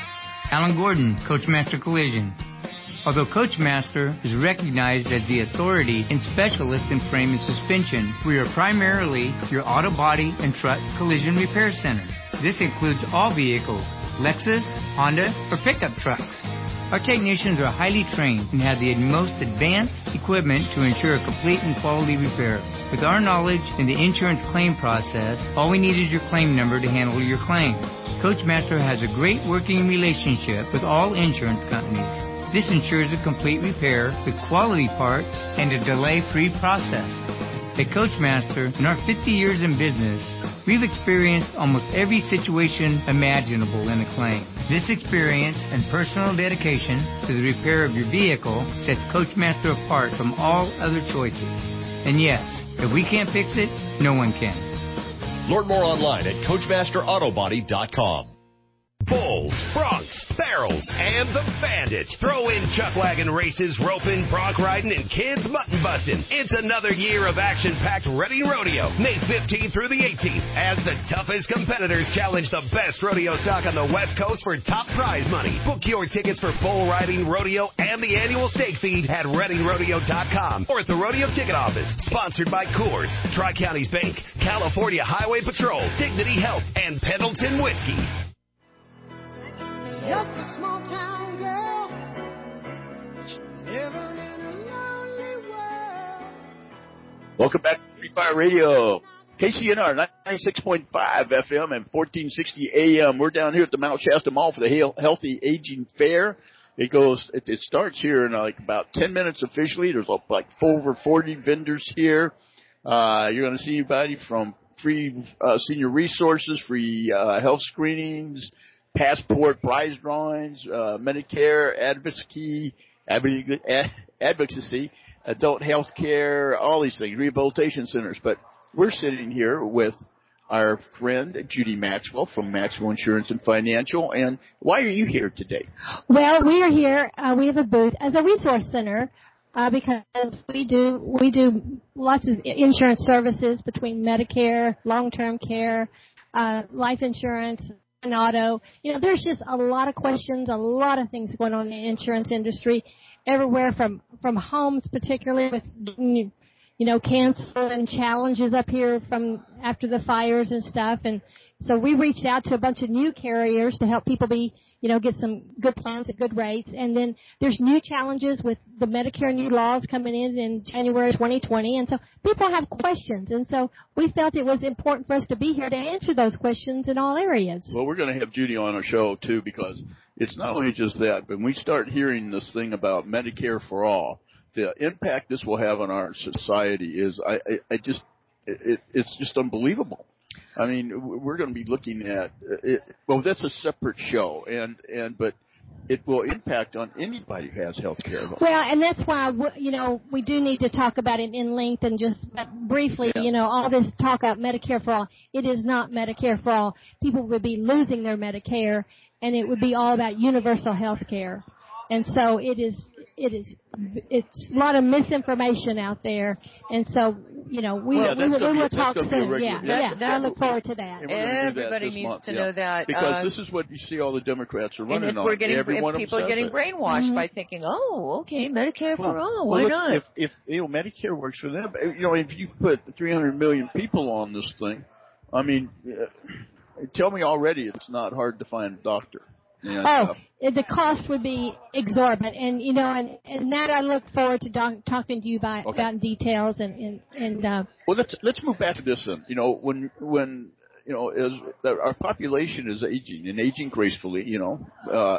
Alan Gordon, Coachmaster Collision. Although Coachmaster is recognized as the authority and specialist in frame and suspension, we are primarily your auto body and truck collision repair center. This includes all vehicles, Lexus, Honda, or pickup trucks. Our technicians are highly trained and have the most advanced equipment to ensure a complete and quality repair. With our knowledge in the insurance claim process, all we need is your claim number to handle your claim. Coachmaster has a great working relationship with all insurance companies. This ensures a complete repair with quality parts and a delay-free process. At Coachmaster, in our fifty years in business, we've experienced almost every situation imaginable in a claim. This experience and personal dedication to the repair of your vehicle sets Coachmaster apart from all other choices. And yes, if we can't fix it, no one can. Learn more online at Coachmaster Auto Body dot com. Bulls, Broncs, Barrels, and the Bandit. Throw in chuck wagon races, roping, bronc riding, and kids mutton busting. It's another year of action-packed Reading Rodeo, May fifteenth through the eighteenth, as the toughest competitors challenge the best rodeo stock on the West Coast for top prize money. Book your tickets for bull riding, rodeo, and the annual stake feed at Reading Rodeo dot com or at the rodeo ticket office. Sponsored by Coors, Tri-Counties Bank, California Highway Patrol, Dignity Health, and Pendleton Whiskey. Just a small town girl, living in a lonely world. Welcome back to Free Fire Radio, K C N R ninety-six point five F M and fourteen sixty A M. We're down here at the Mount Shasta Mall for the Healthy Aging Fair. It goes, it, it starts here in like about ten minutes officially. There's like over forty vendors here. Uh, you're going to see anybody from free uh, senior resources, free uh, health screenings, passport prize drawings, uh, Medicare advocacy, advocacy, adult health care, all these things, rehabilitation centers. But we're sitting here with our friend Judy Maxwell from Maxwell Insurance and Financial. And why are you here today? Well, we are here. Uh, we have a booth as a resource center uh, because we do we do lots of insurance services between Medicare, long-term care, uh, life insurance, and auto. You know, there's just a lot of questions, a lot of things going on in the insurance industry, everywhere from, from homes, particularly with, you know, cancer and challenges up here from after the fires and stuff. And so we reached out to a bunch of new carriers to help people be, you know, get some good plans at good rates. And then there's new challenges with the Medicare new laws coming in in January twenty twenty. And so people have questions. And so we felt it was important for us to be here to answer those questions in all areas. Well, we're going to have Judy on our show, too, because it's not only just that, but when we start hearing this thing about Medicare for all, the impact this will have on our society is, I, I, I just, it, it's just unbelievable. I mean, we're going to be looking at it. Well, that's a separate show, and and but it will impact on anybody who has health care. Well, and that's why, you know, we do need to talk about it in length and just briefly, yeah. you know, all this talk about Medicare for all. It is not Medicare for all. People would be losing their Medicare, and it would be all about universal health care. And so it is, it is, it's a lot of misinformation out there. And so, you know, we, well, we, we, we will be, talk soon. Regular, yeah, yeah. yeah. I look forward to that. Everybody that needs month, to yeah. know that. Because uh, this is what you see all the Democrats are running and if on. We're getting, Every if one people of are getting it. brainwashed mm-hmm. by thinking, oh, okay, Medicare well, for all, well, why look, not? If, if, you know, Medicare works for them, you know, if you put three hundred million people on this thing, I mean, uh, tell me already it's not hard to find a doctor. And, oh, uh, the cost would be exorbitant, and you know, and, and that I look forward to doc, talking to you about, okay. about in details and and, and uh, well, let's let's move back to this then. You know, when when you know, as our population is aging and aging gracefully, you know, uh,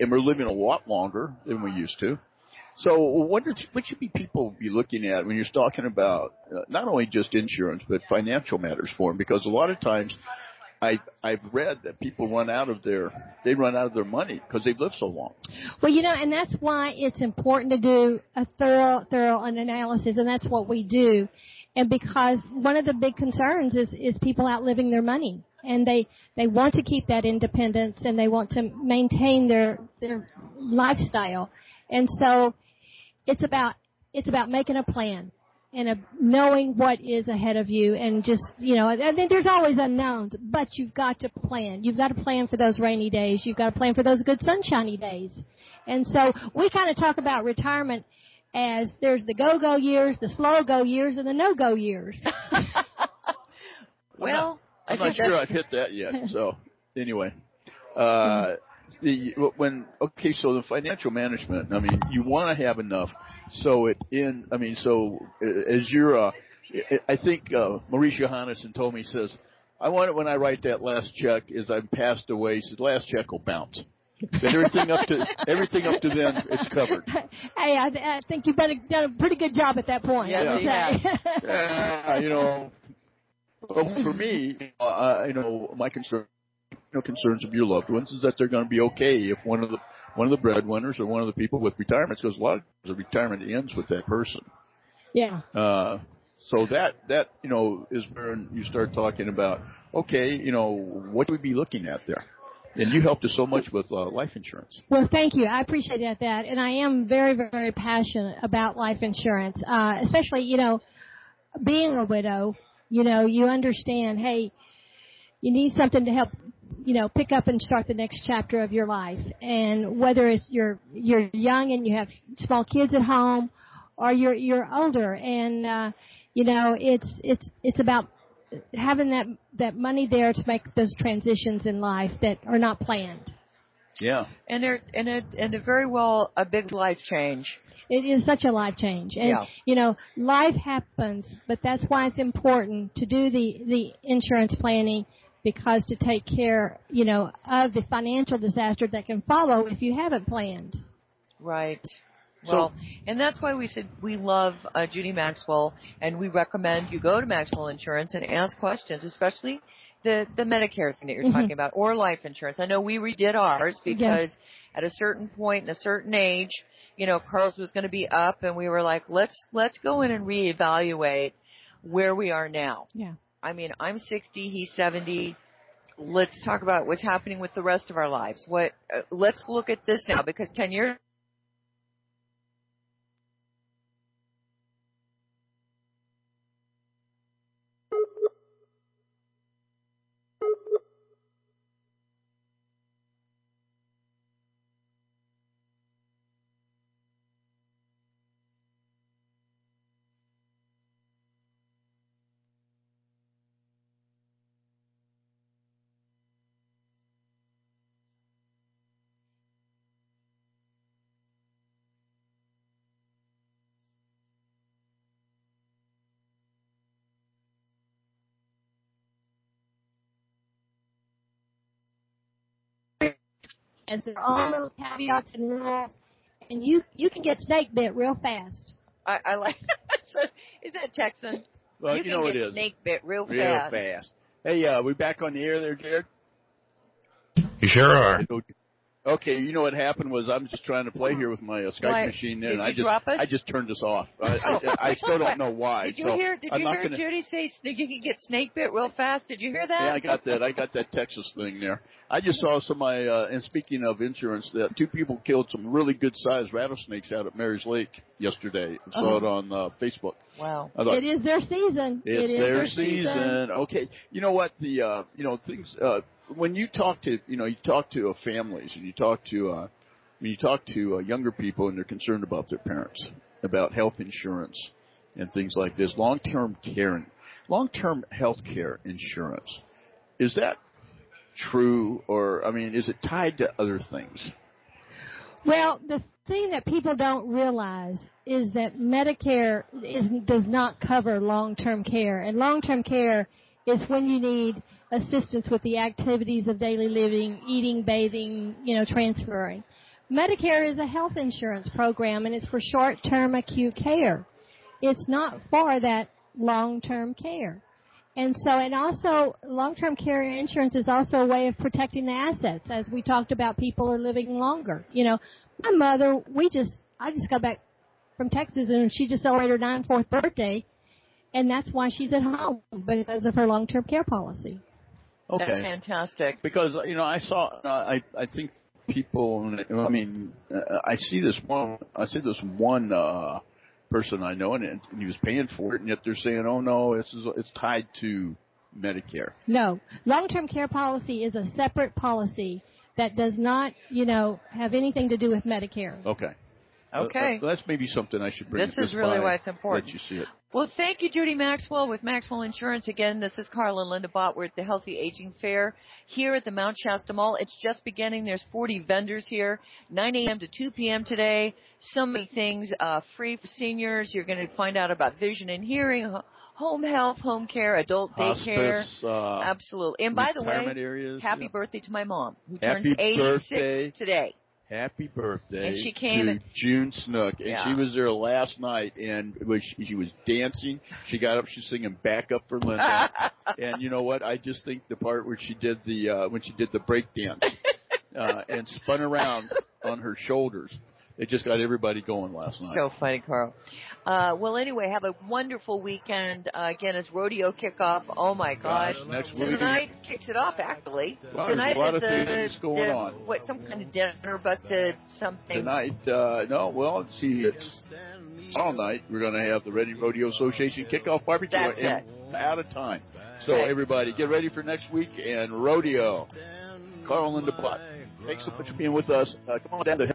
and we're living a lot longer than we used to. So what, are, what should be people be looking at when you're talking about uh, not only just insurance but financial matters for them? Because a lot of times I, I've read that people run out of their they run out of their money because they've lived so long. Well, you know, and that's why it's important to do a thorough thorough analysis, and that's what we do. And because one of the big concerns is is people outliving their money, and they they want to keep that independence and they want to maintain their their lifestyle, and so it's about it's about making a plan and a, knowing what is ahead of you, and just, you know, I think there's always unknowns, but you've got to plan. You've got to plan for those rainy days. You've got to plan for those good sunshiny days. And so we kind of talk about retirement as there's the go-go years, the slow-go years, and the no-go years. Well, I'm not, I'm not sure I've hit that yet. So anyway, uh, the when okay, so the financial management. I mean, you want to have enough. So it in. I mean, so as you're, uh, I think uh, Maurice Johannesson told me, he says, I want it when I write that last check is I'm passed away. He says, last check will bounce. But everything up to everything up to then, it's covered. Hey, I, I think you've done a, done a pretty good job at that point. Yeah, I would say. yeah, you know. Well, for me, uh, you know, my concern, you know, concerns of your loved ones is that they're going to be okay if one of the one of the breadwinners or one of the people with retirements, because a lot of the retirement ends with that person. Yeah. Uh, so that that you know is where you start talking about, okay, you know, what do we be looking at there? And you helped us so much with uh, life insurance. Well, thank you. I appreciate that, that. And I am very, very passionate about life insurance, uh, especially, you know, being a widow. You know, you understand, hey, you need something to help, you know, pick up and start the next chapter of your life. And whether it's you're you're young and you have small kids at home, or you're you're older, and uh, you know, it's it's it's about having that that money there to make those transitions in life that are not planned. Yeah. And they're and a and a very well a big life change. It is such a life change. And, yeah. you know, life happens, but that's why it's important to do the, the insurance planning, because to take care, you know, of the financial disaster that can follow if you haven't planned. Right. Well, so, and that's why we said we love uh, Judy Maxwell, and we recommend you go to Maxwell Insurance and ask questions, especially the, the Medicare thing that you're mm-hmm. talking about, or life insurance. I know we redid ours because yeah. at a certain point in a certain age, you know, Carl's was going to be up, and we were like, let's let's go in and reevaluate where we are now. Yeah. I mean, I'm sixty, he's seventy. Let's talk about what's happening with the rest of our lives. What? Uh, let's look at this now, because ten years. As their own little caveats and rules, and you you can get snake bit real fast. I, I like. Is that Texan? Well, you, you can know get it is. Snake bit real, real fast. Real fast. Hey, uh, we back on the air there, Jared? You sure are. Okay, you know what happened was I'm just trying to play here with my uh, Skype why, machine there, did and you I just drop us? I just turned this off. I, oh. I, I still don't know why. Did you so hear? Did I'm you not hear gonna, Judy say you can get snake bit real fast? Did you hear that? Yeah, I got that. I got that Texas thing there. I just saw somebody. Uh, and speaking of insurance, that two people killed some really good sized rattlesnakes out at Mary's Lake yesterday. I saw oh. it on uh, Facebook. Wow! Thought, it is their season. It's it is their, their season. season. Okay, you know what? The uh, you know things uh, when you talk to you know you talk to uh, families and you talk to. Uh, When you talk to uh, younger people and they're concerned about their parents, about health insurance and things like this, long-term care, long-term health care insurance, is that true, or, I mean, is it tied to other things? Well, the thing that people don't realize is that Medicare is, does not cover long-term care, and long-term care is when you need assistance with the activities of daily living, eating, bathing, you know, transferring. Medicare is a health insurance program, and it's for short-term acute care. It's not for that long-term care. And so, and also, long-term care insurance is also a way of protecting the assets. As we talked about, people are living longer. You know, my mother, we just, I just got back from Texas, and she just celebrated her ninety-fourth birthday, and that's why she's at home, because of her long-term care policy. Okay. That's fantastic. Because, you know, I saw, uh, I, I think people, I mean, uh, I see this one, I see this one, uh, person I know, and, and he was paying for it, and yet they're saying, "Oh no, it's it's tied to Medicare." No, long-term care policy is a separate policy that does not, you know, have anything to do with Medicare. Okay. Okay. Uh, that's maybe something I should bring. This is really why it's important. Let you see it. Well, thank you, Judy Maxwell with Maxwell Insurance. Again, this is Carla and Linda Bott. We're at the Healthy Aging Fair here at the Mount Shasta Mall. It's just beginning. There's forty vendors here, nine a.m. to two p.m. today. So many things uh, free for seniors. You're going to find out about vision and hearing, home health, home care, adult daycare. Hospice, uh, Absolutely. And by the way, areas, happy yeah. birthday to my mom, who Happy turns eighty-six birthday. today. Happy birthday and she came to and, June Snook. And yeah. she was there last night, and was, she was dancing. She got up, she's singing Back Up for Linda. And you know what? I just think the part where she did the, uh, when she did the break dance, uh, and spun around on her shoulders, it just got everybody going last night. So funny, Carl. Uh, well, anyway, have a wonderful weekend. Uh, again, it's rodeo kickoff. Oh, my gosh. Gosh, next week. Tonight kicks it off, actually. Well, Tonight there's a lot is of the, things going the, on. What, some kind of dinner, but uh, something. Tonight, uh, no, well, see, it's all night. We're going to have the Ready Rodeo Association kickoff barbecue. That's and it. Out of time. So, Okay. everybody, get ready for next week and rodeo. Carl and Linda Bott, thanks so much for being with us. Uh, come on down to